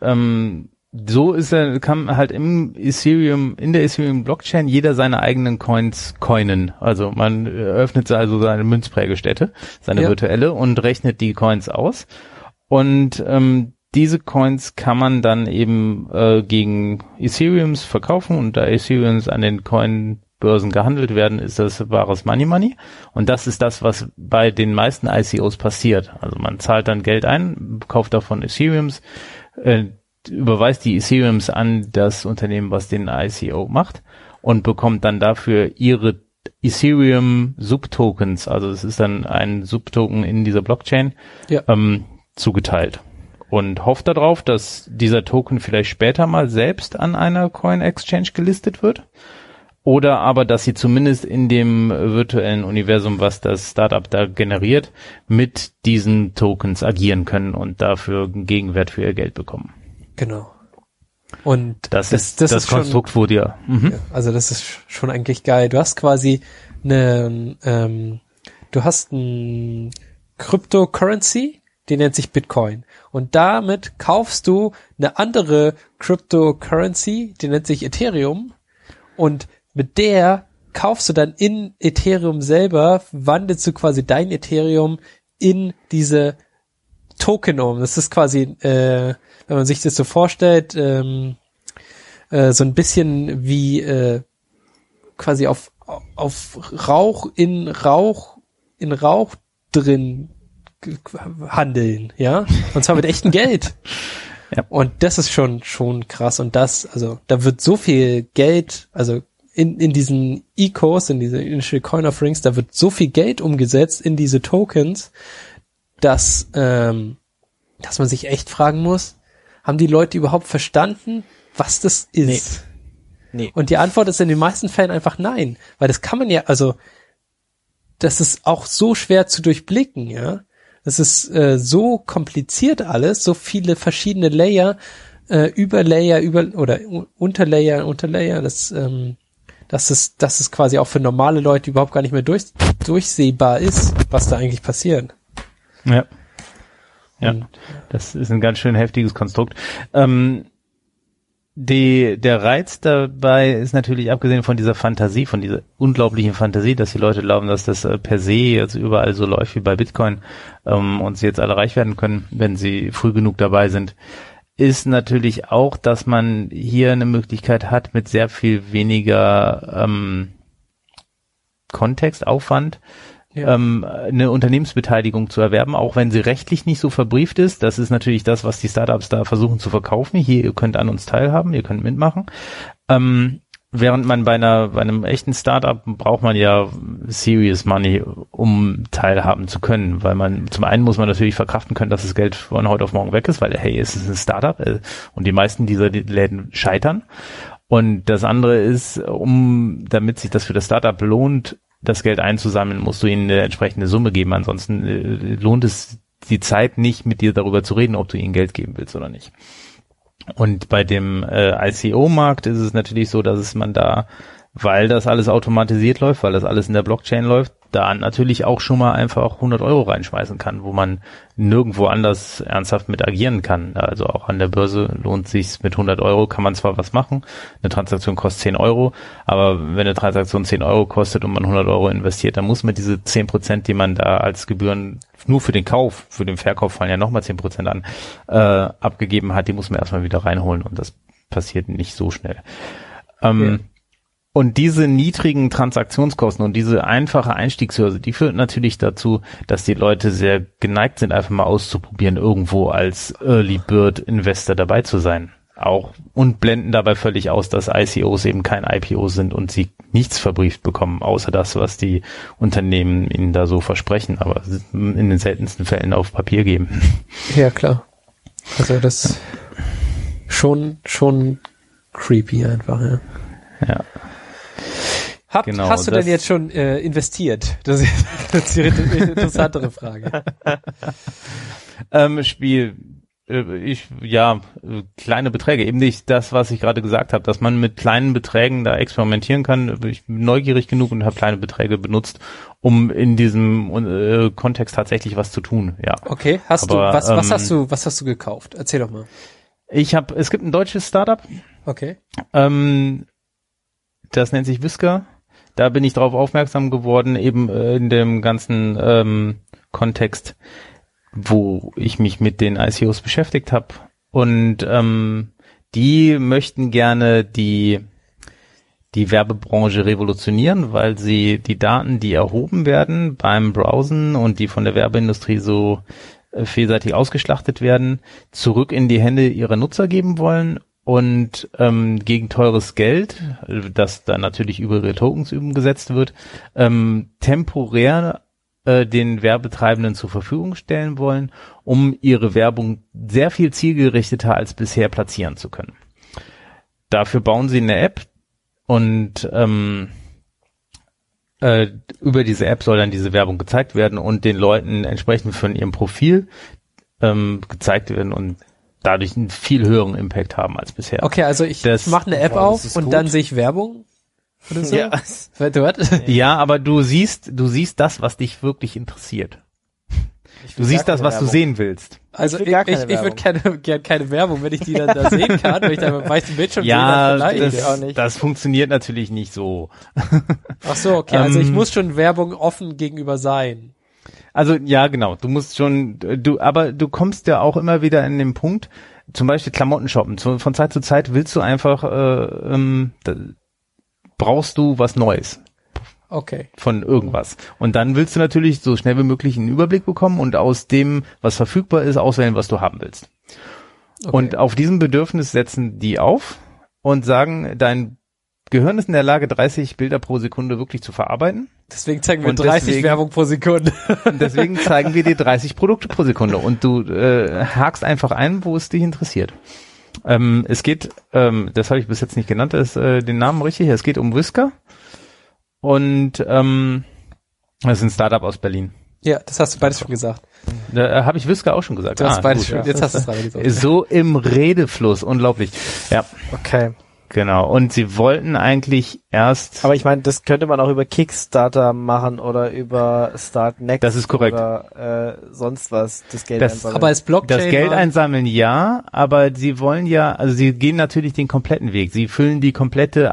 so kann halt in der Ethereum Blockchain jeder seine eigenen Coins coinen. Also man eröffnet also seine Münzprägestätte, seine virtuelle, und rechnet die Coins aus. Und diese Coins kann man dann eben gegen Ethereums verkaufen, und da Ethereums an den Coinbörsen gehandelt werden, ist das wahres Money. Und das ist das, was bei den meisten ICOs passiert. Also man zahlt dann Geld ein, kauft davon Ethereums, überweist die Ethereums an das Unternehmen, was den ICO macht, und bekommt dann dafür ihre Ethereum-Subtokens, also es ist dann ein Subtoken in dieser Blockchain, zugeteilt. Und hofft darauf, dass dieser Token vielleicht später mal selbst an einer Coin-Exchange gelistet wird, oder aber, dass sie zumindest in dem virtuellen Universum, was das Startup da generiert, mit diesen Tokens agieren können und dafür einen Gegenwert für ihr Geld bekommen. Genau. Und das Konstrukt schon, wurde ja. Also das ist schon eigentlich geil. Du hast quasi du hast ein Cryptocurrency, die nennt sich Bitcoin. Und damit kaufst du eine andere Cryptocurrency, die nennt sich Ethereum. Und mit der kaufst du dann in Ethereum selber, wandelst du quasi dein Ethereum in diese Token um. Das ist quasi, wenn man sich das so vorstellt, so ein bisschen wie quasi auf Rauch in Rauch drin handeln, ja? Und zwar mit echtem Geld. Ja. Und das ist schon krass. Und da wird so viel Geld, also in diesen Ecos, in diese Initial Coin Offerings, da wird so viel Geld umgesetzt in diese Tokens, dass man sich echt fragen muss, haben die Leute überhaupt verstanden, was das ist? Nee. Und die Antwort ist in den meisten Fällen einfach nein. Weil das kann man ja, also das ist auch so schwer zu durchblicken, ja. Das ist so kompliziert alles, so viele verschiedene Layer, Überlayer, Unterlayer, dass es quasi auch für normale Leute überhaupt gar nicht mehr durchsehbar ist, was da eigentlich passiert. Ja. Ja, das ist ein ganz schön heftiges Konstrukt. Der Reiz dabei ist natürlich, abgesehen von dieser Fantasie, von dieser unglaublichen Fantasie, dass die Leute glauben, dass das per se jetzt überall so läuft wie bei Bitcoin, und sie jetzt alle reich werden können, wenn sie früh genug dabei sind, ist natürlich auch, dass man hier eine Möglichkeit hat, mit sehr viel weniger Kontextaufwand eine Unternehmensbeteiligung zu erwerben, auch wenn sie rechtlich nicht so verbrieft ist. Das ist natürlich das, was die Startups da versuchen zu verkaufen. Hier, ihr könnt an uns teilhaben, ihr könnt mitmachen. Während man bei einem echten Startup braucht man ja Serious Money, um teilhaben zu können, weil zum einen muss man natürlich verkraften können, dass das Geld von heute auf morgen weg ist, weil es ist ein Startup und die meisten dieser Läden scheitern. Und das andere ist, damit sich das für das Startup lohnt, das Geld einzusammeln, musst du ihnen eine entsprechende Summe geben. Ansonsten lohnt es die Zeit nicht, mit dir darüber zu reden, ob du ihnen Geld geben willst oder nicht. Und bei dem ICO-Markt ist es natürlich so, dass man da, weil das alles automatisiert läuft, weil das alles in der Blockchain läuft, da natürlich auch schon mal einfach 100 € reinschmeißen kann, wo man nirgendwo anders ernsthaft mit agieren kann. Also auch an der Börse lohnt sich's mit 100 €, kann man zwar was machen, eine Transaktion kostet 10 €, aber wenn eine Transaktion 10 € kostet und man 100 € investiert, dann muss man diese 10%, die man da als Gebühren nur für den Kauf, für den Verkauf fallen ja nochmal 10% an, abgegeben hat, die muss man erstmal wieder reinholen, und das passiert nicht so schnell. Und diese niedrigen Transaktionskosten und diese einfache Einstiegshürde, die führt natürlich dazu, dass die Leute sehr geneigt sind, einfach mal auszuprobieren, irgendwo als Early Bird Investor dabei zu sein. Und blenden dabei völlig aus, dass ICOs eben kein IPO sind und sie nichts verbrieft bekommen, außer das, was die Unternehmen ihnen da so versprechen, aber in den seltensten Fällen auf Papier geben. Ja, klar. Also das schon creepy einfach, ja. Ja. Hast du denn jetzt schon investiert? Das ist die interessantere Frage. Kleine Beträge, eben nicht das, was ich gerade gesagt habe, dass man mit kleinen Beträgen da experimentieren kann. Ich bin neugierig genug und habe kleine Beträge benutzt, um in diesem Kontext tatsächlich was zu tun. Ja. Okay, was hast du gekauft? Erzähl doch mal. Es gibt ein deutsches Startup. Okay. Das nennt sich Whisker. Da bin ich drauf aufmerksam geworden, eben in dem ganzen Kontext, wo ich mich mit den ICOs beschäftigt habe. Und die möchten gerne die Werbebranche revolutionieren, weil sie die Daten, die erhoben werden beim Browsen und die von der Werbeindustrie so vielseitig ausgeschlachtet werden, zurück in die Hände ihrer Nutzer geben wollen und gegen teures Geld, das dann natürlich über ihre Tokens umgesetzt wird, temporär den Werbetreibenden zur Verfügung stellen wollen, um ihre Werbung sehr viel zielgerichteter als bisher platzieren zu können. Dafür bauen sie eine App und über diese App soll dann diese Werbung gezeigt werden und den Leuten entsprechend von ihrem Profil gezeigt werden und dadurch einen viel höheren Impact haben als bisher. Okay, also ich mache eine App auf und dann sehe ich Werbung? Oder so? Ja. Ja, aber du siehst das, was dich wirklich interessiert. Du siehst das, was du sehen willst. Also ich würde gerne keine Werbung, wenn ich die dann da sehen kann, wenn ich dann beim weißen Bildschirm sehe, dann vielleicht. Das funktioniert natürlich nicht so. Ach so, okay, also ich muss schon Werbung offen gegenüber sein. Also ja, genau, du musst schon, aber du kommst ja auch immer wieder in den Punkt, zum Beispiel Klamotten shoppen. Von Zeit zu Zeit willst du einfach brauchst du was Neues. Okay. Von irgendwas. Und dann willst du natürlich so schnell wie möglich einen Überblick bekommen und aus dem, was verfügbar ist, auswählen, was du haben willst. Okay. Und auf diesem Bedürfnis setzen die auf und sagen, dein Gehirn ist in der Lage, 30 Bilder pro Sekunde wirklich zu verarbeiten. Deswegen zeigen wir 30 Werbung pro Sekunde. Deswegen zeigen wir dir 30 Produkte pro Sekunde und du hakst einfach ein, wo es dich interessiert. Es geht, das habe ich bis jetzt nicht genannt, den Namen richtig, es geht um Whisker und das ist ein Startup aus Berlin. Ja, das hast du beides schon gesagt. Da habe ich Whisker auch schon gesagt. Du hast beides schon, jetzt hast du es gerade gesagt. So im Redefluss, unglaublich. Ja. Okay. Genau, und sie wollten eigentlich erst... Aber ich meine, das könnte man auch über Kickstarter machen oder über Startnext. Das ist korrekt. Oder sonst was, das Geld einsammeln. Aber als Blockchain... Das Geld einsammeln, ja, aber sie wollen ja, also sie gehen natürlich den kompletten Weg. Sie füllen die komplette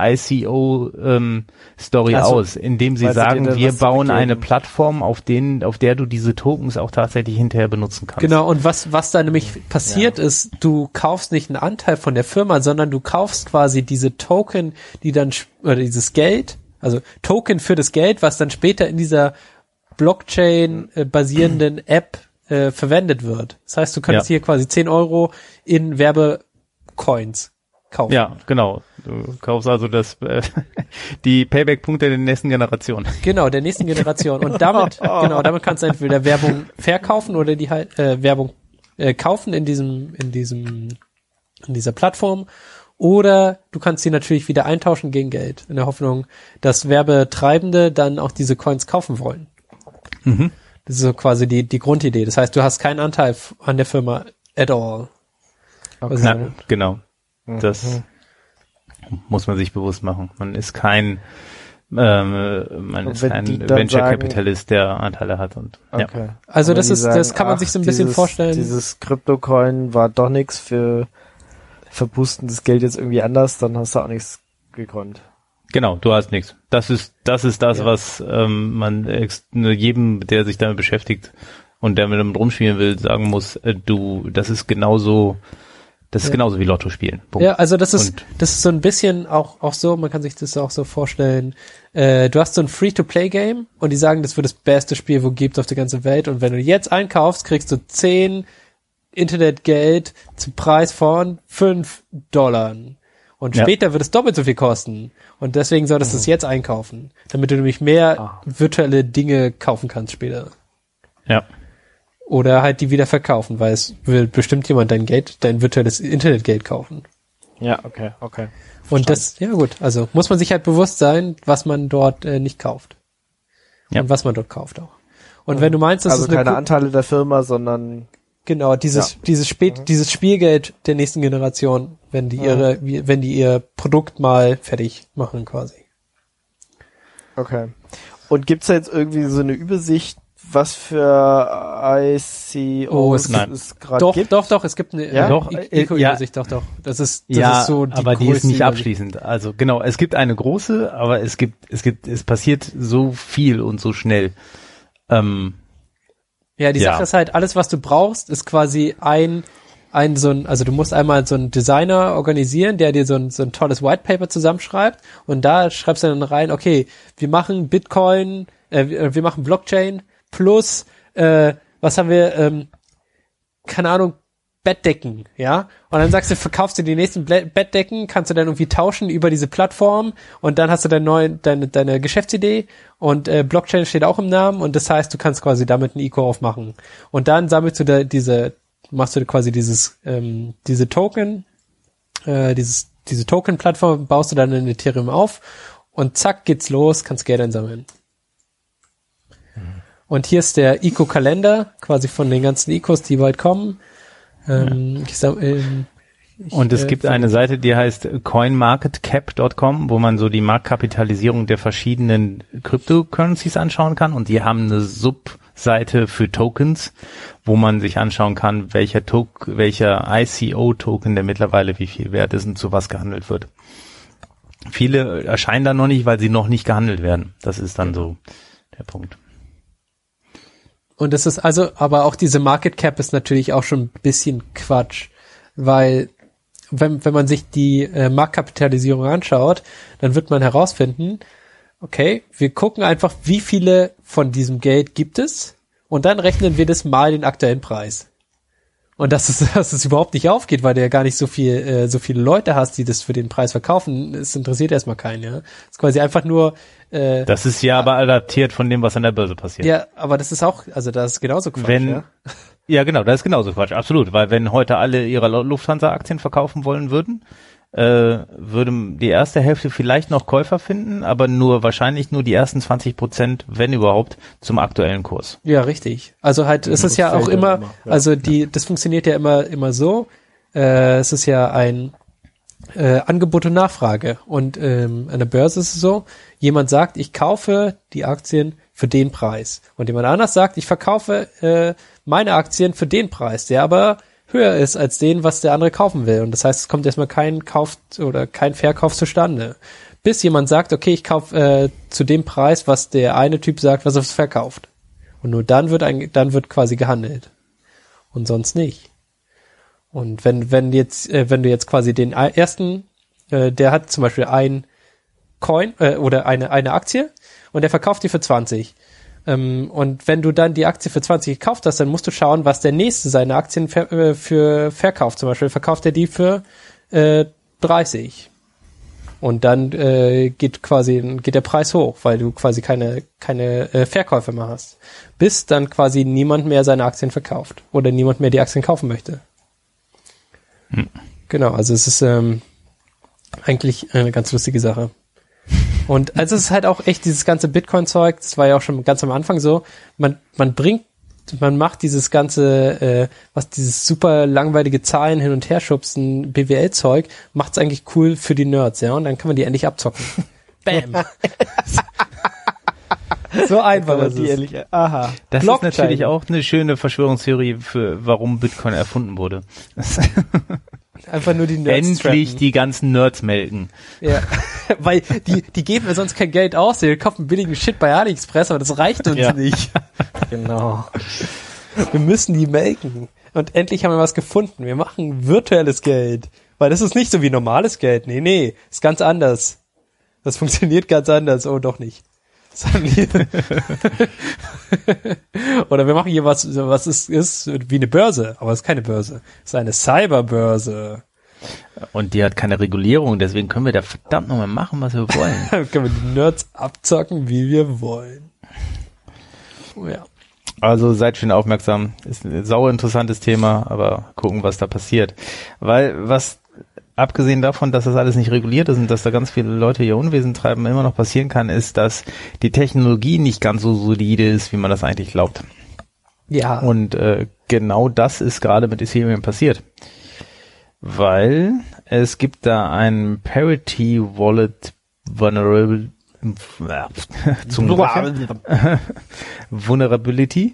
ICO-Story aus, indem sie sagen, wir bauen eine Plattform, auf der du diese Tokens auch tatsächlich hinterher benutzen kannst. Genau, und was da nämlich passiert ist, du kaufst nicht einen Anteil von der Firma, sondern du kaufst quasi diese Token, die dann, oder dieses Geld, also Token für das Geld, was dann später in dieser Blockchain basierenden App verwendet wird. Das heißt, du kannst hier quasi 10 Euro in Werbecoins kaufen. Ja, genau. Du kaufst also die Payback-Punkte der nächsten Generation. Genau, der nächsten Generation. Und damit kannst du entweder Werbung verkaufen oder die halt Werbung kaufen in dieser Plattform. Oder du kannst sie natürlich wieder eintauschen gegen Geld, in der Hoffnung, dass Werbetreibende dann auch diese Coins kaufen wollen. Mhm. Das ist so quasi die Grundidee. Das heißt, du hast keinen Anteil an der Firma at all. Okay. Na, genau. Das muss man sich bewusst machen. Man ist kein Venture-Kapitalist, der Anteile hat. Und okay. Ja. Also das kann man sich so ein bisschen vorstellen. Dieses Kryptocoin war doch nichts für verpusten das Geld jetzt irgendwie anders, dann hast du auch nichts gegründet. Genau, du hast nichts. Das ist das, was man jedem, der sich damit beschäftigt und der mit dem rumspielen will, sagen muss, das ist genauso wie Lotto spielen. Punkt. Ja, also das ist so ein bisschen auch so, man kann sich das auch so vorstellen, du hast so ein Free-to-Play-Game und die sagen, das wird das beste Spiel, wo gibt auf der ganzen Welt, und wenn du jetzt einkaufst, kriegst du 10 Internetgeld zum Preis von $5. Und später wird es doppelt so viel kosten. Und deswegen solltest du es jetzt einkaufen, damit du nämlich mehr virtuelle Dinge kaufen kannst später. Ja. Oder halt die wieder verkaufen, weil es will bestimmt jemand dein virtuelles Internetgeld kaufen. Ja, okay. Und das, ja gut, also muss man sich halt bewusst sein, was man dort nicht kauft. Ja. Und was man dort kauft auch. Und wenn du meinst, das also ist eine keine Anteile der Firma, sondern genau, dieses Spielgeld der nächsten Generation, wenn die ihr Produkt mal fertig machen quasi. okay. Und gibt's da jetzt irgendwie so eine Übersicht, was für ICOs es gerade gibt? Doch, es gibt eine Eco-Übersicht, doch. Das ist so die aber die ist nicht Übersicht. abschließend. Also genau, es gibt eine große, aber es passiert so viel und so schnell. Sache ist halt, alles was du brauchst, ist quasi also du musst einmal so einen Designer organisieren, der dir so ein tolles White Paper zusammenschreibt und da schreibst du dann rein, okay, wir machen Bitcoin, wir machen Blockchain plus, was haben wir, keine Ahnung, Bettdecken, ja? Und dann sagst du, verkaufst du die nächsten Bettdecken, kannst du dann irgendwie tauschen über diese Plattform und dann hast du deine Geschäftsidee und Blockchain steht auch im Namen und das heißt, du kannst quasi damit ein ICO aufmachen. Und dann sammelst du machst du quasi diese Token, diese Token-Plattform baust du dann in Ethereum auf und zack geht's los, kannst Geld einsammeln. Und hier ist der ICO-Kalender, quasi von den ganzen ICOs, die bald kommen. Und es gibt eine Seite, die heißt coinmarketcap.com, wo man so die Marktkapitalisierung der verschiedenen Cryptocurrencies anschauen kann. Und die haben eine Subseite für Tokens, wo man sich anschauen kann, welcher ICO-Token, der mittlerweile wie viel wert ist und zu was gehandelt wird. Viele erscheinen da noch nicht, weil sie noch nicht gehandelt werden. Das ist dann so der Punkt. Und das ist aber auch diese Market Cap ist natürlich auch schon ein bisschen Quatsch, weil wenn man sich die Marktkapitalisierung anschaut, dann wird man herausfinden, okay, wir gucken einfach, wie viele von diesem Geld gibt es und dann rechnen wir das mal den aktuellen Preis. Und dass es überhaupt nicht aufgeht, weil du ja gar nicht so viele Leute hast, die das für den Preis verkaufen, es interessiert erstmal keinen, ja. Es ist quasi einfach nur das ist ja aber adaptiert von dem, was an der Börse passiert. Ja, aber das ist auch, also das ist genauso Quatsch, ja. Ja, genau, das ist genauso Quatsch, absolut, weil wenn heute alle ihre Lufthansa-Aktien verkaufen wollen würden, würde die erste Hälfte vielleicht noch Käufer finden, aber wahrscheinlich nur die ersten 20%, wenn überhaupt, zum aktuellen Kurs. Ja, richtig. Also halt, es ist ja auch immer, also das funktioniert ja immer so, es ist ja ein Angebot und Nachfrage und an der Börse ist es so, jemand sagt, ich kaufe die Aktien für den Preis und jemand anders sagt, ich verkaufe meine Aktien für den Preis, der aber höher ist als den, was der andere kaufen will. Und das heißt, es kommt erstmal kein Kauf oder kein Verkauf zustande. Bis jemand sagt, okay, ich kaufe zu dem Preis, was der eine Typ sagt, was er verkauft. Und nur dann wird quasi gehandelt. Und sonst nicht. Und wenn du jetzt quasi den ersten, der hat zum Beispiel ein Coin oder eine Aktie und der verkauft die für 20. Und wenn du dann die Aktie für 20 gekauft hast, dann musst du schauen, was der nächste seine Aktien für verkauft. Zum Beispiel verkauft er die für 30. Und dann geht der Preis hoch, weil du quasi keine Verkäufe mehr hast. Bis dann quasi niemand mehr seine Aktien verkauft oder niemand mehr die Aktien kaufen möchte. Genau, also es ist eigentlich eine ganz lustige Sache. Und also es ist halt auch echt dieses ganze Bitcoin-Zeug, das war ja auch schon ganz am Anfang so, man macht dieses ganze, was dieses super langweilige Zahlen hin und her schubsen, BWL-Zeug, macht's eigentlich cool für die Nerds, ja, und dann kann man die endlich abzocken. Bam! So einfach ist es. Aha. Das ist natürlich auch eine schöne Verschwörungstheorie für warum Bitcoin erfunden wurde. Einfach nur die Nerds endlich trappen. Die ganzen Nerds melken. Ja, weil die geben mir sonst kein Geld aus, die kaufen billigen Shit bei AliExpress, aber das reicht uns nicht. Genau. Wir müssen die melken. Und endlich haben wir was gefunden. Wir machen virtuelles Geld. Weil das ist nicht so wie normales Geld. Nee, ist ganz anders. Das funktioniert ganz anders. Oh, doch nicht. Oder wir machen hier was ist wie eine Börse, aber es ist keine Börse. Es ist eine Cyberbörse. Und die hat keine Regulierung, deswegen können wir da verdammt nochmal machen, was wir wollen. Dann können wir die Nerds abzocken, wie wir wollen. Oh ja. Also seid schön aufmerksam. Ist ein sauer interessantes Thema, aber gucken, was da passiert. Weil was abgesehen davon, dass das alles nicht reguliert ist und dass da ganz viele Leute ihr Unwesen treiben, immer noch passieren kann, ist, dass die Technologie nicht ganz so solide ist, wie man das eigentlich glaubt. Ja. Und genau das ist gerade mit Ethereum passiert. Weil es gibt da ein Parity Wallet Vulnerability,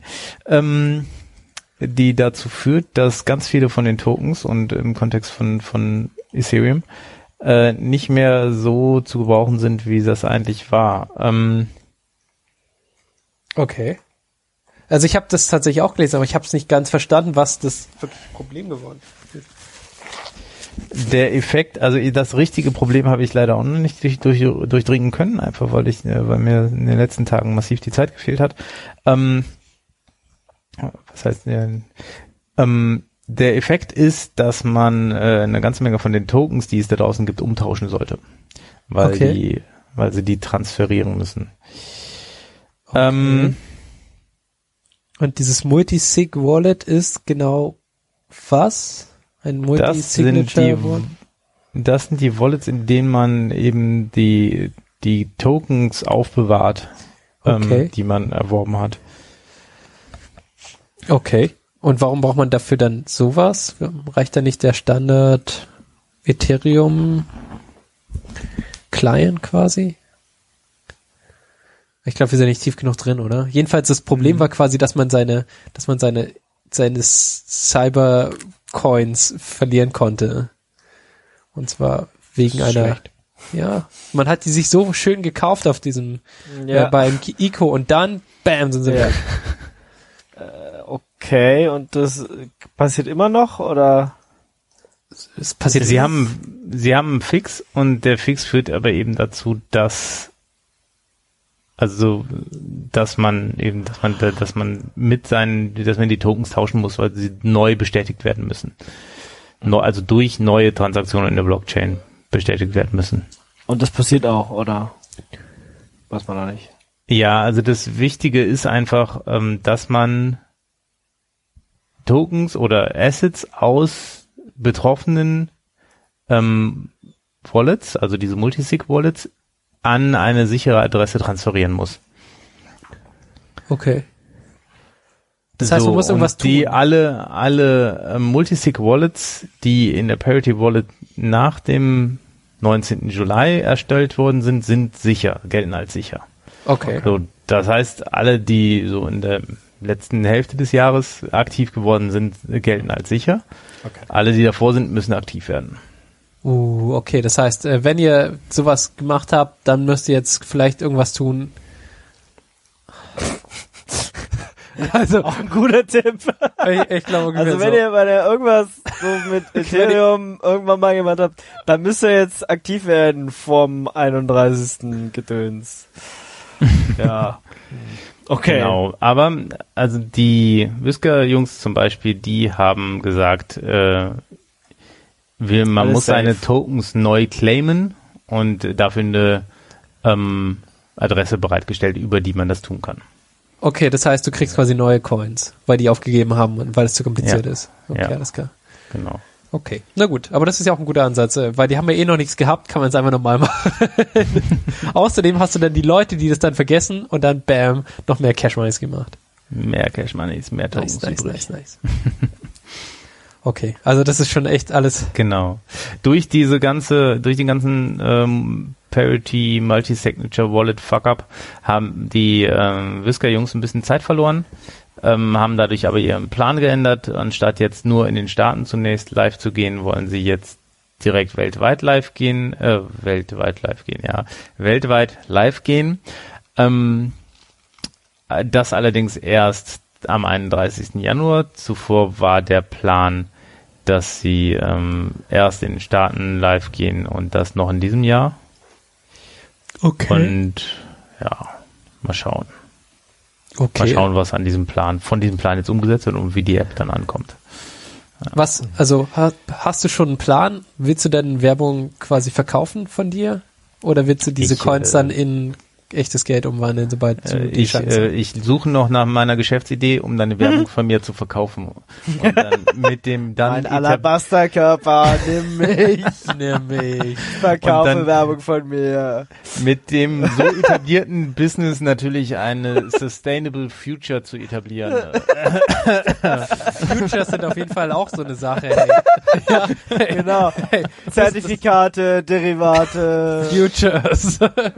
die dazu führt, dass ganz viele von den Tokens und im Kontext von Ethereum nicht mehr so zu gebrauchen sind, wie das eigentlich war. Okay. Also ich habe das tatsächlich auch gelesen, aber ich habe es nicht ganz verstanden, was das wirklich Problem geworden ist. Der Effekt, also das richtige Problem habe ich leider auch noch nicht durchdringen können, einfach weil mir in den letzten Tagen massiv die Zeit gefehlt hat. Was heißt der Effekt ist, dass man eine ganze Menge von den Tokens, die es da draußen gibt, umtauschen sollte, weil sie die transferieren müssen. Okay. Und dieses Multisig-Wallet ist genau was? Ein Multi-Signature-Wallet? Das sind die Wallets, in denen man eben die Tokens aufbewahrt, die man erworben hat. Okay. Und warum braucht man dafür dann sowas? Reicht da nicht der Standard Ethereum Client quasi? Ich glaube, wir sind nicht tief genug drin, oder? Jedenfalls das Problem war quasi, dass man seine Cyber-Coins verlieren konnte. Und zwar wegen man hat die sich so schön gekauft auf diesem, beim ICO und dann, bam, sind sie weg. Okay, und das passiert immer noch, oder? Es passiert. Sie haben einen Fix und der Fix führt aber eben dazu, dass man die Tokens tauschen muss, weil sie neu bestätigt werden müssen. Also durch neue Transaktionen in der Blockchain bestätigt werden müssen. Und das passiert auch, oder? Weiß man da nicht. Ja, also das Wichtige ist einfach, dass man Tokens oder Assets aus betroffenen Wallets, also diese Multisig-Wallets, an eine sichere Adresse transferieren muss. Okay. Das heißt, man muss irgendwas tun. Die alle Multisig-Wallets, die in der Parity Wallet nach dem 19. Juli erstellt worden sind sicher, gelten als sicher. Okay. So, das heißt, alle, die so in der letzten Hälfte des Jahres aktiv geworden sind, gelten als sicher. Okay. Alle, die davor sind, müssen aktiv werden. Okay, das heißt, wenn ihr sowas gemacht habt, dann müsst ihr jetzt vielleicht irgendwas tun. Also auch ein guter Tipp. Ich glaube, also wenn ihr irgendwas so mit Ethereum irgendwann mal gemacht habt, dann müsst ihr jetzt aktiv werden vom 31. Gedöns. Ja. Okay. Genau, aber also die Whisker-Jungs zum Beispiel, die haben gesagt, man muss seine Tokens neu claimen und dafür eine Adresse bereitgestellt, über die man das tun kann. Okay, das heißt, du kriegst quasi neue Coins, weil die aufgegeben haben und weil es zu kompliziert ist. Okay, alles klar. Genau. Okay, na gut, aber das ist ja auch ein guter Ansatz, weil die haben ja noch nichts gehabt, kann man es einfach nochmal machen. Außerdem hast du dann die Leute, die das dann vergessen und dann bam, noch mehr Cash Moneys gemacht. Mehr Cash Moneys, mehr Tokens. Nice. Okay, also das ist schon echt alles. Genau. Durch den ganzen Parity Multi-Signature Wallet Fuck-Up haben die Whisker-Jungs ein bisschen Zeit verloren, haben dadurch aber ihren Plan geändert. Anstatt jetzt nur in den Staaten zunächst live zu gehen, wollen sie jetzt direkt weltweit live gehen. Das allerdings erst am 31. Januar. Zuvor war der Plan, dass sie erst in den Staaten live gehen und das noch in diesem Jahr. Okay. Und ja, mal schauen. Okay. Mal schauen, was von diesem Plan jetzt umgesetzt wird und wie die App dann ankommt. Ja. Hast du schon einen Plan? Willst du denn Werbung quasi verkaufen von dir? Oder willst du diese Coins dann in echtes Geld umwandeln, sobald du ich suche noch nach meiner Geschäftsidee, um dann eine Werbung von mir zu verkaufen. Und dann mit dem mein Alabasterkörper, nimm mich. Nimm mich. Verkaufe Werbung von mir. Mit dem so etablierten Business natürlich eine Sustainable Future zu etablieren. Futures sind auf jeden Fall auch so eine Sache, hey. Ja, genau. Hey, Zertifikate, Derivate, Futures.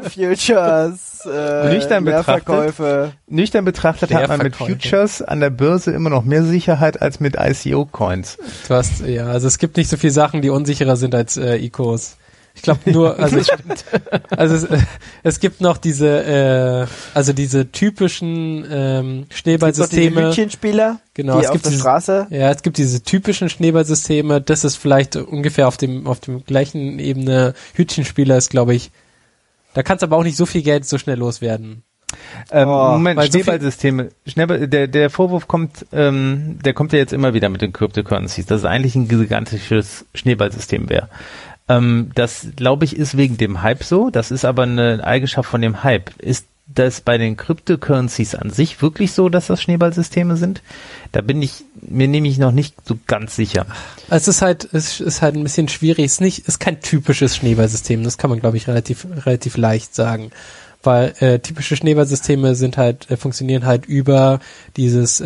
Nüchtern betrachtet hat man mit Futures an der Börse immer noch mehr Sicherheit als mit ICO-Coins. Also es gibt nicht so viele Sachen, die unsicherer sind als ICOs. Ich glaube nur, es gibt noch diese typischen Schneeballsysteme. Die Hütchenspieler, genau, die auf der Straße. Ja, es gibt diese typischen Schneeballsysteme. Das ist vielleicht ungefähr auf dem gleichen Ebene. Hütchenspieler ist, glaube ich, da kannst aber auch nicht so viel Geld so schnell loswerden. Moment, Schneeballsysteme. Der Vorwurf kommt ja jetzt immer wieder mit den Cryptocurrencies, dass es eigentlich ein gigantisches Schneeballsystem wäre. Das, glaube ich, ist wegen dem Hype so. Das ist aber eine Eigenschaft von dem Hype. Ist das bei den Cryptocurrencies an sich wirklich so, dass das Schneeballsysteme sind? Da bin ich mir nämlich noch nicht so ganz sicher. Es ist halt ein bisschen schwierig. Es ist kein typisches Schneeballsystem. Das kann man, glaube ich, relativ leicht sagen. Weil typische Schneeballsysteme sind funktionieren halt über dieses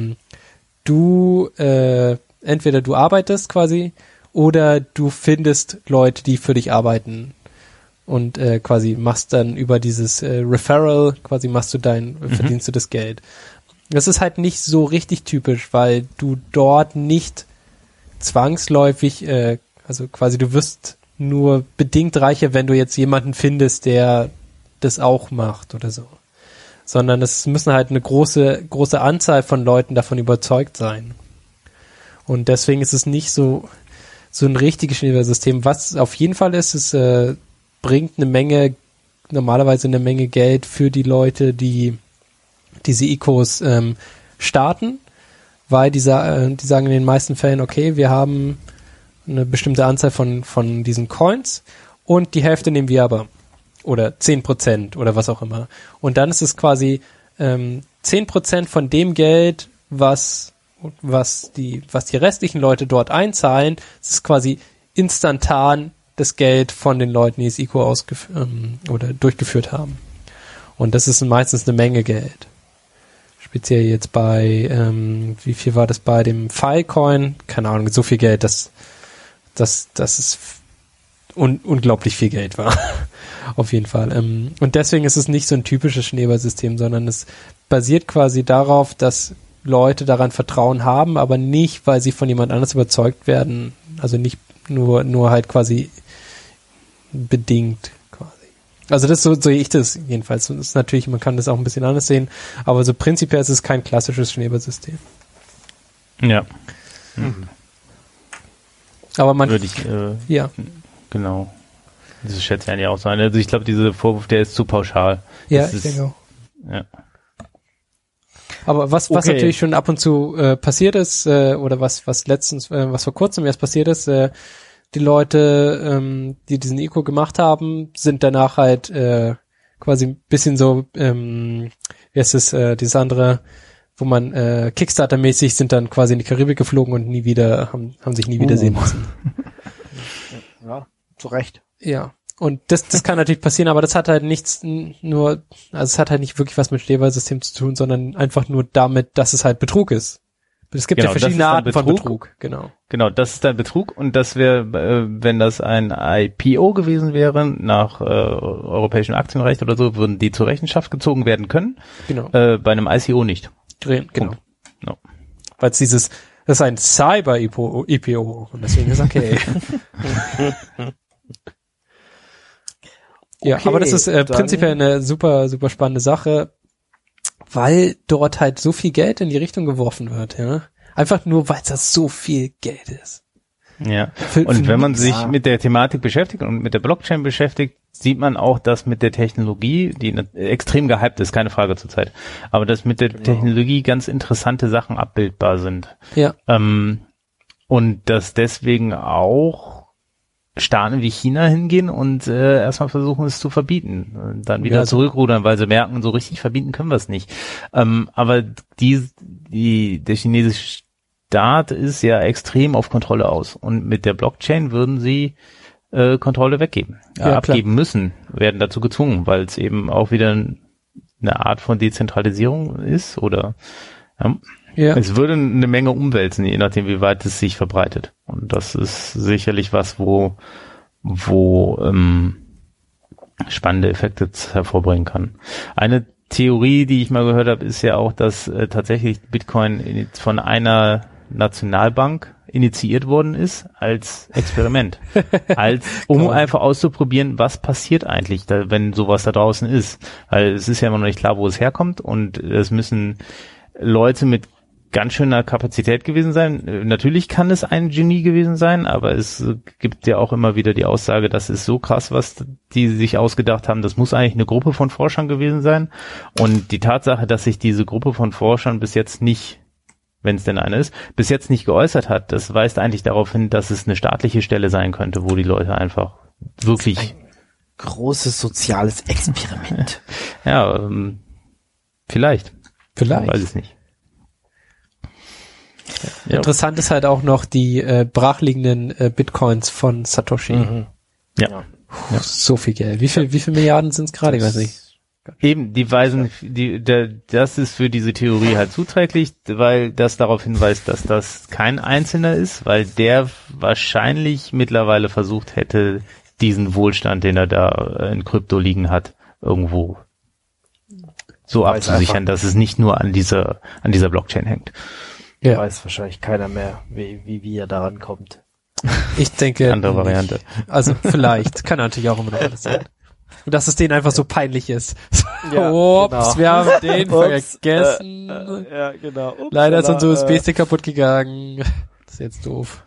entweder du arbeitest quasi oder du findest Leute, die für dich arbeiten und quasi machst dann über dieses Referral quasi verdienst du das Geld. Das ist halt nicht so richtig typisch, weil du dort nicht zwangsläufig, also quasi du wirst nur bedingt reicher, wenn du jetzt jemanden findest, der das auch macht oder so. Sondern es müssen halt eine große Anzahl von Leuten davon überzeugt sein. Und deswegen ist es nicht so ein richtiges Schneeballsystem. Was auf jeden Fall ist, es bringt normalerweise eine Menge Geld für die Leute, die diese ICOs starten, weil die sagen in den meisten Fällen, okay, wir haben eine bestimmte Anzahl von diesen Coins und die Hälfte nehmen wir aber. Oder 10% oder was auch immer. Und dann ist es quasi 10% von dem Geld, was die restlichen Leute dort einzahlen, das ist quasi instantan das Geld von den Leuten, die das ICO oder durchgeführt haben. Und das ist meistens eine Menge Geld. Speziell jetzt bei, wie viel war das bei dem Filecoin? Keine Ahnung, so viel Geld, dass es unglaublich viel Geld war. Auf jeden Fall. Und deswegen ist es nicht so ein typisches Schneeballsystem, sondern es basiert quasi darauf, dass Leute daran Vertrauen haben, aber nicht, weil sie von jemand anders überzeugt werden. Also nicht nur halt quasi bedingt quasi. Also das so sehe ich das jedenfalls. Und das ist natürlich, man kann das auch ein bisschen anders sehen, aber so prinzipiell ist es kein klassisches Schneeballsystem. Ja. Aber man ja. Genau. Das schätze ich eigentlich auch so. Also ich glaube, dieser Vorwurf, der ist zu pauschal. Ja, ich denke auch. Ja. Aber was natürlich schon ab und zu passiert ist, oder was vor kurzem erst passiert ist, die Leute, die diesen ICO gemacht haben, sind danach halt quasi ein bisschen so, wie heißt es, dieses andere, wo man Kickstarter-mäßig sind dann quasi in die Karibik geflogen und haben sich nie wiedersehen lassen. Ja, zu Recht. Ja. Und das kann natürlich passieren, aber das hat halt es hat halt nicht wirklich was mit Schneeballsystem zu tun, sondern einfach nur damit, dass es halt Betrug ist. Es gibt ja verschiedene Arten von Betrug. Genau, das ist dann Betrug und das wäre, wenn das ein IPO gewesen wäre, nach europäischem Aktienrecht oder so, würden die zur Rechenschaft gezogen werden können. Genau. Bei einem ICO nicht. Genau. No. Weil das ist ein Cyber-IPO und deswegen ist okay. Ja, okay, aber das ist prinzipiell eine super, super spannende Sache, weil dort halt so viel Geld in die Richtung geworfen wird, ja. Einfach nur, weil das so viel Geld ist. Ja. Und wenn man sich mit der Thematik beschäftigt und mit der Blockchain beschäftigt, sieht man auch, dass mit der Technologie, die extrem gehypt ist, keine Frage zurzeit, aber dass mit der Technologie ganz interessante Sachen abbildbar sind. Ja. Und dass deswegen auch Staaten wie China hingehen und erstmal versuchen, es zu verbieten. Und dann wieder zurückrudern, weil sie merken, so richtig verbieten können wir es nicht. Aber der chinesische Staat ist ja extrem auf Kontrolle aus. Und mit der Blockchain würden sie Kontrolle abgeben müssen, werden dazu gezwungen, weil es eben auch wieder eine Art von Dezentralisierung ist oder es würde eine Menge umwälzen, je nachdem, wie weit es sich verbreitet. Und das ist sicherlich was, wo spannende Effekte hervorbringen kann. Eine Theorie, die ich mal gehört habe, ist ja auch, dass tatsächlich Bitcoin von einer Nationalbank initiiert worden ist als Experiment, um einfach auszuprobieren, was passiert eigentlich, wenn sowas da draußen ist. Weil es ist ja immer noch nicht klar, wo es herkommt und es müssen Leute mit ganz schöner Kapazität gewesen sein. Natürlich kann es ein Genie gewesen sein, aber es gibt ja auch immer wieder die Aussage, das ist so krass, was die sich ausgedacht haben. Das muss eigentlich eine Gruppe von Forschern gewesen sein. Und die Tatsache, dass sich diese Gruppe von Forschern bis jetzt nicht, wenn es denn eine ist, bis jetzt nicht geäußert hat, das weist eigentlich darauf hin, dass es eine staatliche Stelle sein könnte, wo die Leute einfach wirklich... Ein großes soziales Experiment. Ja, vielleicht. Ich weiß es nicht. Ja. Interessant ist halt auch noch die brachliegenden Bitcoins von Satoshi. Mhm. Ja. So viel Geld. Wie viel Milliarden sind es gerade? Ich weiß nicht. Eben, das ist für diese Theorie halt zuträglich, weil das darauf hinweist, dass das kein Einzelner ist, weil der wahrscheinlich mittlerweile versucht hätte, diesen Wohlstand, den er da in Krypto liegen hat, irgendwo so abzusichern, dass es nicht nur an dieser Blockchain hängt. Ja. Weiß wahrscheinlich keiner mehr, wie er daran kommt. Ich denke. Andere Variante. Also vielleicht. Kann natürlich auch immer noch alles sein. Und dass es denen einfach so peinlich ist. Ja, Ups, genau. Wir haben den vergessen. Ja, genau. Ups, leider ist unser USB-Stick kaputt gegangen. Das ist jetzt doof.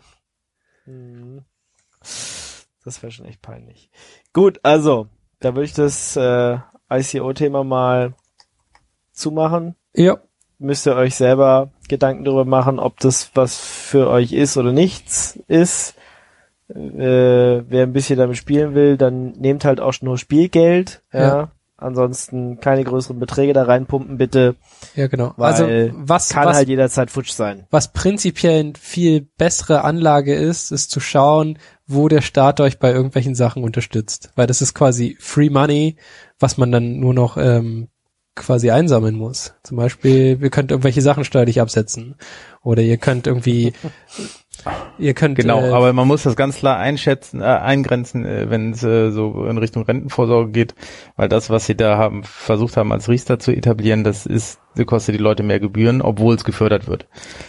Das wäre schon echt peinlich. Gut, also, da würde ich das ICO-Thema mal zumachen. Ja. Müsst ihr euch selber Gedanken darüber machen, ob das was für euch ist oder nichts ist. Wer ein bisschen damit spielen will, dann nehmt halt auch nur Spielgeld. Ja. Ansonsten keine größeren Beträge da reinpumpen, bitte. Ja, genau. Weil also was halt jederzeit futsch sein. Was prinzipiell eine viel bessere Anlage ist zu schauen, wo der Staat euch bei irgendwelchen Sachen unterstützt. Weil das ist quasi Free Money, was man dann nur noch quasi einsammeln muss. Zum Beispiel, ihr könnt irgendwelche Sachen steuerlich absetzen. Oder ihr könnt irgendwie Genau, aber man muss das ganz klar eingrenzen, wenn es so in Richtung Rentenvorsorge geht, weil das, was sie da versucht haben als Riester zu etablieren, das kostet die Leute mehr Gebühren, obwohl es gefördert wird.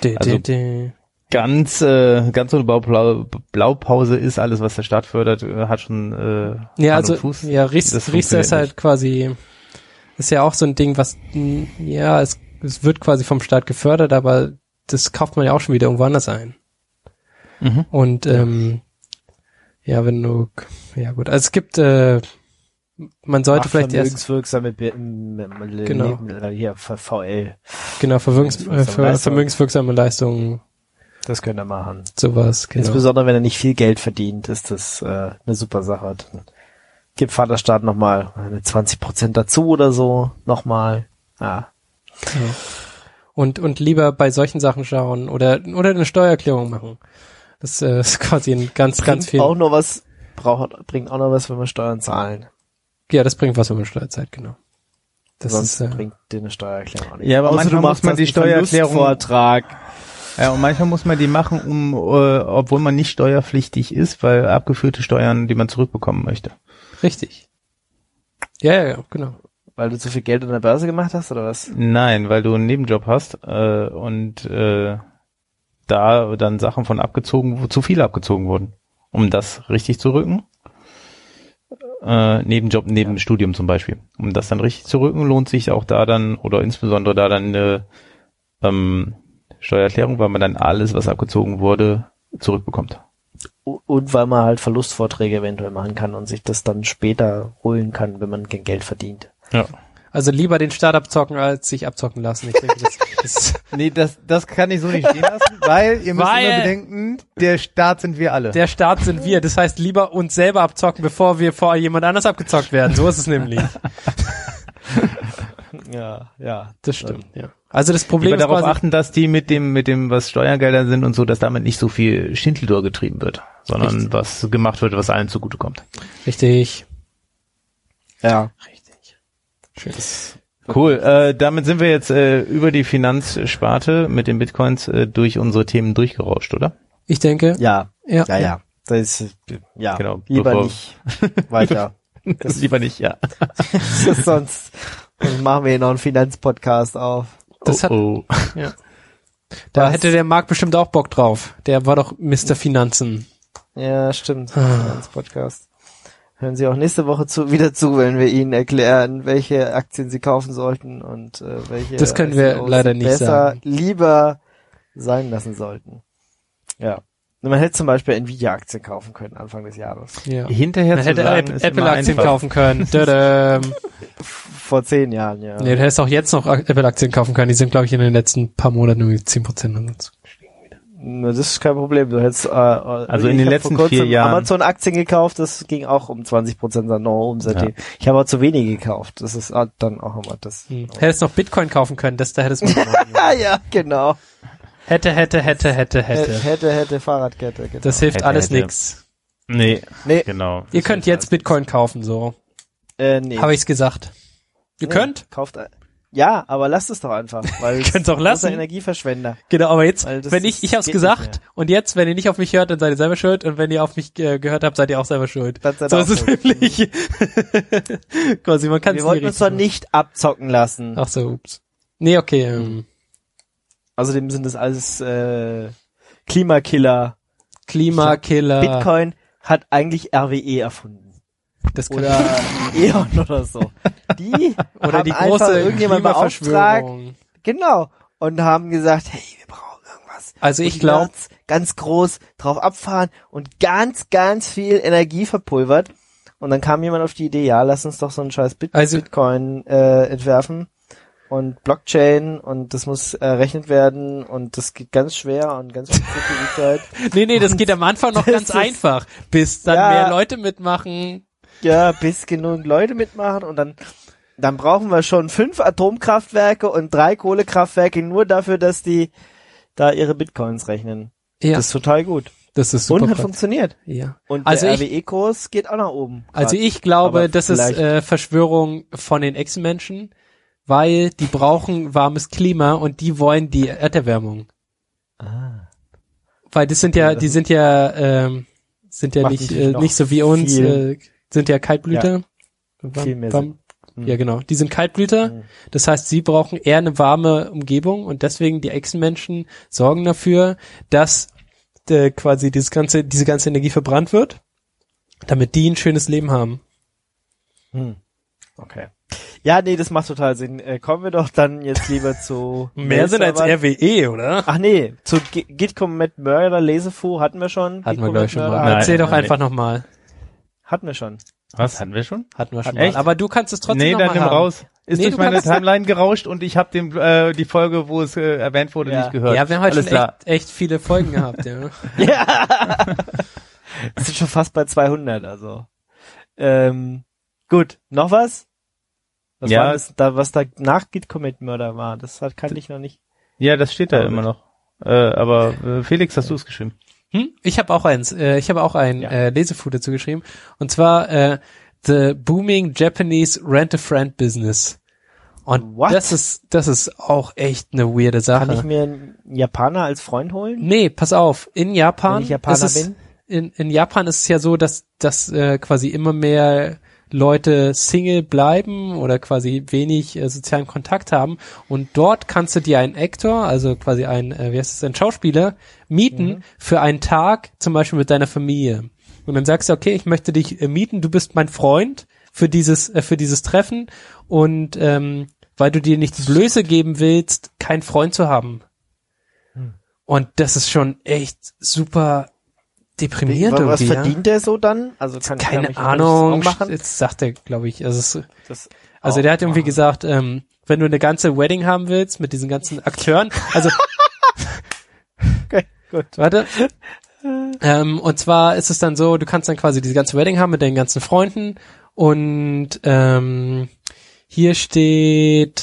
Ganz so eine Blaupause ist alles, was der Staat fördert, hat schon Hand und Fuß. Ja, Riester ist halt quasi, ist ja auch so ein Ding, was es wird quasi vom Staat gefördert, aber das kauft man ja auch schon wieder irgendwo anders ein. Mhm. Und wenn du, ja gut, also es gibt, man sollte vielleicht erst vermögenswirksame hier VL. Genau, vermögenswirksame Leistungen. Das könnt ihr machen. Sowas, genau. Insbesondere wenn er nicht viel Geld verdient, ist das eine super Sache. Dann gibt Vaterstaat nochmal 20% dazu oder so, nochmal. Ja. Genau. Und lieber bei solchen Sachen schauen oder eine Steuererklärung machen. Das ist quasi ein ganz viel. Bringt auch noch was, wenn wir Steuern zahlen. Ja, das bringt was, wenn man Steuern zahlt, genau. Das Sonst bringt dir eine Steuererklärung auch nicht. Ja, aber manchmal muss man die Steuererklärung Vortrag. Ja, und manchmal muss man die machen, obwohl man nicht steuerpflichtig ist, weil abgeführte Steuern, die man zurückbekommen möchte. Richtig. Ja, genau. Weil du zu viel Geld an der Börse gemacht hast, oder was? Nein, weil du einen Nebenjob hast und da dann Sachen von abgezogen, wo zu viel abgezogen wurden. Um das richtig zu rücken. Nebenjob, neben Studium zum Beispiel. Um das dann richtig zu rücken, lohnt sich auch da dann, oder insbesondere da dann eine Steuererklärung, weil man dann alles, was abgezogen wurde, zurückbekommt. Und weil man halt Verlustvorträge eventuell machen kann und sich das dann später holen kann, wenn man kein Geld verdient. Ja. Also lieber den Start abzocken, als sich abzocken lassen. Ich denke, das Nee, das kann ich so nicht stehen lassen, weil ihr müsst immer bedenken, der Staat sind wir alle. der Start sind wir. Das heißt, lieber uns selber abzocken, bevor wir vor jemand anders abgezockt werden. So ist es nämlich. Ja. Das stimmt, ja. Also das Problem Lieber ist darauf quasi, achten, dass die mit dem, was Steuergelder sind und so, dass damit nicht so viel Schindluder getrieben wird, sondern Richtig. was gemacht wird, was allen zugutekommt. Richtig. Ja. Richtig. Schön. Cool, damit sind wir jetzt über die Finanzsparte mit den Bitcoins durch unsere Themen durchgerauscht, oder? Ich denke, Ja. ja. Das ist, ja. Genau, Lieber bevor- nicht weiter. Das lieber nicht, ja. Sonst machen wir hier noch einen Finanzpodcast auf. Das hat, oh. ja. Da Was? hätte der Marc bestimmt auch Bock drauf. Der war doch Mr. Finanzen. Ja, stimmt. Finanzpodcast. Hören Sie auch nächste Woche wieder zu, wenn wir Ihnen erklären, welche Aktien Sie kaufen sollten und welche Das können wir ICOs leider nicht besser sagen. lieber sein lassen sollten. Ja. Man hätte zum Beispiel Nvidia-Aktien kaufen können Anfang des Jahres. Ja. Hinterher Man zu hätte sagen, ist immer Apple-Aktien einfach. kaufen können. Tadam. Vor 10 Jahren, ja. Nee, du hättest auch jetzt noch Apple-Aktien kaufen können. Die sind, glaube ich, in den letzten paar Monaten nur 10% und so. Na, das ist kein Problem. Du hättest, Also in den ich hab letzten vor kurzem 4 Jahren. Amazon-Aktien gekauft, das ging auch um 20% dann noch um seitdem. Ja. Ich habe aber zu wenige gekauft. Das ist dann auch immer das. Hättest noch Bitcoin kaufen können. Da hättest du Ja, genau. Hätte. Hätte Fahrradkette. Genau. Das hilft Hätte, alles hätte. nix. Nee, Nee. genau. Ihr könnt jetzt Bitcoin kaufen, so. Nee. Habe ich's gesagt. Ihr könnt? Kauft, ja, aber lasst es doch einfach, weil Könnt's auch lassen. großer Energieverschwender. Genau, aber jetzt, Weil das wenn ich hab's geht gesagt nicht und jetzt, wenn ihr nicht auf mich hört, dann seid ihr selber schuld und wenn ihr auf mich gehört habt, seid ihr auch selber schuld. Dann seid So ihr ist auch es schuld. nämlich. Quasi, man kann Wir es wollten uns doch nicht abzocken lassen. Ach so, ups. Nee, okay. Außerdem sind das alles Klimakiller. Klimakiller. Bitcoin hat eigentlich RWE erfunden. Das kann Oder E.ON oder so. Die oder haben die einfach große irgendjemand beauftragt. Klimaverschwörung. Genau. Und haben gesagt, hey, wir brauchen irgendwas. Also Und ich die glaube, Nerds ganz groß drauf abfahren und ganz, ganz viel Energie verpulvert. Und dann kam jemand auf die Idee, ja, lass uns doch so einen scheiß Bitcoin entwerfen und Blockchain und das muss errechnet werden und das geht ganz schwer und ganz viel Zeit. nee, das geht am Anfang noch das ganz ist- einfach, bis dann Ja. mehr Leute mitmachen. Ja, bis genug Leute mitmachen und dann brauchen wir schon 5 Atomkraftwerke und 3 Kohlekraftwerke nur dafür, dass die da ihre Bitcoins rechnen. Ja, Das ist total gut. das ist super. Und hat praktisch. funktioniert. Ja. Und Also der ich- RWE-Kurs geht auch nach oben. Also grad. ich glaube, Aber das ist vielleicht- Verschwörung von den Echsenmenschen, weil die brauchen warmes Klima und die wollen die Erderwärmung. Weil das sind ja, die sind ja Macht nicht natürlich noch nicht so wie uns, viel- sind ja Kaltblüter. viel mehr Sinn. Ja, genau. Die sind Kaltblüter. Mhm. Das heißt, sie brauchen eher eine warme Umgebung und deswegen die Echsenmenschen sorgen dafür, dass quasi diese ganze Energie verbrannt wird, damit die ein schönes Leben haben. Okay. Ja, nee, das macht total Sinn. Kommen wir doch dann jetzt lieber zu Mehr Sinn als Mail-Servern. RWE, oder? Ach nee, zu Gitcom mit Murder, Lesefu hatten wir schon. Hatten wir, Gitcom glaube mit ich, schon Murder mal. Erzähl doch nein. einfach nochmal. Hatten wir schon. Was, hatten wir schon? Hatten wir schon Echt? mal. Aber du kannst es trotzdem Nee, noch dann mal nimm haben. raus. Ist Nee, durch du meine kannst- Timeline gerauscht und ich habe die Folge, wo es erwähnt wurde, Ja. nicht gehört. Ja, wir haben halt Alles schon klar. echt viele Folgen gehabt, ja. Wir sind schon fast bei 200, also. Gut, noch was? Was Ja. war das, da, was da nach Gitcom mit Murder war? Kannte ich noch nicht. Ja, das steht da immer noch. Aber Felix, hast du es geschrieben? Ich habe auch eins. Ich habe auch ein Lesefood dazu geschrieben. Und zwar The Booming Japanese Rent-a-Friend Business. Und What? das ist auch echt eine weirde Sache. Kann ich mir einen Japaner als Freund holen? Nee, pass auf. In Japan Wenn ich Japaner ist es, bin? in Japan ist es ja so, dass quasi immer mehr Leute Single bleiben oder quasi wenig sozialen Kontakt haben und dort kannst du dir einen Actor, also quasi einen Schauspieler mieten für einen Tag, zum Beispiel mit deiner Familie. Und dann sagst du, okay, ich möchte dich mieten, du bist mein Freund für dieses Treffen und weil du dir nicht die Blöße geben willst, keinen Freund zu haben. Und das ist schon echt super deprimierend Was irgendwie, verdient der so dann? Also keine Ahnung, jetzt sagt er, glaube ich, also der hat irgendwie gesagt, wenn du eine ganze Wedding haben willst mit diesen ganzen Akteuren, also okay, gut. Warte. Und zwar ist es dann so, du kannst dann quasi diese ganze Wedding haben mit deinen ganzen Freunden und hier steht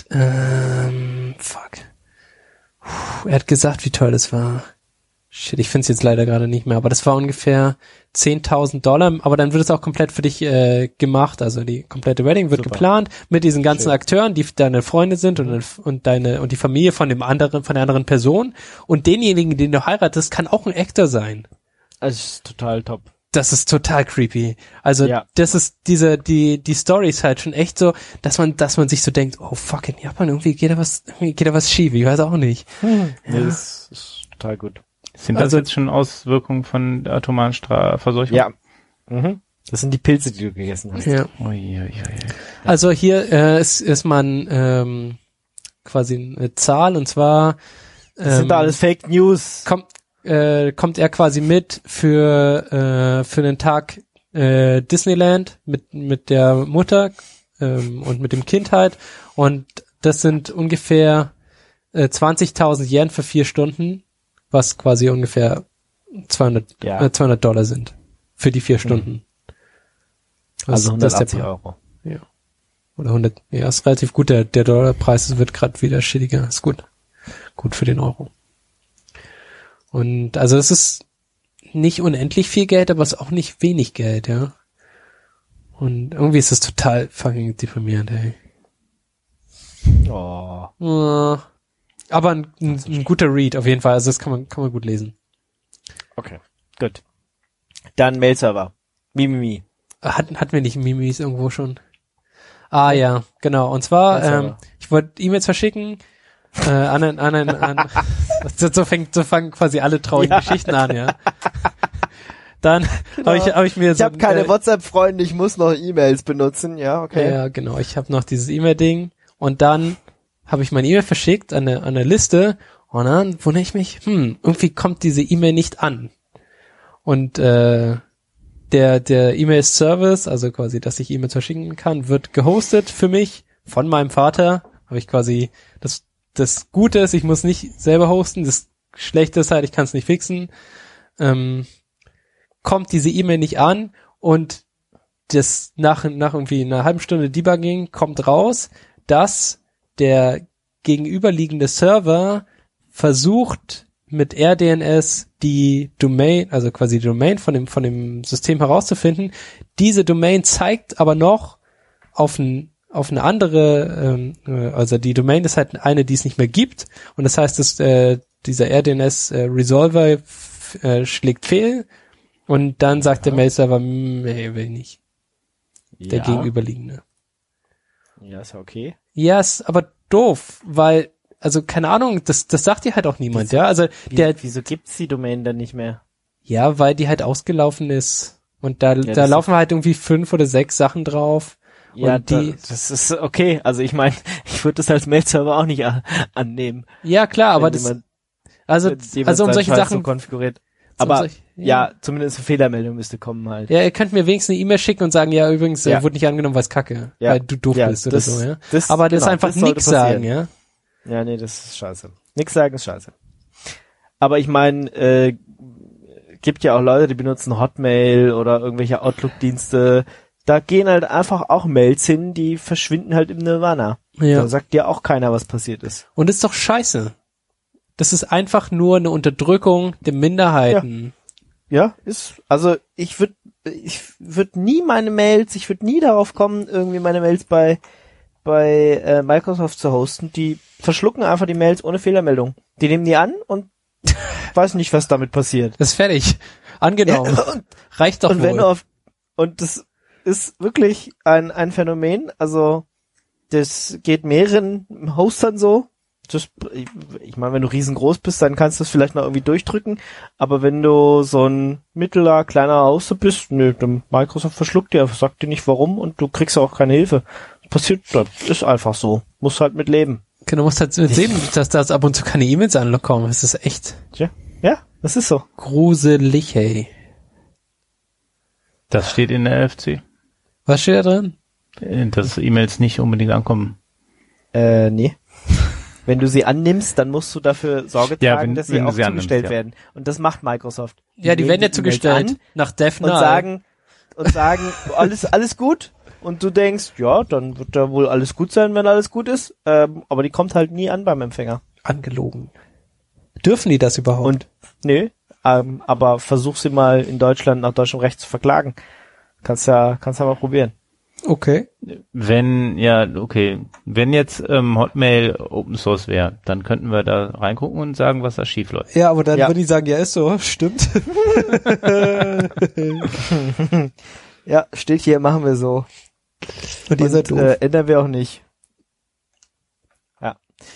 er hat gesagt, wie toll das war. Shit, ich finde es jetzt leider gerade nicht mehr, aber das war ungefähr $10.000, aber dann wird es auch komplett für dich gemacht, also die komplette Wedding wird geplant mit diesen ganzen Akteuren, die deine Freunde sind und die Familie von der anderen Person und denjenigen, den du heiratest, kann auch ein Actor sein. Das ist total top. Das ist total creepy. Also das ist die Story ist halt schon echt so, dass man sich so denkt, oh fuck, in Japan irgendwie geht da was schief, ich weiß auch nicht. Nee, das ist total gut. Sind das jetzt schon Auswirkungen von der atomaren Verseuchung? Ja. Mhm. Das sind die Pilze, die du gegessen hast. Ja. Also hier ist man quasi eine Zahl und zwar das sind da alles Fake News. Kommt er quasi mit für einen Tag Disneyland mit der Mutter und mit dem Kind halt und das sind ungefähr 20.000 Yen für 4 Stunden, was quasi ungefähr $200 sind für die 4 Stunden. Also 180 Euro. Ja. Oder 100, ja, ist relativ gut, der Dollarpreis wird gerade wieder shittiger, ist gut. Gut für den Euro. Und also es ist nicht unendlich viel Geld, aber es ist auch nicht wenig Geld, ja. Und irgendwie ist es total fucking deprimierend, ey. Oh. Aber ein guter Read auf jeden Fall, also das kann man gut lesen. Okay, gut. Dann Mail-Server. Mimimi. Hatten wir nicht Mimis irgendwo schon? Ah ja, genau. Und zwar, ich wollte E-Mails verschicken so fangen quasi alle traurigen Geschichten an, ja. Dann habe ich mir so... Ich habe keine WhatsApp-Freunde, ich muss noch E-Mails benutzen, ja, okay. Ja, genau. Ich habe noch dieses E-Mail-Ding und dann habe ich meine E-Mail verschickt an eine Liste und dann wundere ich mich, irgendwie kommt diese E-Mail nicht an. Und der E-Mail-Service, also quasi, dass ich E-Mails verschicken kann, wird gehostet für mich von meinem Vater. Habe ich quasi das Gute ist, ich muss nicht selber hosten, das Schlechte ist halt, ich kann es nicht fixen. Kommt diese E-Mail nicht an und das nach irgendwie einer halben Stunde Debugging kommt raus, dass der gegenüberliegende Server versucht mit RDNS die Domain, also quasi die Domain von dem System herauszufinden. Diese Domain zeigt aber noch auf eine andere, also die Domain ist halt eine, die es nicht mehr gibt und das heißt, dass dieser RDNS Resolver schlägt fehl und dann sagt der Mail-Server, nee, will nicht. Der gegenüberliegende. Ja, ist ja okay. Ja, ist aber doof, weil, also keine Ahnung, das sagt dir halt auch niemand, ja. Also wieso gibt's die Domain dann nicht mehr? Ja, weil die halt ausgelaufen ist und da laufen halt irgendwie 5 oder 6 Sachen drauf. Ja, und das ist okay. Also ich meine, ich würde das als Mail-Server auch nicht annehmen. Ja, klar, aber also um solche Sachen so konfiguriert. Aber zumindest eine Fehlermeldung müsste kommen halt. Ja, ihr könnt mir wenigstens eine E-Mail schicken und sagen, ja, übrigens, wurde nicht angenommen, weil es kacke, weil du doof bist oder so, ja. Aber das ist einfach nichts sagen, ja. Ja, nee, das ist scheiße. Nix sagen ist scheiße. Aber ich meine, gibt ja auch Leute, die benutzen Hotmail oder irgendwelche Outlook-Dienste. Da gehen halt einfach auch Mails hin, die verschwinden halt im Nirvana. Ja. Da sagt dir auch keiner, was passiert ist. Und das ist doch scheiße. Das ist einfach nur eine Unterdrückung der Minderheiten. Ja, also ich würde nie meine Mails, ich würde nie darauf kommen, irgendwie meine Mails bei Microsoft zu hosten. Die verschlucken einfach die Mails ohne Fehlermeldung. Die nehmen die an und weiß nicht, was damit passiert. Das ist fertig. Angenommen. Ja, reicht doch wohl. Und das ist wirklich ein Phänomen. Also das geht mehreren Hostern so. Ich meine, wenn du riesengroß bist, dann kannst du es vielleicht noch irgendwie durchdrücken, aber wenn du so ein mittlerer, kleiner Hoster bist, dann Microsoft verschluckt dir, sagt dir nicht warum und du kriegst auch keine Hilfe. Passiert, das ist einfach so. Musst halt mit leben. Genau, musst halt sehen, dass da ab und zu keine E-Mails ankommen. Das ist echt. Ja, das ist so. Gruselig, hey. Das steht in der FC. Was steht da drin? Dass E-Mails nicht unbedingt ankommen. Nee. Wenn du sie annimmst, dann musst du dafür Sorge tragen, dass sie auch zugestellt werden. Und das macht Microsoft. Ja, die werden ja zugestellt nach DevNal. Und sagen, alles gut. Und du denkst, ja, dann wird da wohl alles gut sein, wenn alles gut ist. Aber die kommt halt nie an beim Empfänger. Angelogen. Dürfen die das überhaupt? Und nee, aber versuch sie mal in Deutschland nach deutschem Recht zu verklagen. Kannst ja mal probieren. Okay. Wenn jetzt Hotmail Open Source wäre, dann könnten wir da reingucken und sagen, was da schief läuft. Ja, aber dann würde ich sagen, ja, ist so, stimmt. Ja, steht hier, machen wir so. Und ihr seid doof. Ändern wir auch nicht. Ja.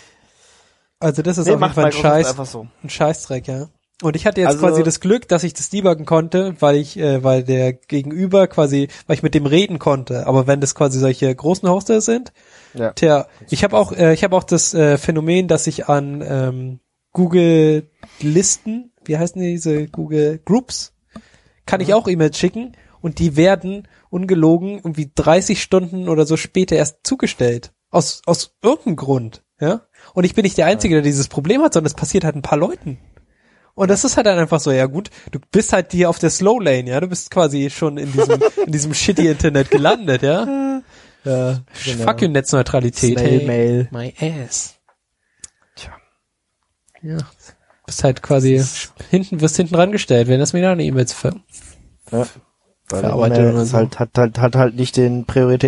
Also das ist auf jeden Fall ein ein Scheißdreck, ja. Und ich hatte jetzt quasi das Glück, dass ich das debuggen konnte, weil der Gegenüber quasi, weil ich mit dem reden konnte. Aber wenn das quasi solche großen Hoster sind, ich habe auch das Phänomen, dass ich an Google Listen, wie heißen diese Google Groups, kann ich auch E-Mails schicken und die werden ungelogen irgendwie 30 Stunden oder so später erst zugestellt. Aus irgendeinem Grund, ja. Und ich bin nicht der Einzige, der dieses Problem hat, sondern es passiert halt ein paar Leuten. Und das ist halt dann einfach so, ja gut, du bist halt hier auf der Slow Lane, ja, du bist quasi schon in diesem shitty Internet gelandet, ja. Ja, genau. Fuck you Netzneutralität, hey. Mail. My ass. Tja. Ja, bist halt quasi wirst hinten rangestellt, wenn das wieder eine E-Mails verarbeitet oder so. Hat halt nicht den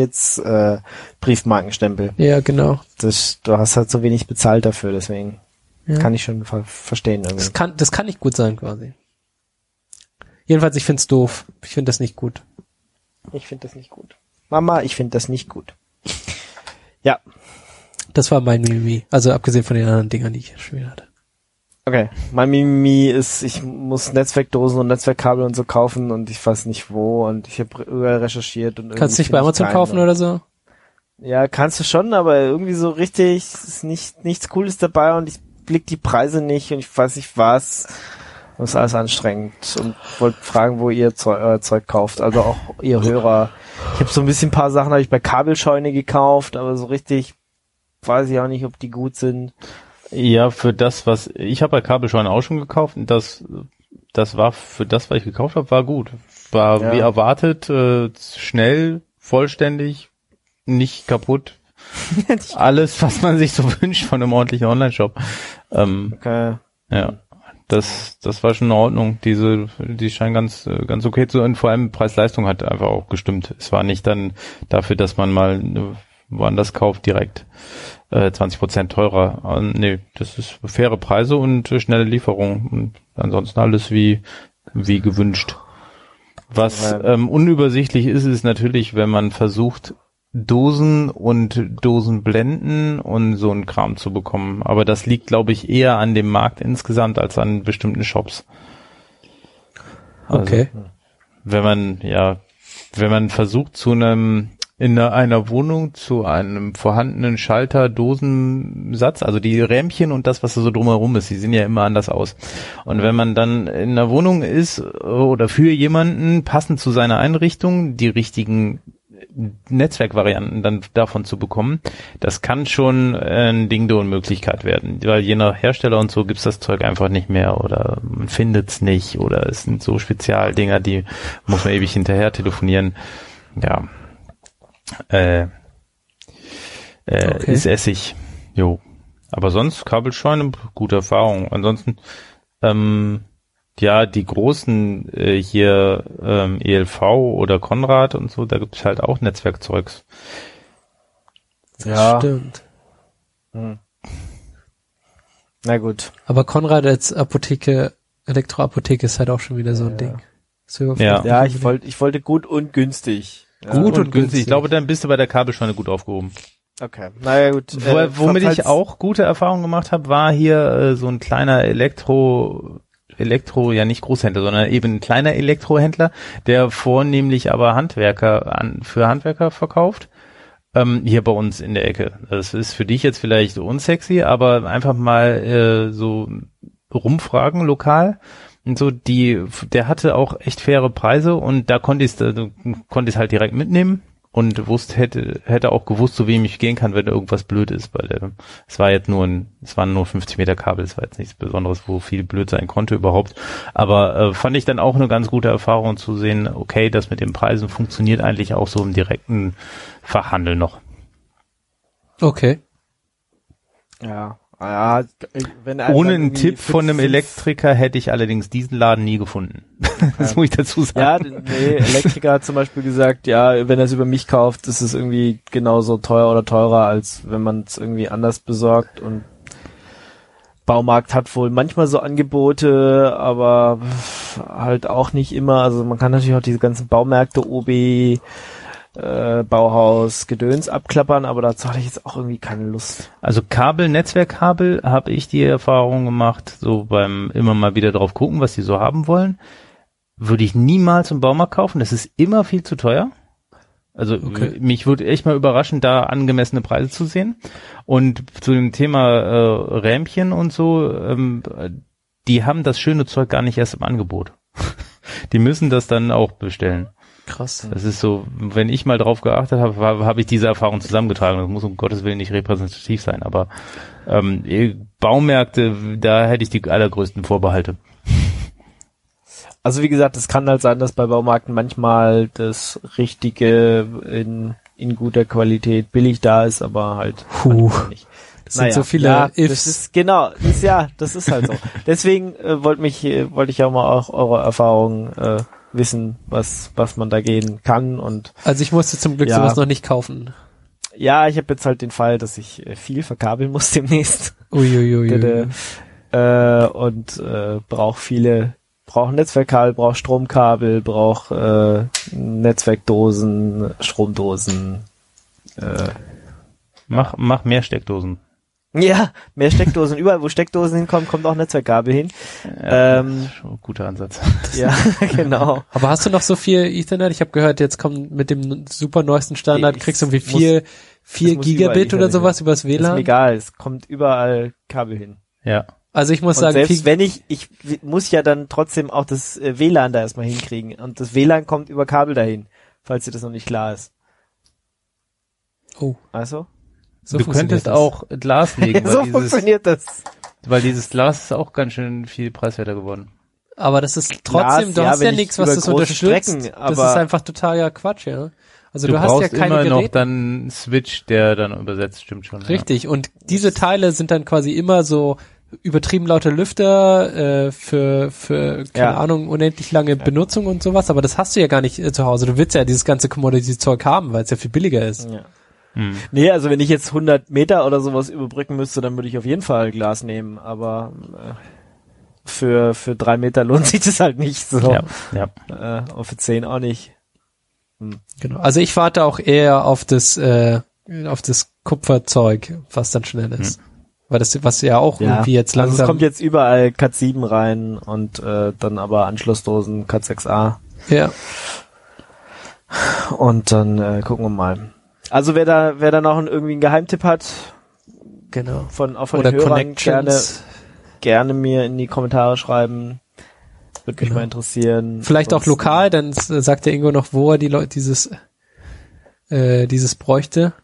Briefmarkenstempel. Ja, genau. Du hast halt so wenig bezahlt dafür, deswegen. Ja. Kann ich schon verstehen irgendwie. Das kann nicht gut sein quasi. Jedenfalls, ich find's doof. Ich finde das nicht gut. Ich finde das nicht gut. Mama, ich finde das nicht gut. Ja. Das war mein Mimimi. Also abgesehen von den anderen Dingern, die ich schon wieder hatte. Okay. Mein Mimimi ist, ich muss Netzwerkdosen und Netzwerkkabel und so kaufen und ich weiß nicht wo und ich habe überall recherchiert und kannst du nicht bei Amazon kaufen oder so? Ja, kannst du schon, aber irgendwie so richtig ist nichts Cooles dabei und ich blick die Preise nicht und ich weiß nicht was. Das ist alles anstrengend und wollte fragen, wo ihr euer Zeug kauft. Also auch ihr Hörer. Ich habe so ein paar Sachen habe ich bei Kabelscheune gekauft, aber so richtig weiß ich auch nicht, ob die gut sind. Ja, für das, was ich habe bei Kabelscheune auch schon gekauft und das war für das, was ich gekauft habe, war gut. War wie erwartet, schnell, vollständig, nicht kaputt. Alles, was man sich so wünscht von einem ordentlichen Online-Shop. Okay. Ja, das war schon in Ordnung. Die scheinen ganz okay zu sein. Und vor allem Preis-Leistung hat einfach auch gestimmt. Es war nicht dann dafür, dass man mal woanders kauft, direkt 20% teurer. Nee, das ist faire Preise und schnelle Lieferung. Und ansonsten alles wie gewünscht. Was unübersichtlich ist natürlich, wenn man versucht, Dosen und Dosenblenden und so ein Kram zu bekommen. Aber das liegt, glaube ich, eher an dem Markt insgesamt als an bestimmten Shops. Also, okay. Wenn man versucht, in einer Wohnung zu einem vorhandenen Schalter-Dosensatz, also die Rähmchen und das, was da so drumherum ist, die sehen ja immer anders aus. Und wenn man dann in einer Wohnung ist oder für jemanden passend zu seiner Einrichtung die richtigen Netzwerkvarianten dann davon zu bekommen, das kann schon ein Ding-Dong-Möglichkeit werden, weil je nach Hersteller und so gibt's das Zeug einfach nicht mehr oder man findet's nicht oder es sind so Spezialdinger, die muss man ewig hinterher telefonieren. Ja, okay. Ist Essig. Jo. Aber sonst Kabelscheune, gute Erfahrung. Ansonsten ja, die großen hier ELV oder Konrad und so, da gibt es halt auch Netzwerkzeugs. Ja. Stimmt. Na gut. Aber Konrad als Elektroapotheke ist halt auch schon wieder so ein Ding. Ja, ich wollte gut und günstig. Ja. Gut und günstig. Ich glaube, dann bist du bei der Kabelscheune gut aufgehoben. Okay, naja gut. Womit ich auch gute Erfahrungen gemacht habe, war hier so ein kleiner Elektro, ja nicht Großhändler, sondern eben ein kleiner Elektrohändler, der vornehmlich aber für Handwerker verkauft. Hier bei uns in der Ecke. Das ist für dich jetzt vielleicht unsexy, aber einfach mal so rumfragen lokal. und so, der hatte auch echt faire Preise und da konnte ich es halt direkt mitnehmen. Und hätte auch gewusst, zu wem ich gehen kann, wenn irgendwas blöd ist, weil es waren nur 50 Meter Kabel, es war jetzt nichts Besonderes, wo viel blöd sein konnte überhaupt. Aber fand ich dann auch eine ganz gute Erfahrung zu sehen, okay, das mit den Preisen funktioniert eigentlich auch so im direkten Fachhandel noch. Okay. Ja, wenn ohne einen Tipp von einem Elektriker hätte ich allerdings diesen Laden nie gefunden. Das muss ich dazu sagen. Ja, nee, Elektriker hat zum Beispiel gesagt, ja, wenn er es über mich kauft, ist es irgendwie genauso teuer oder teurer, als wenn man es irgendwie anders besorgt. Und Baumarkt hat wohl manchmal so Angebote, aber halt auch nicht immer. Also man kann natürlich auch diese ganzen Baumärkte, OB, Bauhaus, Gedöns abklappern, aber dazu hatte ich jetzt auch irgendwie keine Lust. Also Netzwerkkabel habe ich die Erfahrung gemacht, so beim immer mal wieder drauf gucken, was die so haben wollen. Würde ich niemals im Baumarkt kaufen, das ist immer viel zu teuer. Also mich würde echt mal überraschen, da angemessene Preise zu sehen. Und zu dem Thema Rähmchen und so, die haben das schöne Zeug gar nicht erst im Angebot. Die müssen das dann auch bestellen. Krass. Das ist so, wenn ich mal drauf geachtet habe, habe ich diese Erfahrung zusammengetragen. Das muss um Gottes Willen nicht repräsentativ sein, aber Baumärkte, da hätte ich die allergrößten Vorbehalte. Also wie gesagt, es kann halt sein, dass bei Baumärkten manchmal das Richtige in guter Qualität billig da ist, aber halt nicht. Das sind so viele Ifs. Das ist halt so. Deswegen wollte ich auch mal auch eure Erfahrungen wissen, was man da gehen kann. Und also ich musste zum Glück sowas noch nicht kaufen. Ja, ich habe jetzt halt den Fall, dass ich viel verkabeln muss demnächst. Uiuiui. Brauche Netzwerkkabel, brauche Stromkabel, brauche Netzwerkdosen, Stromdosen. Mach mehr Steckdosen. Ja, mehr Steckdosen. Überall, wo Steckdosen hinkommen, kommt auch Netzwerkkabel hin. Ja, schon ein guter Ansatz. Ja, genau. Aber hast du noch so viel Ethernet? Ich habe gehört, jetzt kommt mit dem super neuesten Standard, kriegst du irgendwie 4 Gigabit oder sowas übers WLAN? Ist mir egal, es kommt überall Kabel hin. Ja. Also ich muss und sagen, selbst wenn ich muss ja dann trotzdem auch das WLAN da erstmal hinkriegen. Und das WLAN kommt über Kabel dahin, falls dir das noch nicht klar ist. Oh. Also? So du könntest auch Glas legen. So funktioniert das. Weil dieses Glas ist auch ganz schön viel preiswerter geworden. Aber das ist trotzdem, Glas, du hast ja nichts, was das unterstützt. Strecken, das ist einfach totaler Quatsch, ja. Also du hast brauchst ja keine immer Geräte. noch dann einen Switch, der dann übersetzt, stimmt schon. Richtig, und diese Teile sind dann quasi immer so übertrieben laute Lüfter für keine Ahnung, unendlich lange Benutzung und sowas, aber das hast du ja gar nicht zu Hause. Du willst ja dieses ganze Commodity-Zeug haben, weil es ja viel billiger ist. Ja. Nee, also wenn ich jetzt 100 Meter oder sowas überbrücken müsste, dann würde ich auf jeden Fall Glas nehmen, aber für 3 Meter lohnt sich das halt nicht so. Ja. Und für 10 auch nicht. Genau. Also ich warte auch eher auf das Kupferzeug, was dann schnell ist. Weil das, was ja auch irgendwie jetzt langsam... Also es kommt jetzt überall Cat 7 rein und dann aber Anschlussdosen Cat 6a. Ja. Und dann gucken wir mal. Also wer da noch irgendwie einen Geheimtipp hat, genau, von oder den Hörern gerne mir in die Kommentare schreiben. Würde mich mal interessieren. Vielleicht sonst auch lokal, dann sagt der Ingo noch, wo er die Leute dieses bräuchte.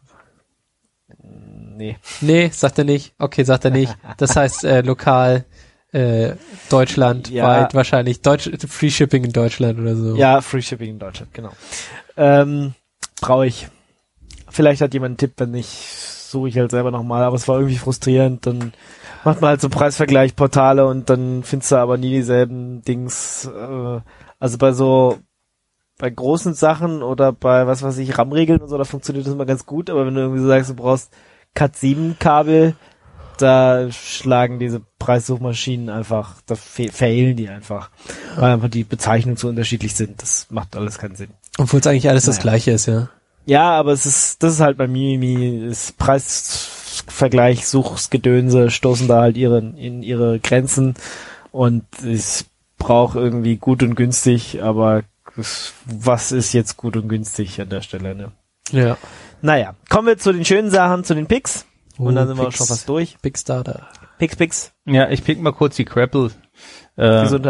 Nee, sagt er nicht. Okay, sagt er nicht. Das heißt lokal Deutschland weit wahrscheinlich. Free Shipping in Deutschland oder so. Ja, Free Shipping in Deutschland, genau. Brauche ich. Vielleicht hat jemand einen Tipp, wenn nicht, suche ich halt selber nochmal, aber es war irgendwie frustrierend, dann macht man halt so Preisvergleichsportale und dann findest du aber nie dieselben Dings, also bei großen Sachen oder bei, was weiß ich, RAM-Regeln und so, da funktioniert das immer ganz gut, aber wenn du irgendwie so sagst, du brauchst Cat 7 Kabel, da schlagen diese Preissuchmaschinen einfach, da failen die einfach, weil einfach die Bezeichnungen so unterschiedlich sind, das macht alles keinen Sinn. Obwohl es eigentlich alles das Gleiche ist, ja. Ja, aber das ist halt bei Mimimi, das Preisvergleich, Suchsgedönse stoßen da halt in ihre Grenzen und ich brauche irgendwie gut und günstig, aber was ist jetzt gut und günstig an der Stelle, ne? Ja. Naja, kommen wir zu den schönen Sachen, zu den Picks und dann sind wir schon fast durch. Pickstarter. Picks. Ja, ich pick mal kurz die Crapple. Gesundheit.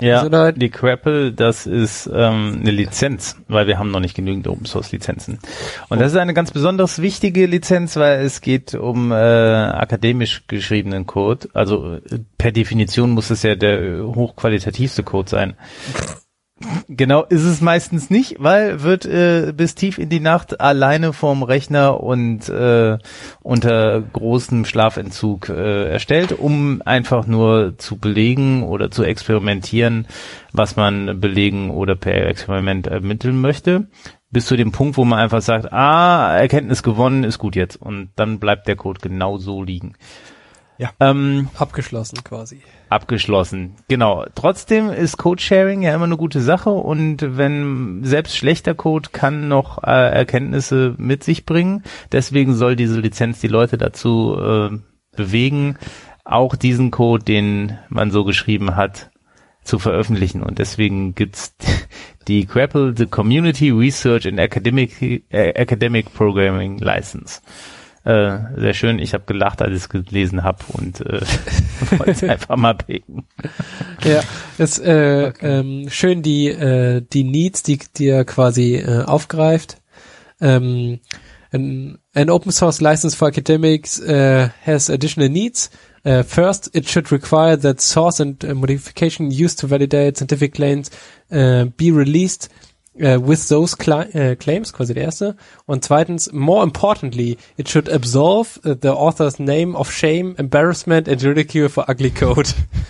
Ja, also die Crapple, das ist eine Lizenz, weil wir haben noch nicht genügend Open-Source-Lizenzen. Und das ist eine ganz besonders wichtige Lizenz, weil es geht um akademisch geschriebenen Code. Also per Definition muss es ja der hochqualitativste Code sein. Genau ist es meistens nicht, weil wird bis tief in die Nacht alleine vorm Rechner und unter großem Schlafentzug erstellt, um einfach nur zu belegen oder zu experimentieren, was man belegen oder per Experiment ermitteln möchte, bis zu dem Punkt, wo man einfach sagt, Erkenntnis gewonnen, ist gut jetzt, und dann bleibt der Code genau so liegen. Ja, abgeschlossen quasi. Abgeschlossen, genau. Trotzdem ist Code-Sharing ja immer eine gute Sache, und wenn selbst schlechter Code kann noch Erkenntnisse mit sich bringen. Deswegen soll diese Lizenz die Leute dazu bewegen, auch diesen Code, den man so geschrieben hat, zu veröffentlichen. Und deswegen gibt's die CRAPL, the Community Research and Academic Programming License. Sehr schön, ich habe gelacht, als ich es gelesen habe, und wollte es einfach mal picken. Ja, ist okay. Schön die Needs, die er quasi aufgreift. An open source license for academics has additional needs. First, it should require that source and modification used to validate scientific claims be released with those claims, quasi der erste. Und zweitens, more importantly, it should absolve the author's name of shame, embarrassment and ridicule for ugly code.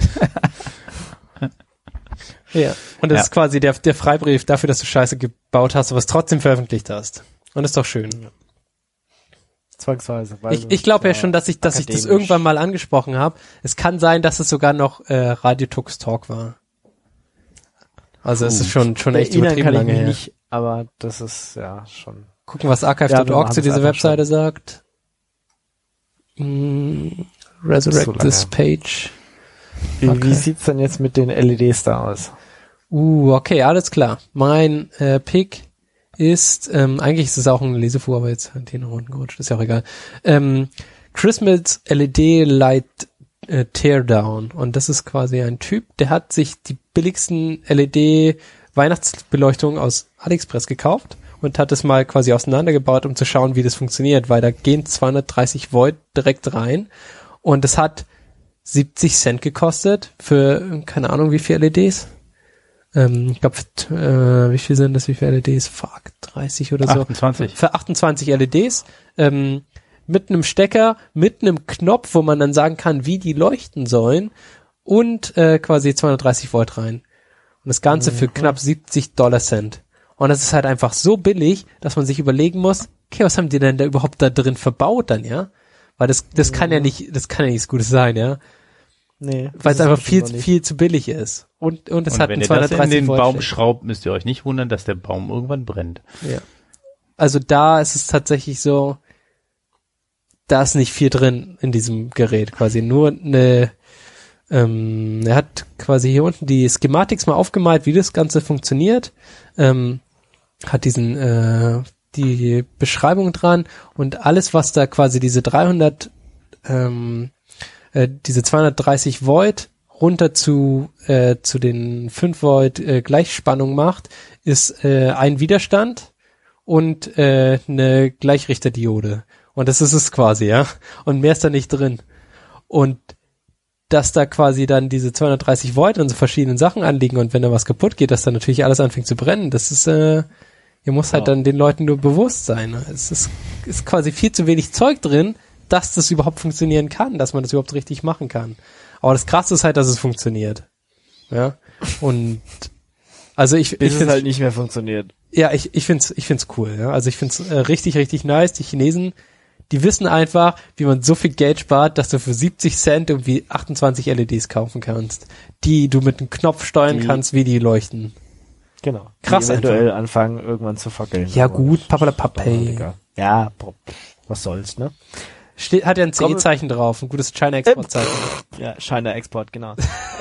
Ja. Und das ist quasi der Freibrief dafür, dass du Scheiße gebaut hast, aber es trotzdem veröffentlicht hast. Und das ist doch schön. Zwangsweise. Ich glaube ja schon, dass ich das irgendwann mal angesprochen habe. Es kann sein, dass es sogar noch Radio Tux Talk war. Also es ist schon echt übertrieben lange her. Nicht, aber das ist ja schon. Gucken, was archive.org zu dieser Webseite sagt. Resurrect this page. Wie sieht's denn jetzt mit den LEDs da aus? Okay, alles klar. Mein Pick ist, eigentlich ist es auch ein Lesefuhr, aber jetzt hat die nach unten gerutscht, ist ja auch egal. Christmas LED Light Teardown. Und das ist quasi ein Typ, der hat sich die billigsten LED-Weihnachtsbeleuchtungen aus AliExpress gekauft und hat es mal quasi auseinandergebaut, um zu schauen, wie das funktioniert, weil da gehen 230 Volt direkt rein und es hat 70 Cent gekostet für, keine Ahnung, wie viele LEDs. Ich glaube, wie viel sind das, wie viele LEDs? Fuck, 30 oder so. 28. Für 28 LEDs. Mit einem Stecker, mit einem Knopf, wo man dann sagen kann, wie die leuchten sollen, und quasi 230 Volt rein. Und das Ganze für knapp $70. Und das ist halt einfach so billig, dass man sich überlegen muss, okay, was haben die denn da überhaupt da drin verbaut dann, ja? Weil das kann ja nichts Gutes sein, ja? Nee. Weil es einfach viel zu billig ist. Und es hat einen 230 Volt. Wenn ihr das in den Baum schraubt, müsst ihr euch nicht wundern, dass der Baum irgendwann brennt. Ja. Also da ist es tatsächlich so, da ist nicht viel drin in diesem Gerät, quasi nur er hat quasi hier unten die Schematics mal aufgemalt, wie das Ganze funktioniert, hat die Beschreibung dran, und alles, was da quasi diese 230 Volt runter zu den 5 Volt Gleichspannung macht, ist ein Widerstand und eine Gleichrichterdiode. Und das ist es quasi, ja. Und mehr ist da nicht drin. Und dass da quasi dann diese 230 Volt an so verschiedenen Sachen anliegen, und wenn da was kaputt geht, dass dann natürlich alles anfängt zu brennen, das ist, ihr muss halt dann den Leuten nur bewusst sein. Es ist quasi viel zu wenig Zeug drin, dass das überhaupt funktionieren kann, dass man das überhaupt richtig machen kann. Aber das Krasse ist halt, dass es funktioniert. Ja. Und also ich finde es halt nicht mehr funktioniert. Ja, ich find's cool, ja. Also ich find's richtig, richtig nice. Die Chinesen, die wissen einfach, wie man so viel Geld spart, dass du für 70 Cent irgendwie 28 LEDs kaufen kannst, die du mit einem Knopf steuern kannst, wie die leuchten. Genau. Krass, die eventuell anfangen, irgendwann zu fackeln. Ja gut, papalapapay. Ja, was soll's, ne? Hat ja ein CE-Zeichen drauf, ein gutes China-Export-Zeichen. Ja, China-Export, genau.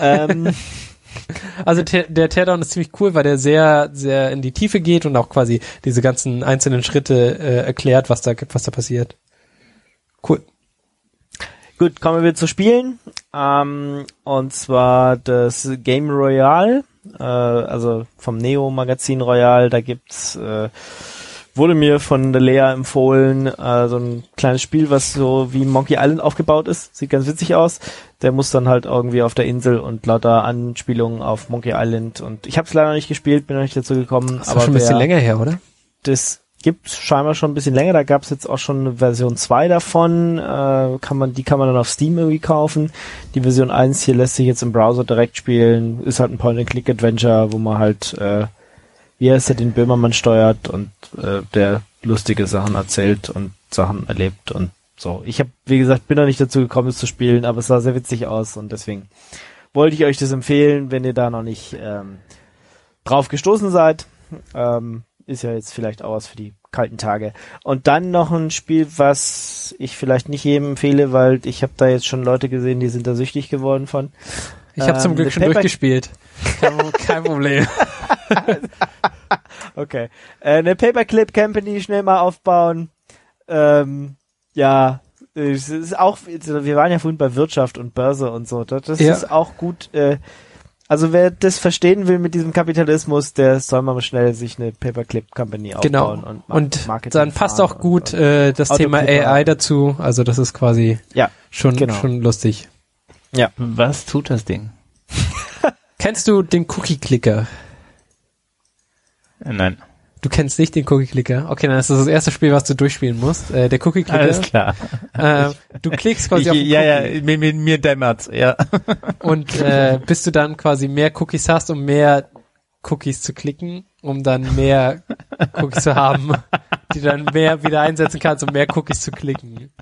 Also der Teardown ist ziemlich cool, weil der sehr, sehr in die Tiefe geht und auch quasi diese ganzen einzelnen Schritte erklärt, was da passiert. Cool. Gut, kommen wir zu Spielen. und zwar das Game Royale, also vom Neo Magazin Royale. Da gibt's wurde mir von der Lea empfohlen, so ein kleines Spiel, was so wie Monkey Island aufgebaut ist. Sieht ganz witzig aus. Der muss dann halt irgendwie auf der Insel und lauter Anspielungen auf Monkey Island. Und ich habe es leider nicht gespielt, bin noch nicht dazu gekommen. Das ist schon ein bisschen länger her, oder? Das gibt's scheinbar schon ein bisschen länger. Da gab's jetzt auch schon eine Version 2 davon. Die kann man dann auf Steam irgendwie kaufen. Die Version 1 hier lässt sich jetzt im Browser direkt spielen. Ist halt ein Point-and-Click-Adventure, wo man halt wie heißt er, den Böhmermann steuert und der lustige Sachen erzählt und Sachen erlebt und so. Ich habe, wie gesagt, bin noch nicht dazu gekommen, es zu spielen, aber es sah sehr witzig aus und deswegen wollte ich euch das empfehlen, wenn ihr da noch nicht drauf gestoßen seid. Ist ja jetzt vielleicht auch was für die kalten Tage. Und dann noch ein Spiel, was ich vielleicht nicht jedem empfehle, weil ich habe da jetzt schon Leute gesehen, die sind da süchtig geworden von. Ich habe zum Glück schon durchgespielt. Kein Problem. Okay. Eine Paperclip Company schnell mal aufbauen. Ja, es ist auch, wir waren ja vorhin bei Wirtschaft und Börse und so. Das ist auch gut. Also wer das verstehen will mit diesem Kapitalismus, der soll mal schnell sich eine Paperclip Company aufbauen. Genau. Und dann passt auch gut das Thema AI dazu. Also das ist quasi schon lustig. Ja. Was tut das Ding? Kennst du den Cookie-Clicker? Nein. Du kennst nicht den Cookie-Clicker? Okay, dann ist das erste Spiel, was du durchspielen musst. Der Cookie-Clicker. Alles klar. Du klickst quasi auf den Cookie. Ja, mir dämmert's, ja. Und bis du dann quasi mehr Cookies hast, um mehr Cookies zu klicken, um dann mehr Cookies zu haben, die du dann mehr wieder einsetzen kannst, um mehr Cookies zu klicken.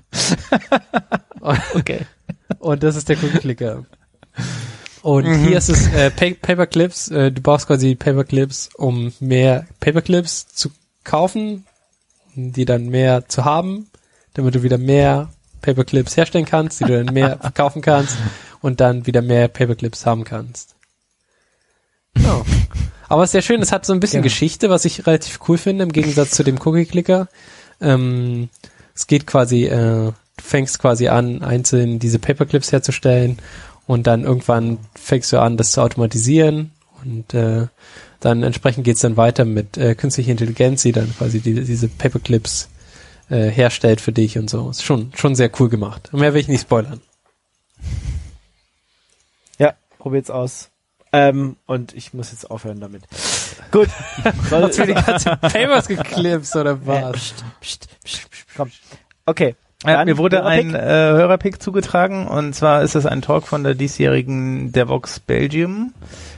Okay. Und das ist der Cookie-Clicker. Und hier ist es Paperclips. Du brauchst quasi Paperclips, um mehr Paperclips zu kaufen, die dann mehr zu haben, damit du wieder mehr Paperclips herstellen kannst, die du dann mehr verkaufen kannst und dann wieder mehr Paperclips haben kannst. Genau. Aber es ist sehr schön, es hat so ein bisschen Geschichte, was ich relativ cool finde, im Gegensatz zu dem Cookie-Clicker. Es geht quasi, du fängst quasi an, einzeln diese Paperclips herzustellen und dann irgendwann fängst du an, das zu automatisieren und dann entsprechend geht's dann weiter mit künstlicher Intelligenz, die dann quasi diese Paperclips herstellt für dich und so. Ist schon sehr cool gemacht. Und mehr will ich nicht spoilern. Ja, probiert's aus. Und ich muss jetzt aufhören damit. Gut. Hast du die ganzen Papers geklipst oder was? Komm. Okay. Mir wurde ein Hörerpick zugetragen und zwar ist es ein Talk von der diesjährigen Devoxx Belgium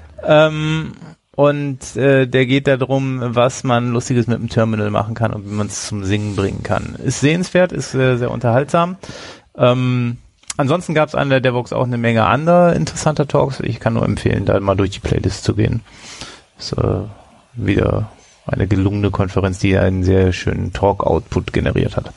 und der geht darum, was man Lustiges mit dem Terminal machen kann und wie man es zum Singen bringen kann. Ist sehenswert, ist sehr unterhaltsam. Ansonsten gab es an der Devoxx auch eine Menge anderer interessanter Talks. Ich kann nur empfehlen, da mal durch die Playlist zu gehen. Ist wieder eine gelungene Konferenz, die einen sehr schönen Talk-Output generiert hat.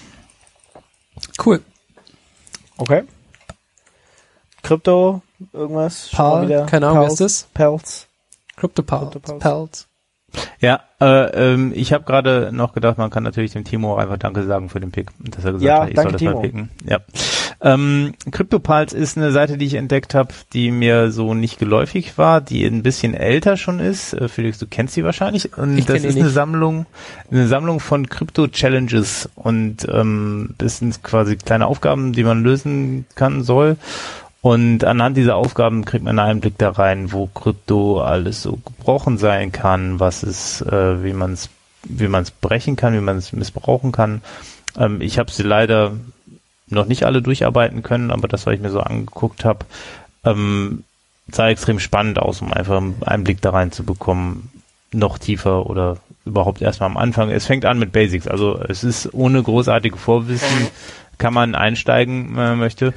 Cool. Okay. Krypto, irgendwas? Pal, keine Ahnung, wer ist das? Pelz. Pelz. Ja, ich habe gerade noch gedacht, man kann natürlich dem Timo einfach Danke sagen für den Pick, dass er gesagt hat, ich soll das mal picken. Ja. CryptoPulse ist eine Seite, die ich entdeckt habe, die mir so nicht geläufig war, die ein bisschen älter schon ist. Felix, du kennst sie wahrscheinlich. Und das ist eine Sammlung von Crypto-Challenges und das sind quasi kleine Aufgaben, die man lösen soll. Und anhand dieser Aufgaben kriegt man einen Einblick da rein, wo Krypto alles so gebrochen sein kann, was es, wie man es brechen kann, wie man es missbrauchen kann. Ich habe sie leider noch nicht alle durcharbeiten können, aber das, was ich mir so angeguckt habe, sah extrem spannend aus, um einfach einen Einblick da rein zu bekommen, noch tiefer oder überhaupt erstmal am Anfang. Es fängt an mit Basics, also es ist ohne großartige Vorwissen, kann man einsteigen, wenn man möchte.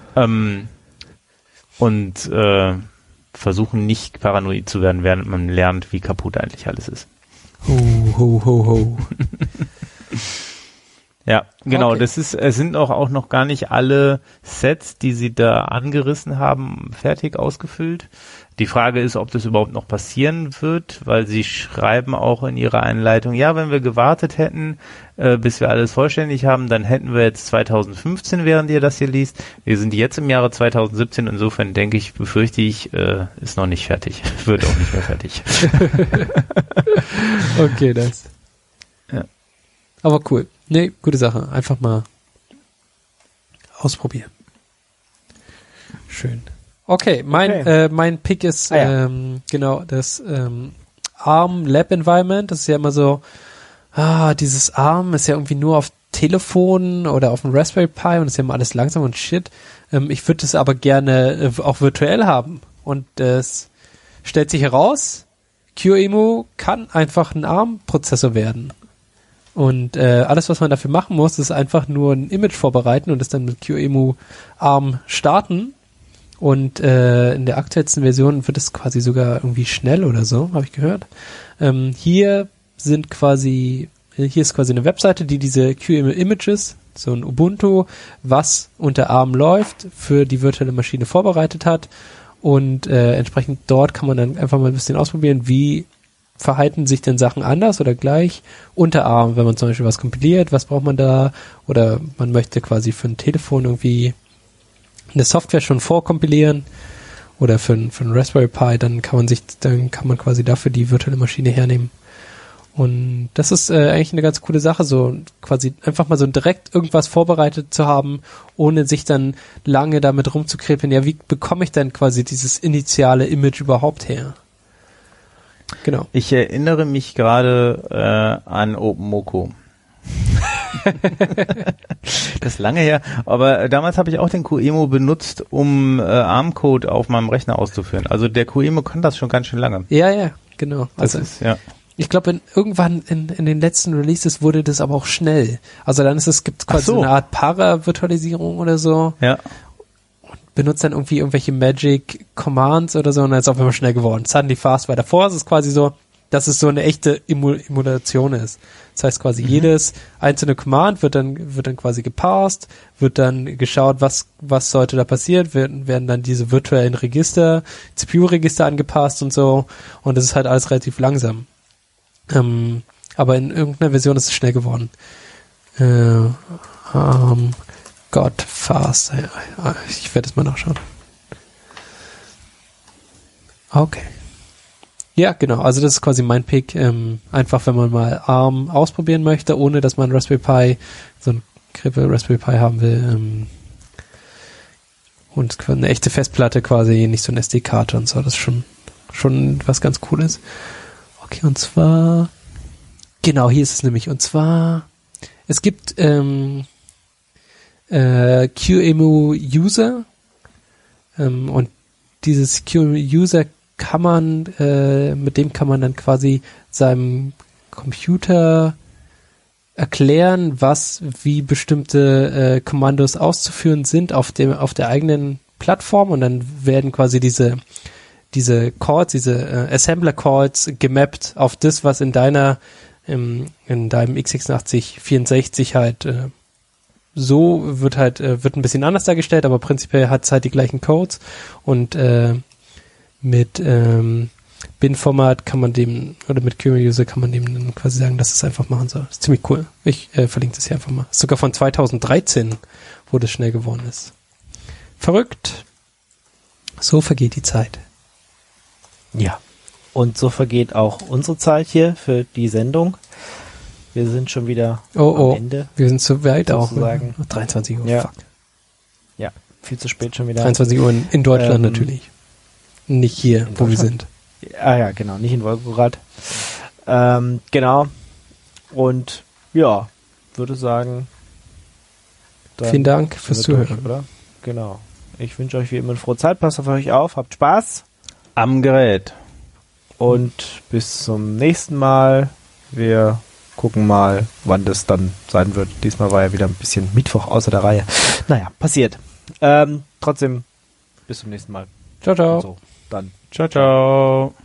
Und versuchen nicht paranoid zu werden, während man lernt, wie kaputt eigentlich alles ist. Ho. Ja, genau. Okay. Es sind auch noch gar nicht alle Sets, die sie da angerissen haben, fertig ausgefüllt. Die Frage ist, ob das überhaupt noch passieren wird, weil sie schreiben auch in ihrer Einleitung, ja, wenn wir gewartet hätten, bis wir alles vollständig haben, dann hätten wir jetzt 2015, während ihr das hier liest. Wir sind jetzt im Jahre 2017, insofern befürchte ich, ist noch nicht fertig. Wird auch nicht mehr fertig. Okay, das. Ja. Aber cool. Nee, gute Sache. Einfach mal ausprobieren. Schön. Okay, mein Pick ist genau das ARM Lab Environment. Das ist ja immer so, dieses ARM ist ja irgendwie nur auf Telefon oder auf dem Raspberry Pi und ist ja immer alles langsam und shit. Ich würde das aber gerne auch virtuell haben. Und das stellt sich heraus, QEMU kann einfach ein ARM-Prozessor werden. Und alles, was man dafür machen muss, ist einfach nur ein Image vorbereiten und das dann mit QEMU ARM starten. Und in der aktuellsten Version wird es quasi sogar irgendwie schnell oder so, habe ich gehört. Hier ist quasi eine Webseite, die diese QEMU Images, so ein Ubuntu, was unter ARM läuft, für die virtuelle Maschine vorbereitet hat. Und entsprechend dort kann man dann einfach mal ein bisschen ausprobieren, wie verhalten sich denn Sachen anders oder gleich unter ARM, wenn man zum Beispiel was kompiliert, was braucht man da? Oder man möchte quasi für ein Telefon irgendwie eine Software schon vorkompilieren oder für ein Raspberry Pi, dann kann man quasi dafür die virtuelle Maschine hernehmen. Und das ist eigentlich eine ganz coole Sache, so quasi einfach mal so direkt irgendwas vorbereitet zu haben, ohne sich dann lange damit rumzukrebeln. Ja, wie bekomme ich denn quasi dieses initiale Image überhaupt her? Genau. Ich erinnere mich gerade an OpenMoko. Das ist lange her, aber damals habe ich auch den QEMU benutzt, um ARM-Code auf meinem Rechner auszuführen. Also der QEMU kann das schon ganz schön lange. Ja, genau. Das ist, ja. Ich glaube, irgendwann in den letzten Releases wurde das aber auch schnell. Also dann gibt quasi so eine Art Para-Virtualisierung oder so. Ja. Und benutzt dann irgendwie irgendwelche Magic Commands oder so und dann ist es auf einmal schnell geworden. Suddenly fast, weil davor ist es quasi so, dass es so eine echte Emulation ist. Das heißt quasi jedes einzelne Command wird dann quasi geparsed, wird dann geschaut, was sollte da passieren, werden dann diese virtuellen Register, CPU-Register angepasst und so und das ist halt alles relativ langsam. Aber in irgendeiner Version ist es schnell geworden. Fast. Ich werde es mal nachschauen. Okay. Ja, genau. Also das ist quasi mein Pick. Einfach, wenn man mal ARM ausprobieren möchte, ohne dass man Raspberry Pi, so ein Krippe Raspberry Pi haben will. Und eine echte Festplatte quasi, nicht so eine SD-Karte und so. Das ist schon was ganz Cooles. Okay, und zwar, genau, hier ist es nämlich. Und zwar, es gibt QEMU User und dieses QEMU User mit dem kann man dann quasi seinem Computer erklären, wie bestimmte Kommandos auszuführen sind auf der eigenen Plattform und dann werden quasi diese Calls, diese Assembler Calls gemappt auf das, was in deinem x86 64 halt so wird ein bisschen anders dargestellt, aber prinzipiell hat es halt die gleichen Codes und mit Bin-Format kann man dem, oder mit QEMU-User kann man dem dann quasi sagen, dass es einfach machen soll. Das ist ziemlich cool. Ich verlinke das hier einfach mal. Sogar von 2013, wo das schnell geworden ist. Verrückt. So vergeht die Zeit. Ja. Und so vergeht auch unsere Zeit hier für die Sendung. Wir sind schon wieder am Ende. Wir sind zu weit sozusagen. auch. 23 Uhr, ja. fuck. Ja, viel zu spät schon wieder. 23 Uhr in Deutschland natürlich. Nicht hier, wo wir sind. Ah ja, genau, nicht in Wolgograd. Genau. Und ja, würde sagen. Vielen Dank fürs Zuhören. Oder? Genau. Ich wünsche euch wie immer eine frohe Zeit. Passt auf euch auf. Habt Spaß. Am Gerät. Und bis zum nächsten Mal. Wir gucken mal, wann das dann sein wird. Diesmal war ja wieder ein bisschen Mittwoch außer der Reihe. Naja, passiert. Trotzdem, bis zum nächsten Mal. Ciao, ciao. So, dann. Ciao, ciao.